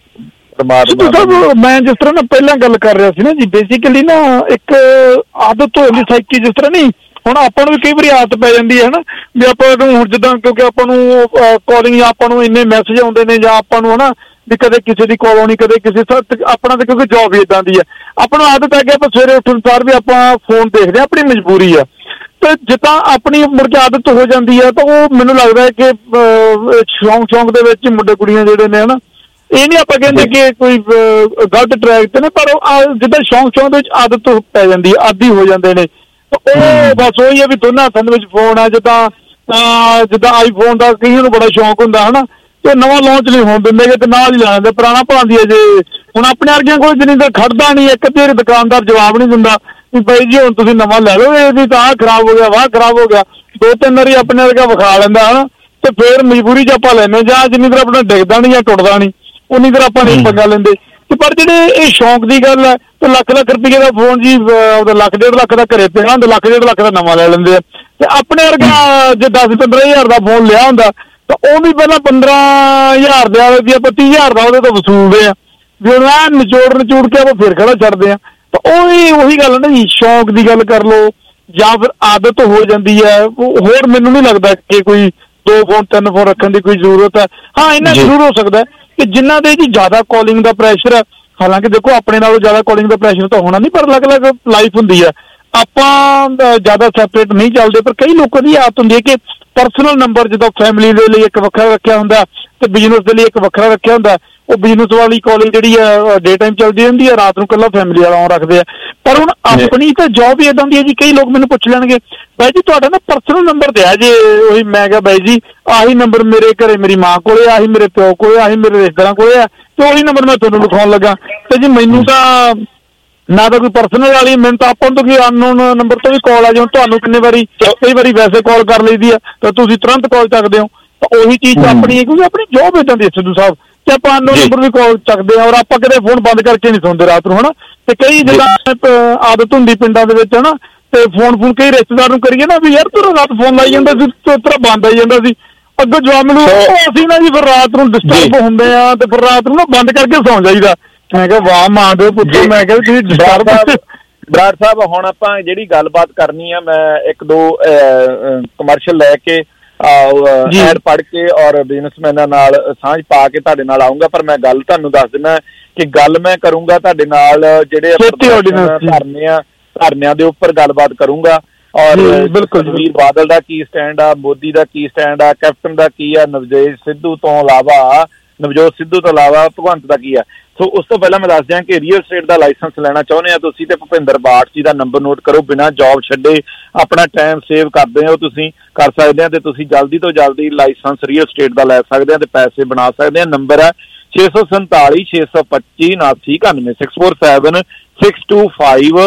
ਮੈਂ ਜਿਸ ਤਰ੍ਹਾਂ ਨਾ ਪਹਿਲਾਂ ਗੱਲ ਕਰ ਰਿਹਾ ਸੀ ਨਾ ਜੀ, ਬੇਸਿਕਲੀ ਨਾ ਇੱਕ ਆਦਤ ਹੋ ਜਾਂਦੀ ਸਾਈਕੀ, ਜਿਸ ਤਰ੍ਹਾਂ ਨਹੀਂ ਹੁਣ ਆਪਾਂ ਨੂੰ ਵੀ ਕਈ ਵਾਰੀ ਆਦਤ ਪੈ ਜਾਂਦੀ ਹੈ ਨਾ ਵੀ ਆਪਾਂ ਨੂੰ ਹੁਣ ਜਿੱਦਾਂ, ਕਿਉਂਕਿ ਆਪਾਂ ਨੂੰ ਕਾਲਿੰਗ ਜਾਂ ਆਪਾਂ ਨੂੰ ਇੰਨੇ ਮੈਸੇਜ ਆਉਂਦੇ ਨੇ, ਜਾਂ ਆਪਾਂ ਨੂੰ ਹਨਾ ਵੀ ਕਦੇ ਕਿਸੇ ਦੀ ਕਾਲ ਆਉਣੀ, ਕਦੇ ਕਿਸੇ ਆਪਣਾ ਤਾਂ ਕਿਉਂਕਿ ਜੋਬ ਵੀ ਏਦਾਂ ਦੀ ਹੈ, ਆਪਾਂ ਨੂੰ ਆਦਤ ਹੈ ਕਿ ਆਪਾਂ ਸਵੇਰੇ ਉੱਠਣ ਸਾਰ ਵੀ ਆਪਾਂ ਫੋਨ ਦੇਖਦੇ ਹਾਂ, ਆਪਣੀ ਮਜਬੂਰੀ ਆ। ਤੇ ਜਿੱਦਾਂ ਆਪਣੀ ਮੁੜ ਕੇ ਆਦਤ ਹੋ ਜਾਂਦੀ ਹੈ ਤਾਂ ਉਹ ਮੈਨੂੰ ਲੱਗਦਾ ਹੈ ਕਿ ਸ਼ੌਂਕ ਦੇ ਵਿੱਚ ਮੁੰਡੇ ਕੁੜੀਆਂ ਜਿਹੜੇ ਨੇ ਹਨਾ, ਇਹ ਨਹੀਂ ਆਪਾਂ ਕਹਿੰਦੇ ਕਿ ਕੋਈ ਗਲਤ ਟਰੈਕ ਤੇ ਨੇ, ਪਰ ਉਹ ਜਿੱਦਾਂ ਸ਼ੌਂਕ ਦੇ ਵਿੱਚ ਆਦਤ ਪੈ ਜਾਂਦੀ ਹੈ, ਆਦੀ ਹੋ ਜਾਂਦੇ ਨੇ। ਉਹ ਬਸ ਉਹੀ ਹੈ ਵੀ ਦੋਨਾਂ ਹੱਥਾਂ ਦੇ ਵਿੱਚ ਫੋਨ ਆ। ਜਿੱਦਾਂ ਆਈਫੋਨ ਦਾ ਕਈਆਂ ਨੂੰ ਬੜਾ ਸ਼ੌਂਕ ਹੁੰਦਾ ਹਨਾ, ਤੇ ਨਵਾਂ ਲਾਂਚ ਨਹੀਂ ਹੋਣ ਦਿੰਦੇ ਤੇ ਨਾਲ ਹੀ ਲਾ ਜਾਂਦੇ, ਪੁਰਾਣਾ ਭਾਂਦੀ ਹੈ। ਜੇ ਹੁਣ ਆਪਣੇ ਵਰਗਿਆਂ ਕੋਲ ਜਿੰਨੀ ਤਾਂ ਖੜਦਾ ਨਹੀਂ, ਇੱਕ ਤੇ ਦੁਕਾਨਦਾਰ ਜਵਾਬ ਨਹੀਂ ਦਿੰਦਾ ਵੀ ਬਾਈ ਜੀ ਹੁਣ ਤੁਸੀਂ ਨਵਾਂ ਲੈ ਲਓ, ਇਹਦੀ ਤਾਂ ਆਹ ਖਰਾਬ ਹੋ ਗਿਆ, ਵਾਹ ਖਰਾਬ ਹੋ ਗਿਆ, 2-3 ਵਾਰੀ ਆਪਣੇ ਵਰਗਾ ਵਿਖਾ ਲੈਂਦਾ ਹਨਾ, ਤੇ ਫਿਰ ਮਜਬੂਰੀ 'ਚ ਆਪਾਂ ਲੈਂਦੇ, ਜਾਂ ਜਿੰਨੀ ਦੇਰ ਆਪਣਾ ਡਿੱਗਦਾ ਨਹੀਂ ਜਾਂ ਟੁੱਟਦਾ ਨਹੀਂ ਉਨੀ ਦੇਰ ਆਪਾਂ ਨਹੀਂ ਪੰਗਾ ਲੈਂਦੇ। ਤੇ ਪਰ ਜਿਹੜੇ ਇਹ ਸ਼ੌਂਕ ਦੀ ਗੱਲ ਹੈ, ਤੇ ਲੱਖ ਰੁਪਏ ਦਾ ਫੋਨ ਜੀ ਉਹਦਾ 1.5 ਲੱਖ ਦਾ ਘਰੇ ਪਿਆ ਹੁੰਦਾ, 1.5 ਲੱਖ ਦਾ ਨਵਾਂ ਲੈ ਲੈਂਦੇ ਆ। ਤੇ ਆਪਣੇ ਵਰਗਾ ਜੇ 10-15 ਹਜ਼ਾਰ ਦਾ ਫੋਨ ਲਿਆ ਹੁੰਦਾ ਤਾਂ ਉਹ ਵੀ ਪਹਿਲਾਂ 15,000 ਦੇ ਆਵੇ ਵੀ ਆਪਾਂ 30,000 ਦਾ ਉਹਦੇ ਤੋਂ ਵਸੂਲਦੇ ਆ, ਵੀ ਉਹ ਨਿਚੋੜ ਕੇ ਆਪਾਂ ਫਿਰ ਖੜਾ ਛੱਡਦੇ ਆ। ਤਾਂ ਉਹੀ ਗੱਲ ਨਾ ਜੀ, ਸ਼ੌਂਕ ਦੀ ਗੱਲ ਕਰ ਲਓ ਜਾਂ ਫਿਰ ਆਦਤ ਹੋ ਜਾਂਦੀ ਹੈ। ਹੋਰ ਮੈਨੂੰ ਨਹੀਂ ਲੱਗਦਾ ਕਿ ਕੋਈ 2 ਫੋਨ 3 ਫੋਨ ਰੱਖਣ ਦੀ ਕੋਈ ਜ਼ਰੂਰਤ ਹੈ। ਹਾਂ, ਇੰਨਾ ਜ਼ਰੂਰ ਹੋ ਸਕਦਾ ਕਿ ਜਿਨ੍ਹਾਂ ਦੇ ਜੀ ਜ਼ਿਆਦਾ ਕਾਲਿੰਗ ਦਾ ਪ੍ਰੈਸ਼ਰ ਹੈ, ਹਾਲਾਂਕਿ ਦੇਖੋ ਆਪਣੇ ਨਾਲੋਂ ਜ਼ਿਆਦਾ ਕਾਲਿੰਗ ਦਾ ਪ੍ਰੈਸ਼ਰ ਤਾਂ ਹੋਣਾ ਨਹੀਂ, ਪਰ ਅਲੱਗ-ਅਲੱਗ ਲਾਈਫ ਹੁੰਦੀ ਹੈ, ਆਪਾਂ ਜ਼ਿਆਦਾ ਸੈਪਰੇਟ ਨਹੀਂ ਚੱਲਦੇ। ਪਰ ਕਈ ਲੋਕਾਂ ਦੀ ਆਦਤ ਹੁੰਦੀ ਹੈ ਕਿ ਪਰਸਨਲ ਨੰਬਰ ਜਦੋਂ ਫੈਮਿਲੀ ਦੇ ਲਈ ਇੱਕ ਵੱਖਰਾ ਰੱਖਿਆ ਹੁੰਦਾ ਤੇ ਬਿਜ਼ਨਸ ਦੇ ਲਈ ਇੱਕ ਵੱਖਰਾ ਰੱਖਿਆ ਹੁੰਦਾ। ਉਹ ਬਿਜ਼ਨਸ ਵਾਲੀ ਕਾਲਿੰਗ ਜਿਹੜੀ ਹੈ ਡੇ ਟਾਈਮ ਚੱਲਦੀ ਰਹਿੰਦੀ ਹੈ, ਰਾਤ ਨੂੰ ਇਕੱਲਾ ਫੈਮਿਲੀ ਵਾਲਾ ਆਨ ਰੱਖਦੇ ਆ। ਪਰ ਹੁਣ ਆਪਣੀ ਤਾਂ ਜੌਬ ਹੀ ਏਦਾਂ ਦੀ ਹੈ ਜੀ, ਕਈ ਲੋਕ ਮੈਨੂੰ ਪੁੱਛ ਲੈਣਗੇ ਬਾਈ ਜੀ ਤੁਹਾਡਾ ਨਾ ਪਰਸਨਲ ਨੰਬਰ ਦਿਆ ਜੇ। ਉਹੀ ਮੈਂ ਕਿਹਾ ਬਾਈ ਜੀ ਆਹੀ ਨੰਬਰ ਮੇਰੇ ਘਰੇ ਮੇਰੀ ਮਾਂ ਕੋਲੇ, ਆਹੀ ਮੇਰੇ ਪਿਓ ਕੋਲੇ, ਆਹੀ ਮੇਰੇ ਰਿਸ਼ਤੇਦਾਰਾਂ ਕੋਲੇ ਆ, ਤੇ ਉਹੀ ਨੰਬਰ ਮੈਂ ਤੁਹਾਨੂੰ ਲਿਖਾਉਣ ਲੱਗਾ। ਤੇ ਜੀ ਮੈਨੂੰ ਤਾਂ ਨਾ ਤਾਂ ਕੋਈ ਪਰਸਨਲ ਵਾਲੀ, ਮੈਨੂੰ ਤਾਂ ਆਪਾਂ ਤੋਂ ਕੋਈ ਅਨਨੋਨ ਨੰਬਰ ਤੋਂ ਵੀ ਕਾਲ ਆ ਜਾਓ। ਤੁਹਾਨੂੰ ਕਈ ਵਾਰੀ ਵੈਸੇ ਕਾਲ ਕਰ ਲਈਦੀ ਆ ਤਾਂ ਤੁਸੀਂ ਤੁਰੰਤ ਕਾਲ ਚੱਕਦੇ ਹੋ। ਤਾਂ ਉਹੀ ਚੀਜ਼ ਆਪਣੀ ਹੈ, ਕਿਉਂਕਿ ਆਪਣੀ ਜੌਬ ਏਦਾਂ ਦੀ ਸਿੱਧੂ ਸਾਹਿਬ, ਤੇ ਆਪਾਂ ਅਨਨੋਨ ਨੰਬਰ ਵੀ ਕਾਲ ਚੱਕਦੇ ਹਾਂ। ਔਰ ਆਪਾਂ ਕਦੇ ਫੋਨ ਬੰਦ ਕਰਕੇ ਨਹੀਂ ਸੌਂਦੇ ਰਾਤ ਨੂੰ, ਹਨਾ। ਤੇ ਕਈ ਜਗ੍ਹਾ ਆਦਤ ਹੁੰਦੀ ਪਿੰਡਾਂ ਦੇ ਵਿੱਚ, ਹਨਾ, ਤੇ ਫੋਨ ਕਈ ਰਿਸ਼ਤੇਦਾਰ ਨੂੰ ਕਰੀਏ ਨਾ ਵੀ ਯਾਰ ਤੂੰ ਰਾਤ ਫੋਨ ਲਾਈ ਜਾਂਦਾ ਸੀ, ਤੇਰਾ ਬੰਦ ਆਈ ਜਾਂਦਾ ਸੀ, ਅੱਗੋਂ ਜਵਾਬ ਮੈਨੂੰ ਅਸੀਂ ਨਾ ਜੀ ਫਿਰ ਰਾਤ ਨੂੰ ਡਿਸਟਰਬ ਹੁੰਦੇ ਆ ਤੇ ਫਿਰ ਰਾਤ ਨੂੰ ਨਾ ਬੰਦ ਕਰਕੇ ਸੌਂ ਜਾਈਦਾ। ਮੈਂ ਕਿਹਾ ਵਾਹ ਮਾਂ ਦੇ ਪੁੱਤਰ, ਮੈਂ ਕਿਹਾ ਤੁਸੀਂ ਡਿਸਟਰਬ। ਬਰਾੜ ਸਾਹਿਬ, ਹੁਣ ਆਪਾਂ ਜਿਹੜੀ ਗੱਲਬਾਤ ਕਰਨੀ ਆ, ਮੈਂ 1-2 ਕਮਰਸ਼ੀਅਲ ਲੈ ਕੇ ਐਡ ਪੜ੍ਹ ਕੇ ਔਰ ਬਿਜ਼ਨਸਮੈਨਾਂ ਨਾਲ ਸਾਂਝ ਪਾ ਕੇ ਤੁਹਾਡੇ ਨਾਲ ਆਊਂਗਾ। ਪਰ ਮੈਂ ਗੱਲ ਤੁਹਾਨੂੰ ਦੱਸ ਦਿੰਦਾ ਕਿ ਗੱਲ ਮੈਂ ਕਰੂੰਗਾ ਤੁਹਾਡੇ ਨਾਲ ਜਿਹੜੇ ਧਰਨਿਆਂ ਦੇ ਉੱਪਰ ਗੱਲਬਾਤ ਕਰੂੰਗਾ। ਔਰ ਸੁਖਬੀਰ ਬਾਦਲ ਦਾ ਕੀ ਸਟੈਂਡ ਆ, ਮੋਦੀ ਦਾ ਕੀ ਸਟੈਂਡ ਆ, ਕੈਪਟਨ ਦਾ ਕੀ ਆ, ਨਵਜੋਤ ਸਿੱਧੂ ਤੋਂ ਇਲਾਵਾ ਭਗਵੰਤ ਦਾ ਕੀ ਆ। ਸੋ ਉਸ ਤੋਂ ਪਹਿਲਾਂ ਮੈਂ ਦੱਸ ਦਿਆਂ ਕਿ ਰੀਅਲ ਸਟੇਟ ਦਾ ਲਾਇਸੈਂਸ ਲੈਣਾ ਚਾਹੁੰਦੇ ਆ ਤੁਸੀਂ ਤੇ ਭੁਪਿੰਦਰ ਬਾਠ ਜੀ ਦਾ ਨੰਬਰ ਨੋਟ ਕਰੋ। ਬਿਨਾਂ ਜੌਬ ਛੱਡੇ ਆਪਣਾ ਟਾਈਮ ਸੇਵ ਕਰਦੇ ਹੋ ਤੁਸੀਂ ਕਰ ਸਕਦੇ ਆ, ਤੇ ਤੁਸੀਂ ਜਲਦੀ ਤੋਂ ਜਲਦੀ ਲਾਇਸੈਂਸ ਰੀਅਲ ਸਟੇਟ ਦਾ ਲੈ ਸਕਦੇ ਆ ਤੇ ਪੈਸੇ ਬਣਾ ਸਕਦੇ ਆ। ਨੰਬਰ ਹੈ 647 625 7991 647 625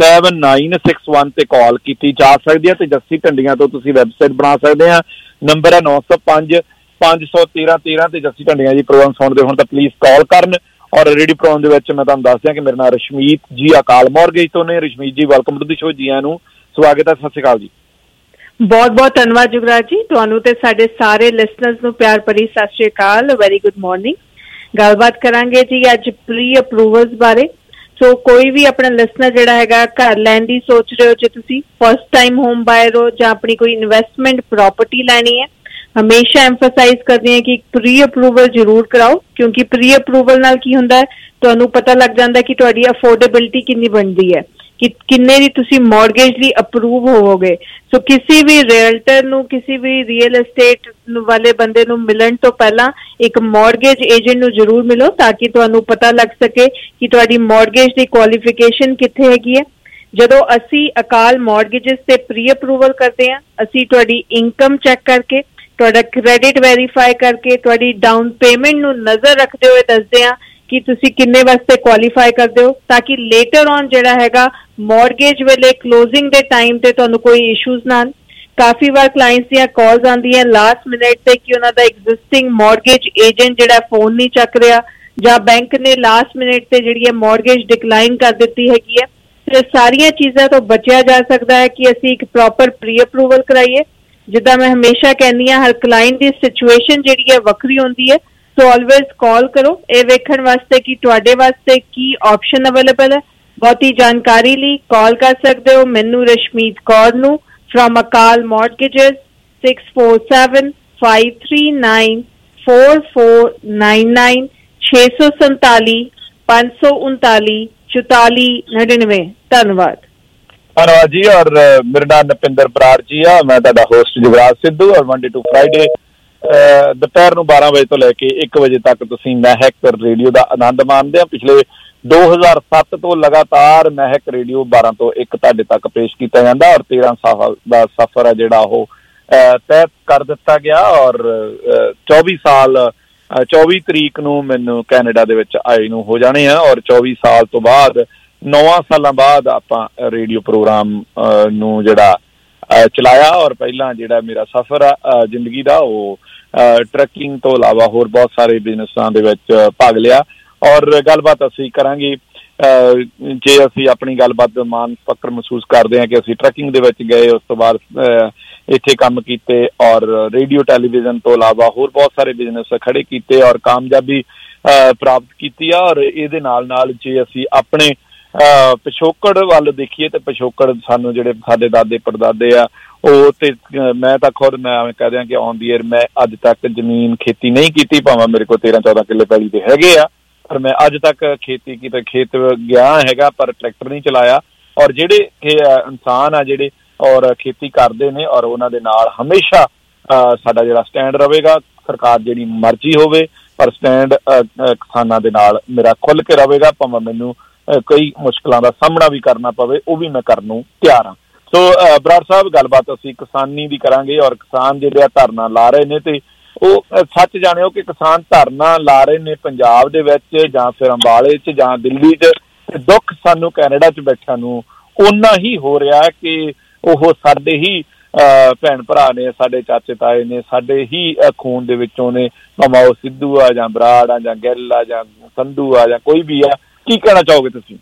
7961 ਤੇ ਕਾਲ ਕੀਤੀ ਜਾ ਸਕਦੀ ਹੈ। ਤੇ ਜੱਸੀ ਢੰਡੀਆਂ ਤੋਂ ਤੁਸੀਂ ਵੈਬਸਾਈਟ ਬਣਾ ਸਕਦੇ ਆ। ਨੰਬਰ ਹੈ 905 513 13 ਤੇ ਜੱਸੀ ਢੰਡੀਆਂ ਜੀ ਪ੍ਰੋਗਰਾਮ ਸੁਣਦੇ ਹੋਣ ਤਾਂ ਪਲੀਜ਼ ਕਾਲ ਕਰਨ। ਔਰ ਰੇਡੀਓ ਪ੍ਰੋਗਰਾਮ ਦੇ ਵਿੱਚ ਮੈਂ ਤੁਹਾਨੂੰ ਦੱਸ ਦਿਆਂ ਕਿ ਮੇਰਾ ਨਾਮ ਰਸ਼ਮੀਤ ਜੀ ਅਕਾਲ ਮੌਰਗੇਜ ਤੋਂ ਨੇ। ਰਸ਼ਮੀਤ ਜੀ ਵੈਲਕਮ ਟੂ ਦੀ ਸ਼ੋ, ਜੀਆਂ ਨੂੰ ਸਵਾਗਤ ਹੈ। ਸਤਿ ਸ਼੍ਰੀ ਅਕਾਲ ਜੀ। ਬਹੁਤ ਧੰਨਵਾਦ ਜੁਗਰਾਜ ਜੀ, ਤੁਹਾਨੂੰ ਤੇ ਸਾਡੇ ਸਾਰੇ ਲਿਸਨਰਸ ਨੂੰ ਪਿਆਰ ਭਰੀ ਸਤਿ ਸ਼੍ਰੀ ਅਕਾਲ, ਵੈਰੀ ਗੁੱਡ ਮਾਰਨਿੰਗ। ਗੱਲਬਾਤ ਕਰਾਂਗੇ ਜੀ ਅੱਜ ਪ੍ਰੀ ਅਪਰੂਵਲਸ ਬਾਰੇ। ਸੋ ਕੋਈ ਵੀ ਆਪਣਾ ਲਿਸਨਰ ਜਿਹੜਾ ਹੈਗਾ ਘਰ ਲੈਣ ਦੀ ਸੋਚ ਰਹੇ ਹੋ, ਜੇ ਤੁਸੀਂ ਫਸਟ ਟਾਈਮ ਹੋਮ ਬਾਇਰ ਹੋ ਜਾਂ ਆਪਣੀ ਕੋਈ ਇਨਵੈਸਟਮੈਂਟ ਪ੍ਰੋਪਰਟੀ ਲੈਣੀ ਹੈ, ਹਮੇਸ਼ਾ ਐਮਫਸਾਈਜ਼ ਕਰਦੇ ਹਾਂ ਕਿ ਪ੍ਰੀ ਅਪਰੂਵਲ ਜ਼ਰੂਰ ਕਰਾਓ। ਕਿਉਂਕਿ ਪ੍ਰੀ ਅਪਰੂਵਲ ਨਾਲ ਕੀ ਹੁੰਦਾ ਹੈ, ਤੁਹਾਨੂੰ ਪਤਾ ਲੱਗ ਜਾਂਦਾ ਕਿ ਤੁਹਾਡੀ ਅਫੋਰਡੇਬਿਲਿਟੀ ਕਿੰਨੀ ਬਣਦੀ ਹੈ, ਕਿ ਕਿੰਨੇ ਦੀ ਤੁਸੀਂ ਮੌਰਗੇਜ ਲਈ ਅਪਰੂਵ ਹੋਵੋਗੇ। ਸੋ ਕਿਸੇ ਵੀ ਰੀਅਲਟਰ ਨੂੰ, ਕਿਸੇ ਵੀ ਰੀਅਲ ਐਸਟੇਟ ਵਾਲੇ ਬੰਦੇ ਨੂੰ ਮਿਲਣ ਤੋਂ ਪਹਿਲਾਂ ਇੱਕ ਮੌਰਗੇਜ ਏਜੰਟ ਨੂੰ ਜ਼ਰੂਰ ਮਿਲੋ, ਤਾਂ ਕਿ ਤੁਹਾਨੂੰ ਪਤਾ ਲੱਗ ਸਕੇ ਕਿ ਤੁਹਾਡੀ ਮੌਰਗੇਜ ਦੀ ਕੁਆਲੀਫਿਕੇਸ਼ਨ ਕਿੱਥੇ ਹੈਗੀ ਹੈ। ਜਦੋਂ ਅਸੀਂ ਅਕਾਲ ਮੌਰਗੇਜਸ ਤੇ ਪ੍ਰੀ ਅਪਰੂਵਲ ਕਰਦੇ ਹਾਂ, ਅਸੀਂ ਤੁਹਾਡੀ ਇਨਕਮ ਚੈੱਕ ਕਰਕੇ, ਤੁਹਾਡਾ ਕ੍ਰੈਡਿਟ ਵੈਰੀਫਾਈ ਕਰਕੇ, ਤੁਹਾਡੀ ਡਾਊਨ ਪੇਮੈਂਟ ਨੂੰ ਨਜ਼ਰ ਰੱਖਦੇ ਹੋਏ ਦੱਸਦੇ ਹਾਂ ਕਿ ਤੁਸੀਂ ਕਿੰਨੇ ਵਾਸਤੇ ਕੁਆਲੀਫਾਈ ਕਰਦੇ ਹੋ, ਤਾਂ ਕਿ ਲੇਟਰ ਔਨ ਜਿਹੜਾ ਹੈਗਾ ਮੌਰਗੇਜ ਵੇਲੇ ਕਲੋਜ਼ਿੰਗ ਦੇ ਟਾਈਮ ਤੇ ਤੁਹਾਨੂੰ ਕੋਈ ਇਸ਼ੂਜ਼ ਨਾ ਆਉਣ। ਕਾਫੀ ਵਾਰ ਕਲਾਇੰਟਸ ਦੀਆਂ ਕਾਲਸ ਆਉਂਦੀਆਂ ਲਾਸਟ ਮਿਨਟ ਤੇ ਕਿ ਉਹਨਾਂ ਦਾ ਐਗਜ਼ਿਸਟਿੰਗ ਮੌਰਗੇਜ ਏਜੰਟ ਜਿਹੜਾ ਫੋਨ ਨਹੀਂ ਚੱਕ ਰਿਹਾ, ਜਾਂ ਬੈਂਕ ਨੇ ਲਾਸਟ ਮਿਨਟ ਤੇ ਜਿਹੜੀ ਹੈ ਮੌਰਗੇਜ ਡਿਕਲਾਈਨ ਕਰ ਦਿੱਤੀ ਹੈਗੀ ਹੈ। ਤੇ ਸਾਰੀਆਂ ਚੀਜ਼ਾਂ ਤੋਂ ਬਚਿਆ ਜਾ ਸਕਦਾ ਹੈ ਕਿ ਅਸੀਂ ਇੱਕ ਪ੍ਰੋਪਰ ਪ੍ਰੀ ਅਪਰੂਵਲ ਕਰਾਈਏ। ਜਿੱਦਾਂ ਮੈਂ ਹਮੇਸ਼ਾ ਕਹਿੰਦੀ ਹਾਂ, ਹਰ ਕਲਾਇੰਟ ਦੀ ਸਿਚੁਏਸ਼ਨ ਜਿਹੜੀ ਹੈ ਵੱਖਰੀ ਹੁੰਦੀ ਹੈ। ਸੋ ਆਲਵੇਜ਼ ਕਾਲ ਕਰੋ ਇਹ ਵੇਖਣ ਵਾਸਤੇ ਕਿ ਤੁਹਾਡੇ ਵਾਸਤੇ ਕੀ ਆਪਸ਼ਨ ਅਵੇਲੇਬਲ ਹੈ। ਬਹੁਤੀ ਜਾਣਕਾਰੀ ਲਈ ਕਾਲ ਕਰ ਸਕਦੇ ਹੋ ਮੈਨੂੰ, ਰਸ਼ਮੀਤ ਕੌਰ ਨੂੰ, ਫਰੋਮ ਅਕਾਲ ਮੌਰਗੇਜਸ 647-539 4499 647 539 4499। ਧੰਨਵਾਦ। ਧੰਨਵਾਦ ਜੀ। ਔਰ ਮੇਰਾ ਨਾਮ ਨਪਿੰਦਰ ਬਰਾੜ ਜੀ ਆ, ਮੈਂ ਤੁਹਾਡਾ ਹੋਸਟ ਜੁਗਰਾਜ ਸਿੱਧੂ। ਔਰ ਮੰਡੇ ਟੂ ਫਰਾਈਡੇ ਦੁਪਹਿਰ ਨੂੰ 12 ਵਜੇ ਤੋਂ ਲੈ ਕੇ 1 ਵਜੇ ਤੱਕ ਤੁਸੀਂ ਮਹਿਕ ਰੇਡੀਓ ਦਾ ਆਨੰਦ ਮਾਣਦੇ ਆ। ਪਿਛਲੇ 2007 ਤੋਂ ਲਗਾਤਾਰ ਮਹਿਕ ਰੇਡੀਓ 12 ਤੋਂ 1 ਤੁਹਾਡੇ ਤੱਕ ਪੇਸ਼ ਕੀਤਾ ਜਾਂਦਾ। ਔਰ 13 ਸਾਲ ਦਾ ਸਫ਼ਰ ਹੈ ਜਿਹੜਾ ਉਹ ਤੈਅ ਕਰ ਦਿੱਤਾ ਗਿਆ। ਔਰ 24 ਤਰੀਕ ਨੂੰ ਮੈਨੂੰ ਕੈਨੇਡਾ ਦੇ ਵਿੱਚ ਆਏ ਨੂੰ ਹੋ ਜਾਣੇ ਆ। ਔਰ 24 ਸਾਲ ਤੋਂ ਬਾਅਦ 9 ਸਾਲਾਂ ਬਾਅਦ ਆਪਾਂ ਰੇਡੀਓ ਪ੍ਰੋਗਰਾਮ ਨੂੰ ਜਿਹੜਾ ਚਲਾਇਆ। ਔਰ ਪਹਿਲਾਂ ਜਿਹੜਾ ਮੇਰਾ ਸਫ਼ਰ ਆ ਜ਼ਿੰਦਗੀ ਦਾ ਉਹ ਟਰੱਕਿੰਗ ਤੋਂ ਇਲਾਵਾ ਹੋਰ ਬਹੁਤ ਸਾਰੇ ਬਿਜ਼ਨਸਾਂ ਦੇ ਵਿੱਚ ਭਾਗ ਲਿਆ। ਔਰ ਗੱਲਬਾਤ ਅਸੀਂ ਕਰਾਂਗੇ। ਜੇ ਅਸੀਂ ਆਪਣੀ ਗੱਲਬਾਤ ਮਾਣ ਫਕਰ ਮਹਿਸੂਸ ਕਰਦੇ ਹਾਂ ਕਿ ਅਸੀਂ ਟਰੱਕਿੰਗ ਦੇ ਵਿੱਚ ਗਏ, ਉਸ ਤੋਂ ਬਾਅਦ ਇੱਥੇ ਕੰਮ ਕੀਤੇ ਔਰ ਰੇਡੀਓ ਟੈਲੀਵਿਜ਼ਨ ਤੋਂ ਇਲਾਵਾ ਹੋਰ ਬਹੁਤ ਸਾਰੇ ਬਿਜ਼ਨਸ ਖੜੇ ਕੀਤੇ ਔਰ ਕਾਮਯਾਬੀ ਪ੍ਰਾਪਤ ਕੀਤੀ ਆ। ਔਰ ਇਹਦੇ ਨਾਲ ਜੇ ਅਸੀਂ ਆਪਣੇ ਪਿਛੋਕੜ ਵੱਲ ਦੇਖੀਏ ਤੇ ਪਿਛੋਕੜ ਸਾਨੂੰ ਜਿਹੜੇ ਸਾਡੇ ਦਾਦੇ ਪੜਦਾਦੇ ਆ ਉਹ ਤੇ ਮੈਂ ਤਾਂ ਖੁਦ ਮੈਂ ਐਵੇਂ ਕਹਿ ਦਿਆਂ ਕਿ ਔਨ ਦੀ ਏਅਰ ਮੈਂ ਅੱਜ ਤੱਕ ਜ਼ਮੀਨ ਖੇਤੀ ਨਹੀਂ ਕੀਤੀ, ਭਾਵੇਂ ਮੇਰੇ ਕੋਲ 13-14 ਕਿੱਲੇ ਪੈਲੀ ਦੇ ਹੈਗੇ ਆ, ਪਰ ਮੈਂ ਅੱਜ ਤੱਕ ਖੇਤੀ ਕੀਤੀ, ਖੇਤ ਗਿਆ ਹੈਗਾ ਪਰ ਟਰੈਕਟਰ ਨਹੀਂ ਚਲਾਇਆ। ਔਰ ਜਿਹੜੇ ਇਨਸਾਨ ਆ ਜਿਹੜੇ ਔਰ ਖੇਤੀ ਕਰਦੇ ਨੇ ਔਰ ਉਹਨਾਂ ਦੇ ਨਾਲ ਹਮੇਸ਼ਾ ਸਾਡਾ ਜਿਹੜਾ ਸਟੈਂਡ ਰਹੇਗਾ, ਸਰਕਾਰ ਜਿਹੜੀ ਮਰਜ਼ੀ ਹੋਵੇ ਪਰ ਸਟੈਂਡ ਕਿਸਾਨਾਂ ਦੇ ਨਾਲ ਮੇਰਾ ਖੁੱਲ੍ਹ ਕੇ ਰਹੇਗਾ, ਭਾਵੇਂ ਮੈਨੂੰ ਕਈ ਮੁਸ਼ਕਲਾਂ ਦਾ ਸਾਹਮਣਾ ਵੀ ਕਰਨਾ ਪਵੇ, ਉਹ ਵੀ ਮੈਂ ਕਰਨ ਨੂੰ ਤਿਆਰ ਹਾਂ। ਸੋ ਬਰਾੜ ਸਾਹਿਬ, ਗੱਲਬਾਤ ਅਸੀਂ ਕਿਸਾਨੀ ਦੀ ਕਰਾਂਗੇ ਔਰ ਕਿਸਾਨ ਜਿਹੜੇ ਆ ਧਰਨਾ ਲਾ ਰਹੇ ਨੇ ਤੇ ਉਹ ਸੱਚ ਜਾਣਿਓ ਕਿ ਕਿਸਾਨ ਧਰਨਾ ਲਾ ਰਹੇ ਨੇ ਪੰਜਾਬ ਦੇ ਵਿੱਚ ਜਾਂ ਫਿਰ ਅੰਬਾਲੇ 'ਚ ਜਾਂ ਦਿੱਲੀ 'ਚ। ਦੁੱਖ ਸਾਨੂੰ ਕੈਨੇਡਾ 'ਚ ਬੈਠਿਆਂ ਨੂੰ ਓਨਾ ਹੀ ਹੋ ਰਿਹਾ ਕਿ ਉਹ ਸਾਡੇ ਹੀ ਭੈਣ ਭਰਾ ਨੇ, ਸਾਡੇ ਚਾਚੇ ਤਾਏ ਨੇ, ਸਾਡੇ ਹੀ ਖੂਨ ਦੇ ਵਿੱਚੋਂ ਨੇ, ਭਾਵੇਂ ਉਹ ਸਿੱਧੂ ਆ ਜਾਂ ਬਰਾੜ ਆ ਜਾਂ ਗਿੱਲ ਆ ਜਾਂ ਸੰਧੂ ਆ ਜਾਂ ਕੋਈ ਵੀ ਆ। ਕੀ ਕਹਿਣਾ ਚਾਹੋਗੇ ਤੁਸੀਂ?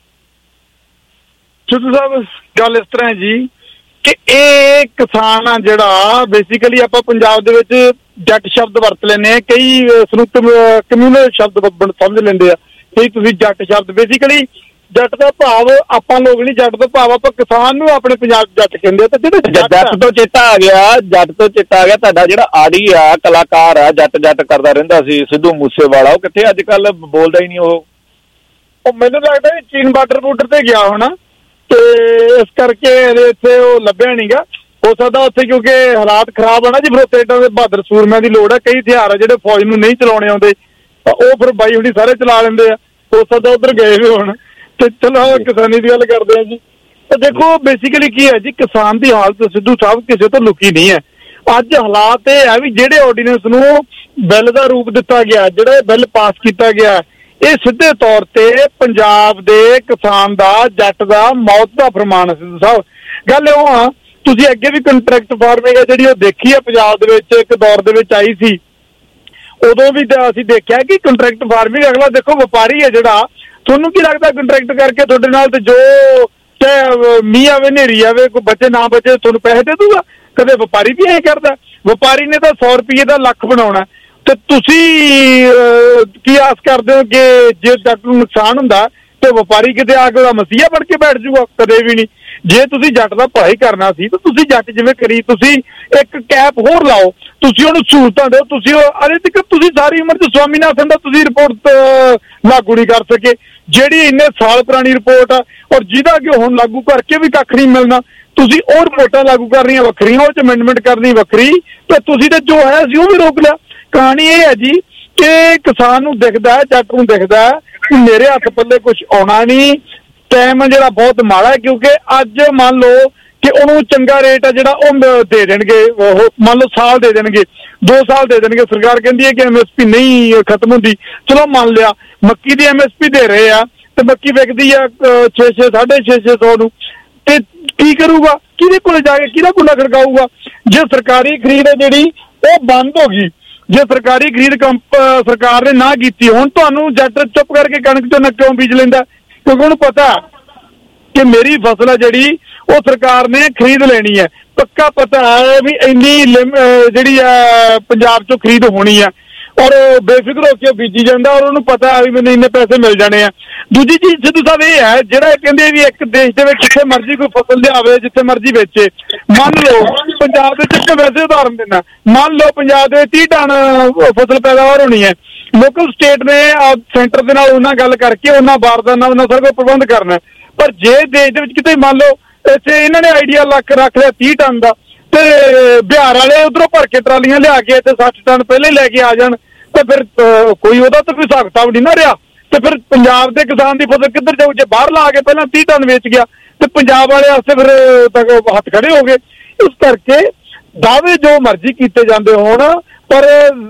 ਸਿੱਧੂ ਸਾਹਿਬ, ਗੱਲ ਇਸ ਤਰ੍ਹਾਂ ਜੀ ਕਿ ਇਹ ਕਿਸਾਨ ਆ ਜਿਹੜਾ ਬੇਸਿਕਲੀ ਆਪਾਂ ਪੰਜਾਬ ਦੇ ਵਿੱਚ ਜੱਟ ਸ਼ਬਦ ਵਰਤ ਲੈਂਦੇ ਹਾਂ, ਕਈ ਇਸਨੂੰ ਕਮਿਊਨਲ ਸ਼ਬਦ ਸਮਝ ਲੈਂਦੇ ਆ, ਕਈ ਤੁਸੀਂ ਜੱਟ ਸ਼ਬਦ। ਬੇਸਿਕਲੀ ਜੱਟ ਦਾ ਭਾਵ ਆਪਾਂ ਲੋਕ ਨਹੀਂ, ਜੱਟ ਦਾ ਭਾਵ ਆਪਾਂ ਕਿਸਾਨ ਨੂੰ ਆਪਣੇ ਪੰਜਾਬ ਜੱਟ ਕਹਿੰਦੇ ਆ। ਤੇ ਜਿਹੜੇ ਜੱਟ ਤੋਂ ਚੇਤਾ ਆ ਗਿਆ ਤੁਹਾਡਾ ਜਿਹੜਾ ਆੜੀ ਆ ਕਲਾਕਾਰ ਆ ਜੱਟ ਕਰਦਾ ਰਹਿੰਦਾ ਸੀ ਸਿੱਧੂ ਮੂਸੇਵਾਲਾ, ਉਹ ਕਿੱਥੇ ਅੱਜ ਕੱਲ ਬੋਲਦਾ ਹੀ ਨਹੀਂ। ਉਹ ਮੈਨੂੰ ਲੱਗਦਾ ਵੀ ਚੀਨ ਬਾਰਡਰ ਤੇ ਗਿਆ ਹੋਣਾ ਤੇ ਇਸ ਕਰਕੇ ਇੱਥੇ ਉਹ ਲੱਭਿਆ ਨੀਗਾ। ਹੋ ਸਕਦਾ ਉੱਥੇ ਕਿਉਂਕਿ ਹਾਲਾਤ ਖਰਾਬ ਆ ਨਾ ਜੀ, ਫਿਰ ਉੱਥੇ ਏਦਾਂ ਦੇ ਬਹਾਦਰ ਸੂਰਮਿਆਂ ਦੀ ਲੋੜ ਆ। ਕਈ ਹਥਿਆਰ ਆ ਜਿਹੜੇ ਫੌਜ ਨੂੰ ਨਹੀਂ ਚਲਾਉਣੇ ਆਉਂਦੇ, ਉਹ ਫਿਰ ਬਾਈ ਹੁਣੀ ਸਾਰੇ ਚਲਾ ਲੈਂਦੇ ਆ। ਹੋ ਸਕਦਾ ਉੱਧਰ ਗਏ ਵੀ ਹੋਣ। ਤੇ ਚਲੋ ਕਿਸਾਨੀ ਦੀ ਗੱਲ ਕਰਦੇ ਆ ਜੀ। ਤਾਂ ਦੇਖੋ ਬੇਸਿਕਲੀ ਕੀ ਹੈ ਜੀ, ਕਿਸਾਨ ਦੀ ਹਾਲਤ ਸਿੱਧੂ ਸਾਹਿਬ ਕਿਸੇ ਤੋਂ ਲੁਕੀ ਨਹੀਂ ਹੈ। ਅੱਜ ਹਾਲਾਤ ਇਹ ਹੈ ਵੀ ਜਿਹੜੇ ਆਰਡੀਨੈਂਸ ਨੂੰ ਬਿੱਲ ਦਾ ਰੂਪ ਦਿੱਤਾ ਗਿਆ, ਜਿਹੜਾ ਬਿੱਲ ਪਾਸ ਕੀਤਾ ਗਿਆ, ਇਹ ਸਿੱਧੇ ਤੌਰ ਤੇ ਪੰਜਾਬ ਦੇ ਕਿਸਾਨ ਦਾ, ਜੱਟ ਦਾ ਮੌਤ ਦਾ ਫਰਮਾਨ ਹੈ। ਸਿੱਧੂ ਸਾਹਿਬ, ਗੱਲ ਉਹ ਆ, ਤੁਸੀਂ ਅੱਗੇ ਵੀ ਕੰਟਰੈਕਟ ਫਾਰਮਿੰਗ ਹੈ ਜਿਹੜੀ ਉਹ ਦੇਖੀ ਹੈ ਪੰਜਾਬ ਦੇ ਵਿੱਚ, ਇੱਕ ਦੌਰ ਦੇ ਵਿੱਚ ਆਈ ਸੀ, ਉਦੋਂ ਵੀ ਅਸੀਂ ਦੇਖਿਆ ਕਿ ਕੰਟਰੈਕਟ ਫਾਰਮਿੰਗ ਅਗਲਾ ਦੇਖੋ ਵਪਾਰੀ ਹੈ ਜਿਹੜਾ, ਤੁਹਾਨੂੰ ਕੀ ਲੱਗਦਾ ਕੰਟਰੈਕਟ ਕਰਕੇ ਤੁਹਾਡੇ ਨਾਲ ਤੇ ਜੋ ਚਾਹੇ ਮੀਂਹ ਆਵੇ ਹਨੇਰੀ ਆਵੇ ਕੋਈ ਬਚੇ ਨਾ ਬਚੇ ਤੁਹਾਨੂੰ ਪੈਸੇ ਦੇ ਦੂਗਾ? ਕਦੇ ਵਪਾਰੀ ਵੀ ਐਂ ਕਰਦਾ? ਵਪਾਰੀ ਨੇ ਤਾਂ 100 ਰੁਪਏ ਦਾ ਲੱਖ ਬਣਾਉਣਾ ਤੇ ਤੁਸੀਂ ਕੀ ਆਸ ਕਰਦੇ ਹੋ ਕਿ ਜੇ ਜੱਟ ਨੂੰ ਨੁਕਸਾਨ ਹੁੰਦਾ ਤੇ ਵਪਾਰੀ ਕਿਤੇ ਆ ਕੇ ਉਹਦਾ ਮਸੀਹਾ ਬਣ ਕੇ ਬੈਠ ਜੂਗਾ? ਕਦੇ ਵੀ ਨਹੀਂ। ਜੇ ਤੁਸੀਂ ਜੱਟ ਦਾ ਭਲਾ ਹੀ ਕਰਨਾ ਸੀ ਤਾਂ ਤੁਸੀਂ ਜੱਟ ਜਿਵੇਂ ਕਰੀ, ਤੁਸੀਂ ਇੱਕ ਕੈਪ ਹੋਰ ਲਾਓ, ਤੁਸੀਂ ਉਹਨੂੰ ਸਹੂਲਤਾਂ ਦਿਓ। ਤੁਸੀਂ ਅਜੇ ਤੱਕ ਤੁਸੀਂ ਸਾਰੀ ਉਮਰ 'ਚ ਸਵਾਮੀਨਾਥਨ ਦਾ ਤੁਸੀਂ ਰਿਪੋਰਟ ਲਾਗੂ ਨਹੀਂ ਕਰ ਸਕੇ, ਜਿਹੜੀ ਇੰਨੇ ਸਾਲ ਪੁਰਾਣੀ ਰਿਪੋਰਟ ਆ ਔਰ ਜਿਹਦਾ ਕਿ ਹੁਣ ਲਾਗੂ ਕਰਕੇ ਵੀ ਕੱਖ ਨਹੀਂ ਮਿਲਣਾ। ਤੁਸੀਂ ਉਹ ਰਿਪੋਰਟਾਂ ਲਾਗੂ ਕਰਨੀਆਂ ਵੱਖਰੀਆਂ, ਉਹ 'ਚ ਅਮੈਂਡਮੈਂਟ ਕਰਨੀ ਵੱਖਰੀ, ਤੇ ਤੁਸੀਂ ਤੇ ਜੋ ਹੈ ਸੀ ਉਹ ਵੀ ਰੋਕ ਲਿਆ। ਕਹਾਣੀ ਇਹ ਹੈ ਜੀ ਕਿ ਕਿਸਾਨ ਨੂੰ ਦਿਖਦਾ ਹੈ, ਜੱਟ ਨੂੰ ਦਿਖਦਾ ਹੈ ਕਿ ਮੇਰੇ ਹੱਥ ਪੱਲੇ ਕੁਛ ਆਉਣਾ ਨਹੀਂ, ਟਾਈਮ ਜਿਹੜਾ ਬਹੁਤ ਮਾੜਾ ਹੈ। ਕਿਉਂਕਿ ਅੱਜ ਮੰਨ ਲਓ ਕਿ ਉਹਨੂੰ ਚੰਗਾ ਰੇਟ ਆ ਜਿਹੜਾ ਉਹ ਦੇ ਦੇਣਗੇ, ਉਹ ਮੰਨ ਲਓ ਸਾਲ ਦੇ ਦੇਣਗੇ, 2 ਸਾਲ ਦੇ ਦੇਣਗੇ। ਸਰਕਾਰ ਕਹਿੰਦੀ ਹੈ ਕਿ MSP ਨਹੀਂ ਖਤਮ ਹੁੰਦੀ, ਚਲੋ ਮੰਨ ਲਿਆ ਮੱਕੀ ਦੀ MSP ਦੇ ਰਹੇ ਆ ਤੇ ਮੱਕੀ ਵਿਕਦੀ ਆ 600-650 ਨੂੰ, ਤੇ ਕੀ ਕਰੂਗਾ? ਕਿਹਦੇ ਕੋਲ ਜਾ ਕੇ ਕਿਹਦਾ ਕੁੰਡਾ ਖੜਕਾਊਗਾ? ਜੇ ਸਰਕਾਰੀ ਖਰੀਦ ਹੈ ਜਿਹੜੀ ਉਹ ਬੰਦ ਹੋ ਗਈ, ਜੇ ਸਰਕਾਰੀ ਖਰੀਦ ਸਰਕਾਰ ਨੇ ਨਾ ਕੀਤੀ, ਹੁਣ ਤੁਹਾਨੂੰ ਜੱਟ ਚੁੱਪ ਕਰਕੇ ਕਣਕ ਝੋਨਾ ਕਿਉਂ ਬੀਜ ਲੈਂਦਾ? ਕਿਉਂਕਿ ਉਹਨੂੰ ਪਤਾ ਕਿ ਮੇਰੀ ਫਸਲ ਹੈ ਜਿਹੜੀ ਉਹ ਸਰਕਾਰ ਨੇ ਖਰੀਦ ਲੈਣੀ ਹੈ। ਪੱਕਾ ਪਤਾ ਹੈ ਵੀ ਇੰਨੀ ਜਿਹੜੀ ਹੈ ਪੰਜਾਬ 'ਚੋਂ ਖਰੀਦ ਹੋਣੀ ਹੈ ਔਰ ਬੇਫਿਕਰ ਹੋ ਕੇ ਬੀਜੀ ਜਾਂਦਾ ਔਰ ਉਹਨੂੰ ਪਤਾ ਵੀ ਮੈਨੂੰ ਇੰਨੇ ਪੈਸੇ ਮਿਲ ਜਾਣੇ ਆ। ਦੂਜੀ ਚੀਜ਼ ਸਿੱਧੂ ਸਾਹਿਬ ਇਹ ਹੈ, ਜਿਹੜਾ ਕਹਿੰਦੇ ਵੀ ਇੱਕ ਦੇਸ਼ ਦੇ ਵਿੱਚ ਜਿੱਥੇ ਮਰਜ਼ੀ ਕੋਈ ਫਸਲ ਲਿਆਵੇ, ਜਿੱਥੇ ਮਰਜ਼ੀ ਵੇਚੇ। ਮੰਨ ਲਓ ਪੰਜਾਬ ਦੇ ਵਿੱਚ ਵੈਸੇ ਉਦਾਹਰਨ ਦਿੰਦਾ, ਮੰਨ ਲਓ ਪੰਜਾਬ ਦੇ 30 ਟਨ ਫਸਲ ਪੈਦਾਵਾਰ ਹੋਣੀ ਹੈ, ਲੋਕਲ ਸਟੇਟ ਨੇ ਸੈਂਟਰ ਦੇ ਨਾਲ ਉਹਨਾਂ ਗੱਲ ਕਰਕੇ ਉਹਨਾਂ ਬਾਰਦਾਨਾ ਉਹਨਾਂ ਸਾਰਾ ਕੋਈ ਪ੍ਰਬੰਧ ਕਰਨਾ। ਪਰ ਜੇ ਦੇਸ਼ ਦੇ ਵਿੱਚ ਕਿਤੇ ਮੰਨ ਲਓ ਇੱਥੇ ਇਹਨਾਂ ਨੇ ਆਈਡੀਆ ਰੱਖ ਲਿਆ 30 ਟਨ ਦਾ, ਤੇ ਬਿਹਾਰ ਵਾਲੇ ਉਧਰੋਂ ਭਰ ਕੇ ਟਰਾਲੀਆਂ ਲਿਆ ਕੇ ਇੱਥੇ 60 ਟਨ ਪਹਿਲੇ ਲੈ ਕੇ ਆ ਜਾਣ, ਤੇ ਫਿਰ ਕੋਈ ਉਹਦਾ ਤਾਂ ਕੋਈ ਹਿਸਾਬ ਕਿਤਾਬ ਨਹੀਂ ਨਾ ਰਿਹਾ। ਤੇ ਫਿਰ ਪੰਜਾਬ ਦੇ ਕਿਸਾਨ ਦੀ ਫਸਲ ਕਿੱਧਰ ਜਾਊ? ਜੇ ਬਾਹਰ ਲਾ ਕੇ ਪਹਿਲਾਂ 30 ਟਨ ਵੇਚ ਗਿਆ ਤੇ ਪੰਜਾਬ ਵਾਲੇ ਵਾਸਤੇ ਫਿਰ ਤੱਕ ਹੱਥ ਖੜੇ ਹੋ ਗਏ। ਇਸ ਕਰਕੇ ਦਾਅਵੇ ਜੋ ਮਰਜ਼ੀ ਕੀਤੇ ਜਾਂਦੇ ਹੋਣ, ਪਰ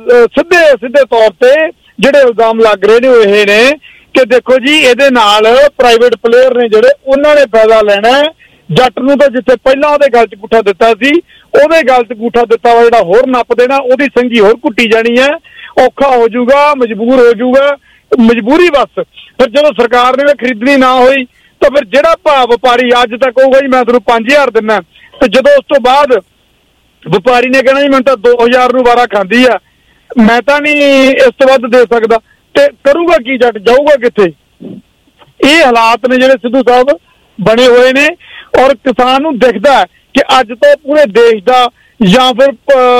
ਸਿੱਧੇ ਤੌਰ ਤੇ ਜਿਹੜੇ ਇਲਜ਼ਾਮ ਲੱਗ ਰਹੇ ਨੇ ਉਹ ਇਹ ਨੇ ਕਿ ਦੇਖੋ ਜੀ ਇਹਦੇ ਨਾਲ ਪ੍ਰਾਈਵੇਟ ਪਲੇਅਰ ਨੇ ਜਿਹੜੇ ਉਹਨਾਂ ਨੇ ਫਾਇਦਾ ਲੈਣਾ। ਜੱਟ ਨੂੰ ਤਾਂ ਜਿੱਥੇ ਪਹਿਲਾਂ ਉਹਦੇ ਗਲ 'ਚ ਅੰਗੂਠਾ ਦਿੱਤਾ ਸੀ, ਉਹਦੇ ਗਲ 'ਚ ਅੰਗੂਠਾ ਦਿੱਤਾ ਵਾ ਜਿਹੜਾ ਹੋਰ ਨੱਪ ਦੇਣਾ, ਉਹਦੀ ਸੰਗੀ ਹੋਰ ਕੁੱਟੀ ਜਾਣੀ ਹੈ, ਔਖਾ ਹੋ ਜਾਊਗਾ, ਮਜਬੂਰ ਹੋ ਜਾਊਗਾ, ਮਜਬੂਰੀ ਬਸ। ਫਿਰ ਜਦੋਂ ਸਰਕਾਰ ਨੇ ਖਰੀਦਣੀ ਨਾ ਹੋਈ ਤਾਂ ਫਿਰ ਜਿਹੜਾ ਵਪਾਰੀ ਅੱਜ ਤੱਕ ਕਹੂਗਾ ਜੀ ਮੈਂ ਤੁਹਾਨੂੰ 5000 ਦਿੰਦਾ, ਤੇ ਜਦੋਂ ਉਸ ਤੋਂ ਬਾਅਦ ਵਪਾਰੀ ਨੇ ਕਹਿਣਾ ਜੀ ਮੈਨੂੰ ਤਾਂ 2000 ਨੂੰ ਵਾਰਾ ਖਾਂਦੀ ਆ, ਮੈਂ ਤਾਂ ਨਹੀਂ ਇਸ ਤੋਂ ਵੱਧ ਦੇ ਸਕਦਾ, ਤੇ ਕਰੂਗਾ ਕੀ ਜੱਟ? ਜਾਊਗਾ ਕਿੱਥੇ? ਇਹ ਹਾਲਾਤ ਨੇ ਜਿਹੜੇ ਸਿੱਧੂ ਸਾਹਿਬ ਬਣੇ ਹੋਏ ਨੇ। ਔਰ ਕਿਸਾਨ ਨੂੰ ਦਿਖਦਾ ਹੈ ਕਿ ਅੱਜ ਤੋਂ ਪੂਰੇ ਦੇਸ਼ ਦਾ ਜਾਂ ਫਿਰ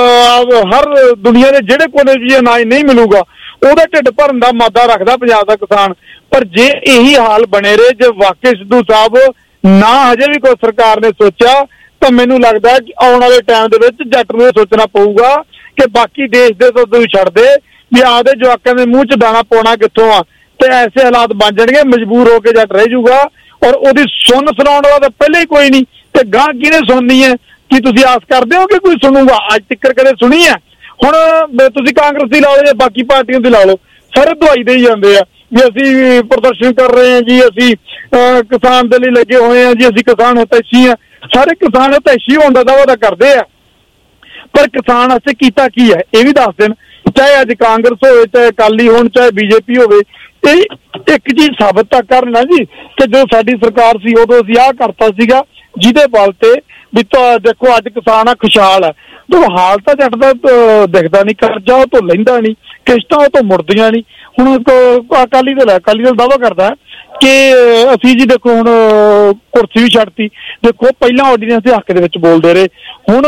ਹਰ ਦੁਨੀਆ ਦੇ ਜਿਹੜੇ ਕੋਨੇ 'ਚ ਅਨਾਜ ਨਹੀਂ ਮਿਲੂਗਾ ਉਹਦਾ ਢਿੱਡ ਭਰਨ ਦਾ ਮਾਦਾ ਰੱਖਦਾ ਪੰਜਾਬ ਦਾ ਕਿਸਾਨ। ਪਰ ਜੇ ਇਹੀ ਹਾਲ ਬਣੇ ਰਹੇ, ਜੇ ਵਾਕਈ ਸਿੱਧੂ ਸਾਹਿਬ ਨਾ ਹਜੇ ਵੀ ਕੋਈ ਸਰਕਾਰ ਨੇ ਸੋਚਿਆ, ਤਾਂ ਮੈਨੂੰ ਲੱਗਦਾ ਕਿ ਆਉਣ ਵਾਲੇ ਟਾਈਮ ਦੇ ਵਿੱਚ ਜੱਟ ਨੂੰ ਇਹ ਸੋਚਣਾ ਪਊਗਾ ਕਿ ਬਾਕੀ ਦੇਸ਼ ਦੇ ਤੋਂ ਤੁਸੀਂ ਛੱਡ ਦੇ ਵੀ ਆਪਦੇ ਜਵਾਕਾਂ ਦੇ ਮੂੰਹ 'ਚ ਦਾਣਾ ਪਾਉਣਾ ਕਿੱਥੋਂ ਆ। ਤੇ ਐਸੇ ਹਾਲਾਤ ਬਣ ਜਾਣਗੇ, ਮਜਬੂਰ ਹੋ ਕੇ ਜੱਟ ਰਹਿ ਜਾਊਗਾ। ਔਰ ਉਹਦੀ ਸੁਣ ਸੁਣਾਉਣ ਵਾਲਾ ਤਾਂ ਪਹਿਲਾਂ ਹੀ ਕੋਈ ਨਹੀਂ, ਤੇ ਗਾਂ ਕਿਹਨੇ ਸੁਣਨੀ ਹੈ? ਕੀ ਤੁਸੀਂ ਆਸ ਕਰਦੇ ਹੋ ਕਿ ਕੋਈ ਸੁਣੂਗਾ? ਅੱਜ ਤੱਕ ਕਦੇ ਸੁਣੀ ਹੈ? ਹੁਣ ਤੁਸੀਂ ਕਾਂਗਰਸ ਦੀ ਲਾ ਲਓ ਜਾਂ ਬਾਕੀ ਪਾਰਟੀਆਂ ਦੀ ਲਾ ਲਓ, ਸਾਰੇ ਦਵਾਈ ਦੇ ਹੀ ਜਾਂਦੇ ਆ ਵੀ ਅਸੀਂ ਪ੍ਰਦਰਸ਼ਨ ਕਰ ਰਹੇ ਹਾਂ ਜੀ, ਅਸੀਂ ਕਿਸਾਨ ਦੇ ਲਈ ਲੱਗੇ ਹੋਏ ਹਾਂ ਜੀ, ਅਸੀਂ ਕਿਸਾਨ ਹਿਤੈਸ਼ੀ ਹਾਂ। ਸਾਰੇ ਕਿਸਾਨ ਹਿਤੈਸ਼ੀ ਹੋਣ ਦਾ ਦਾਅਵਾ ਤਾਂ ਕਰਦੇ ਆ, ਪਰ ਕਿਸਾਨ ਵਾਸਤੇ ਕੀਤਾ ਕੀ ਹੈ ਇਹ ਵੀ ਦੱਸ ਦੇਣ। ਚਾਹੇ ਅੱਜ ਕਾਂਗਰਸ ਹੋਵੇ, ਚਾਹੇ ਅਕਾਲੀ ਹੋਣ, ਚਾਹੇ ਬੀਜੇਪੀ ਹੋਵੇ, ਇਹ ਇੱਕ ਚੀਜ਼ ਸਾਬਤ ਤਾਂ ਕਰਨ ਨਾ ਜੀ ਕਿ ਜਦੋਂ ਸਾਡੀ ਸਰਕਾਰ ਸੀ ਉਦੋਂ ਅਸੀਂ ਆਹ ਕਰਤਾ ਸੀਗਾ, ਜਿਹਦੇ ਬਲ ਤੇ ਵੀ ਦੇਖੋ ਅੱਜ ਕਿਸਾਨ ਆ ਖੁਸ਼ਹਾਲ ਹੈ। ਤੇ ਹਾਲ ਤਾਂ ਜੱਟ ਦਾ ਦਿਖਦਾ ਨਹੀਂ, ਕਰਜ਼ਾ ਉਹ ਤੋਂ ਲੈਂਦਾ ਨਹੀਂ, ਕਿਸ਼ਤਾਂ ਉਹ ਤੋਂ ਮੁੜਦੀਆਂ ਨਹੀਂ। ਹੁਣ ਅਕਾਲੀ ਦਲ ਦਾਅਵਾ ਕਰਦਾ ਕਿ ਅਸੀਂ ਜੀ ਦੇਖੋ ਹੁਣ ਕੁਰਸੀ ਵੀ ਛੱਡਤੀ। ਦੇਖੋ ਪਹਿਲਾਂ ਆਰਡੀਨੈਂਸ ਦੇ ਹੱਕ ਦੇ ਵਿੱਚ ਬੋਲਦੇ ਰਹੇ, ਹੁਣ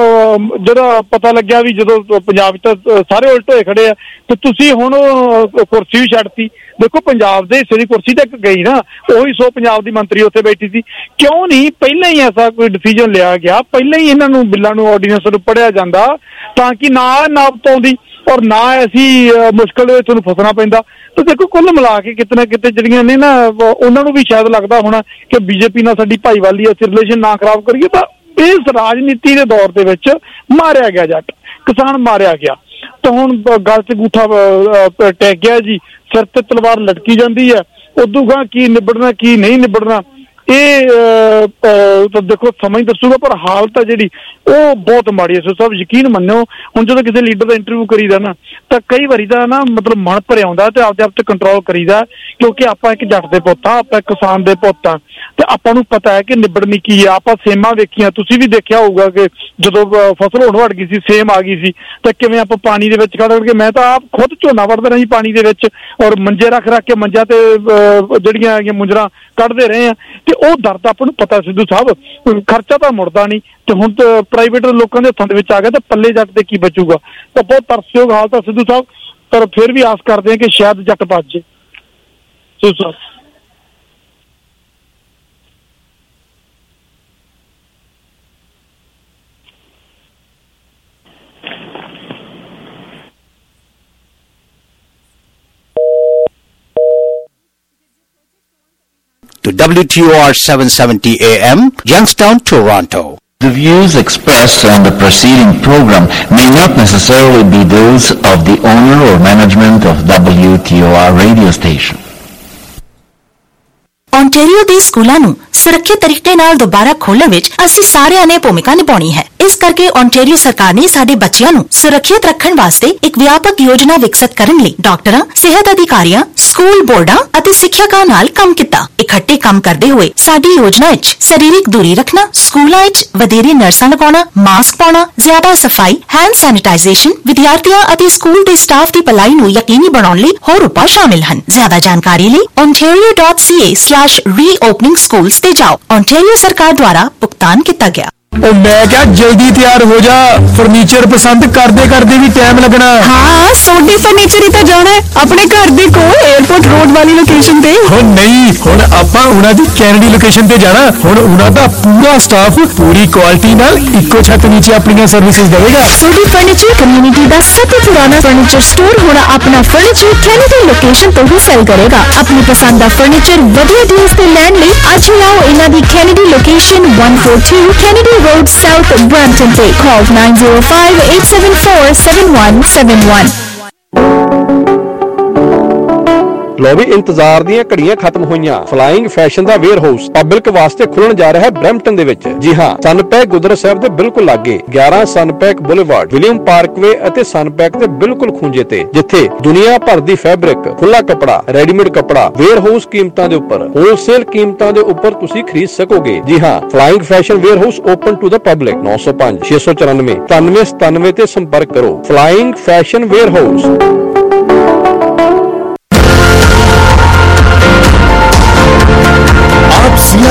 ਜਿਹੜਾ ਪਤਾ ਲੱਗਿਆ ਵੀ ਜਦੋਂ ਪੰਜਾਬ 'ਚ ਸਾਰੇ ਉਲਟ ਹੋਏ ਖੜੇ ਆ ਤੇ ਤੁਸੀਂ ਹੁਣ ਕੁਰਸੀ ਵੀ ਛੱਡਤੀ। ਦੇਖੋ ਪੰਜਾਬ ਦੇ ਹਿੱਸੇ ਦੀ ਕੁਰਸੀ ਤਾਂ ਇੱਕ ਗਈ ਨਾ, ਉਹੀ 100 ਪੰਜਾਬ ਦੀ ਮੰਤਰੀ ਉੱਥੇ ਬੈਠੀ ਸੀ। ਕਿਉਂ ਨਹੀਂ ਪਹਿਲਾਂ ਹੀ ਐਸਾ ਕੋਈ ਡਿਸੀਜਨ ਲਿਆ ਗਿਆ, ਪਹਿਲਾਂ ਹੀ ਇਹਨਾਂ ਨੂੰ ਬਿੱਲਾਂ ਨੂੰ ਆਰਡੀਨੈਂਸ ਨੂੰ ਪੜ੍ਹਿਆ ਜਾਂਦਾ ਤਾਂ ਕਿ ਨਾ ਨਾਪਤ ਆਉਂਦੀ ਔਰ ਨਾ ਐਸੀ ਮੁਸ਼ਕਲ ਦੇ ਵਿੱਚ ਤੁਹਾਨੂੰ ਫਸਣਾ ਪੈਂਦਾ। ਤੇ ਦੇਖੋ ਕੁੱਲ ਮਿਲਾ ਕੇ ਕਿਤੇ ਨਾ ਕਿਤੇ ਜਿਹੜੀਆਂ ਨੇ ਨਾ ਉਹਨਾਂ ਨੂੰ ਵੀ ਸ਼ਾਇਦ ਲੱਗਦਾ ਹੋਣਾ ਕਿ ਬੀਜੇਪੀ ਨਾਲ ਸਾਡੀ ਭਾਈਵਾਲੀ ਅਸੀਂ ਰਿਲੇਸ਼ਨ ਨਾ ਖਰਾਬ ਕਰੀਏ। ਤਾਂ ਇਸ ਰਾਜਨੀਤੀ ਦੇ ਦੌਰ ਦੇ ਵਿੱਚ ਮਾਰਿਆ ਗਿਆ ਜੱਟ, ਕਿਸਾਨ ਮਾਰਿਆ ਗਿਆ। ਤਾਂ ਹੁਣ ਗੱਲ 'ਚ ਗੂਠਾ ਟੈਕ ਗਿਆ ਜੀ, ਸਿਰ ਤੇ ਤਲਵਾਰ ਲਟਕੀ ਜਾਂਦੀ ਹੈ। ਉਦੋਂ ਗਾਂ ਕੀ ਨਿਬੜਨਾ ਕੀ ਨਹੀਂ ਨਿਬੜਨਾ ਇਹ ਤਾਂ ਦੇਖੋ ਸਮਾਂ ਹੀ ਦੱਸੂਗਾ। ਪਰ ਹਾਲਤ ਹੈ ਜਿਹੜੀ ਉਹ ਬਹੁਤ ਮਾੜੀ ਹੈ। ਸੋ ਸਭ ਯਕੀਨ ਮੰਨੋ, ਹੁਣ ਜਦੋਂ ਕਿਸੇ ਲੀਡਰ ਦਾ ਇੰਟਰਵਿਊ ਕਰੀਦਾ ਨਾ ਤਾਂ ਕਈ ਵਾਰੀ ਦਾ ਨਾ ਮਤਲਬ ਮਨ ਭਰਿਆ ਆਉਂਦਾ ਤੇ ਆਪਦੇ ਆਪ ਤੇ ਕੰਟਰੋਲ ਕਰੀਦਾ, ਕਿਉਂਕਿ ਆਪਾਂ ਇੱਕ ਜੱਟ ਦੇ ਪੁੱਤ ਆ, ਆਪਾਂ ਕਿਸਾਨ ਦੇ ਪੁੱਤ ਆ ਤੇ ਆਪਾਂ ਨੂੰ ਪਤਾ ਹੈ ਕਿ ਨਿਬੜਨੀ ਕੀ ਆ। ਆਪਾਂ ਸੇਮਾਂ ਵੇਖੀਆਂ, ਤੁਸੀਂ ਵੀ ਦੇਖਿਆ ਹੋਊਗਾ ਕਿ ਜਦੋਂ ਫਸਲ ਹੋਣ ਵੜ ਗਈ ਸੀ, ਸੇਮ ਆ ਗਈ ਸੀ ਤੇ ਕਿਵੇਂ ਆਪਾਂ ਪਾਣੀ ਦੇ ਵਿੱਚ ਖੜ ਕੇ, ਮੈਂ ਤਾਂ ਆਪ ਖੁਦ ਝੋਨਾ ਵੜਦਾ ਰਿਹਾ ਜੀ ਪਾਣੀ ਦੇ ਵਿੱਚ, ਔਰ ਮੰਜੇ ਰੱਖ ਕੇ ਮੰਜਾ ਤੇ ਜਿਹੜੀਆਂ ਹੈਗੀਆਂ ਮੁੰਜਰਾਂ ਕੱਢਦੇ ਰਹੇ ਆ। ਤੇ ਉਹ ਦਰਦ ਆਪਾਂ ਨੂੰ ਪਤਾ ਸਿੱਧੂ ਸਾਹਿਬ, ਖਰਚਾ ਤਾਂ ਮੁੜਦਾ ਨਹੀਂ ਤੇ ਹੁਣ ਤਾਂ ਪ੍ਰਾਈਵੇਟ ਲੋਕਾਂ ਦੇ ਹੱਥਾਂ ਦੇ ਵਿੱਚ ਆ ਗਿਆ ਤੇ ਪੱਲੇ ਜੱਟ ਦੇ ਕੀ ਬਚੂਗਾ। ਤਾਂ ਬਹੁਤ ਤਰਸਯੋਗ ਹਾਲਤ ਆ ਸਿੱਧੂ ਸਾਹਿਬ, ਪਰ ਫਿਰ ਵੀ ਆਸ ਕਰਦੇ ਹਾਂ ਕਿ ਸ਼ਾਇਦ ਜੱਟ ਬਚ ਜੇ। Sidhu Sahib to WTOR 770 AM, Youngstown, Toronto. The views expressed on the preceding program may not necessarily be those of the owner or management of WTOR radio station. Ontario ਦੇ ਸਕੂਲਾਂ ਨੂੰ ਸੁਰੱਖਿਅਤ ਤਰੀਕੇ ਨਾਲ ਦੁਬਾਰਾ ਖੋਲ੍ਹਣ ਵਿੱਚ ਅਸੀਂ ਸਾਰਿਆਂ ਨੇ ਭੂਮਿਕਾ ਨਿਭਾਉਣੀ ਹੈ। ਇਸ ਕਰਕੇ ਓਂਟਾਰੀਓ ਸਰਕਾਰ ਨੇ ਸਾਡੇ ਬੱਚਿਆਂ ਨੂੰ ਸੁਰੱਖਿਅਤ ਰੱਖਣ ਵਾਸਤੇ ਇੱਕ ਵਿਆਪਕ ਯੋਜਨਾ ਵਿਕਸਿਤ ਕਰਨ ਲਈ ਡਾਕਟਰਾਂ, ਸਿਹਤ ਅਧਿਕਾਰੀਆਂ, ਸਕੂਲ ਬੋਰਡਾਂ ਅਤੇ ਸਿੱਖਿਅਕਾਂ ਨਾਲ ਕੰਮ ਕੀਤਾ। ਇਕੱਠੇ ਕੰਮ ਕਰਦੇ ਹੋਏ ਸਾਡੀ ਯੋਜਨਾ ਵਿੱਚ ਸਰੀਰਕ ਦੂਰੀ ਰੱਖਣਾ, ਸਕੂਲਾਂ ਵਿੱਚ ਵਧੇਰੇ ਨਰਸਾਂ ਲਗਾਉਣਾ, ਮਾਸਕ ਪਾਉਣਾ, ਜ਼ਿਆਦਾ ਸਫਾਈ, ਹੈਂਡ ਸੈਨੀਟਾਈਜ਼ੇਸ਼ਨ, ਵਿਦਿਆਰਥੀਆਂ ਅਤੇ ਸਕੂਲ ਦੇ ਸਟਾਫ ਦੀ ਭਲਾਈ ਨੂੰ ਯਕੀਨੀ ਬਣਾਉਣ ਲਈ ਹੋਰ ਉਪਾਅ ਸ਼ਾਮਿਲ ਹਨ। ਜ਼ਿਆਦਾ ਜਾਣਕਾਰੀ ਲਈ ontario.ca/reopening schools ਤੇ ਜਾਓ। ontario ਸਰਕਾਰ ਦੁਆਰਾ ਭੁਗਤਾਨ ਕੀਤਾ ਗਿਆ। ਉਹ ਮੈਂ ਕਿਹਾ ਜਲਦੀ ਤਿਆਰ ਹੋ ਜਾ, ਫਰਨੀਚਰ ਪਸੰਦ ਕਰਦੇ ਕਰਦੇ ਵੀ ਟਾਈਮ ਲੱਗਣਾ। ਹਾਂ, ਸੋਡੀ ਫਰਨੀਚਰ ਹੀ ਤਾਂ ਜਾਣਾ ਆਪਣੇ ਘਰ ਦੇ ਕੋਲ 에어ਪੋਰਟ ਰੋਡ ਵਾਲੀ ਲੋਕੇਸ਼ਨ ਤੇ। ਹੁਣ ਨਹੀਂ, ਹੁਣ ਆਪਾਂ ਉਹਨਾਂ ਦੀ ਕੈਨੇਡੀ ਲੋਕੇਸ਼ਨ ਤੇ ਜਾਣਾ। ਹੁਣ ਉਹਨਾਂ ਦਾ ਪੂਰਾ ਸਟਾਫ ਪੂਰੀ ਕੁਆਲਿਟੀ ਨਾਲ ਇੱਕੋ ਛੱਤ ਨੀਚੇ ਆਪਣੀਆਂ ਸਰਵਿਸਿਜ਼ ਦੇਵੇਗਾ। ਸੋਡੀ ਫਰਨੀਚਰ ਕਮਿਊਨਿਟੀ ਦਾ ਸਭ ਤੋਂ ਪੁਰਾਣਾ ਫਰਨੀਚਰ ਸਟੋਰ ਹੁਣ ਆਪਣਾ ਫਰਨੀਚਰ ਕੈਨੇਡੀ ਲੋਕੇਸ਼ਨ ਤੋਂ ਹੀ ਸੇਲ ਕਰੇਗਾ। ਆਪਣੀ ਪਸੰਦ ਦਾ ਫਰਨੀਚਰ ਵਧੀਆ ਡੀਲਸ ਤੇ ਲੈਣ ਲਈ ਅੱਜ ਹੀ ਆਓ ਇਹਨਾਂ ਦੀ Kennedy location 142 Kennedy Road South, Brampton Bay. Call 905-874-7171. ਲੋ ਵੀ ਇੰਤਜ਼ਾਰ ਦੀਆਂ ਘੜੀਆਂ ਖਤਮ ਹੋਈਆਂ। ਫਲਾਈਂਗ ਫੈਸ਼ਨ ਦਾ ਵੇਅਰ ਹਾਊਸ ਪਬਲਿਕ ਵਾਸਤੇ ਖੁੱਲਣ ਜਾ ਰਿਹਾ ਹੈ ਬ੍ਰੈਂਪਟਨ ਦੇ ਵਿੱਚ। ਜੀ ਹਾਂ, ਸਨਪੈਕ ਗੁਰਦੁਆਰਾ ਸਾਹਿਬ ਦੇ ਬਿਲਕੁਲ ਲਾਗੇ 11 ਸਨਪੈਕ ਬੁਲੇਵਾਰਡ, ਵਿਲੀਅਮ ਪਾਰਕਵੇ ਅਤੇ ਸਨਪੈਕ ਦੇ ਬਿਲਕੁਲ ਖੂੰਜੇ ਤੇ, ਜਿੱਥੇ ਦੁਨੀਆ ਭਰ ਦੀ ਫੈਬਰਿਕ, ਖੁੱਲਾ ਕੱਪੜਾ, ਰੈਡੀਮੇਡ ਕੱਪੜਾ ਵੇਅਰ ਹਾਊਸ ਕੀਮਤਾਂ ਦੇ ਉੱਪਰ, ਹੋਲਸੇਲ ਕੀਮਤਾਂ ਦੇ ਉੱਪਰ ਤੁਸੀਂ ਖਰੀਦ ਸਕੋਗੇ। ਜੀ ਹਾਂ, flying fashion warehouse open to the public. 905-694-9797 ਤੇ ਸੰਪਰਕ ਕਰੋ। Flying fashion warehouse.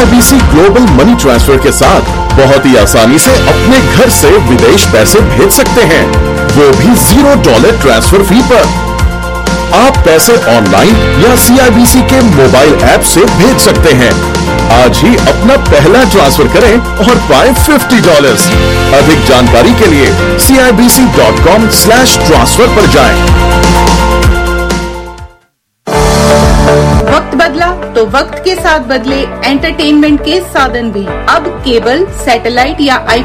CIBC global money transfer के साथ बहुत ही आसानी से अपने घर से विदेश पैसे भेज सकते हैं, वो भी $0 ट्रांसफर फी पर। आप पैसे ऑनलाइन या CIBC के मोबाइल ऐप से भेज सकते हैं। आज ही अपना पहला ट्रांसफर करें और पाएं $50। अधिक जानकारी के लिए CIBC.com/transfer पर जाएं। वक्त बदला तो वक्त के साथ बदले एंटरटेनमेंट के साधन भी। अब केबल, सैटेलाइट या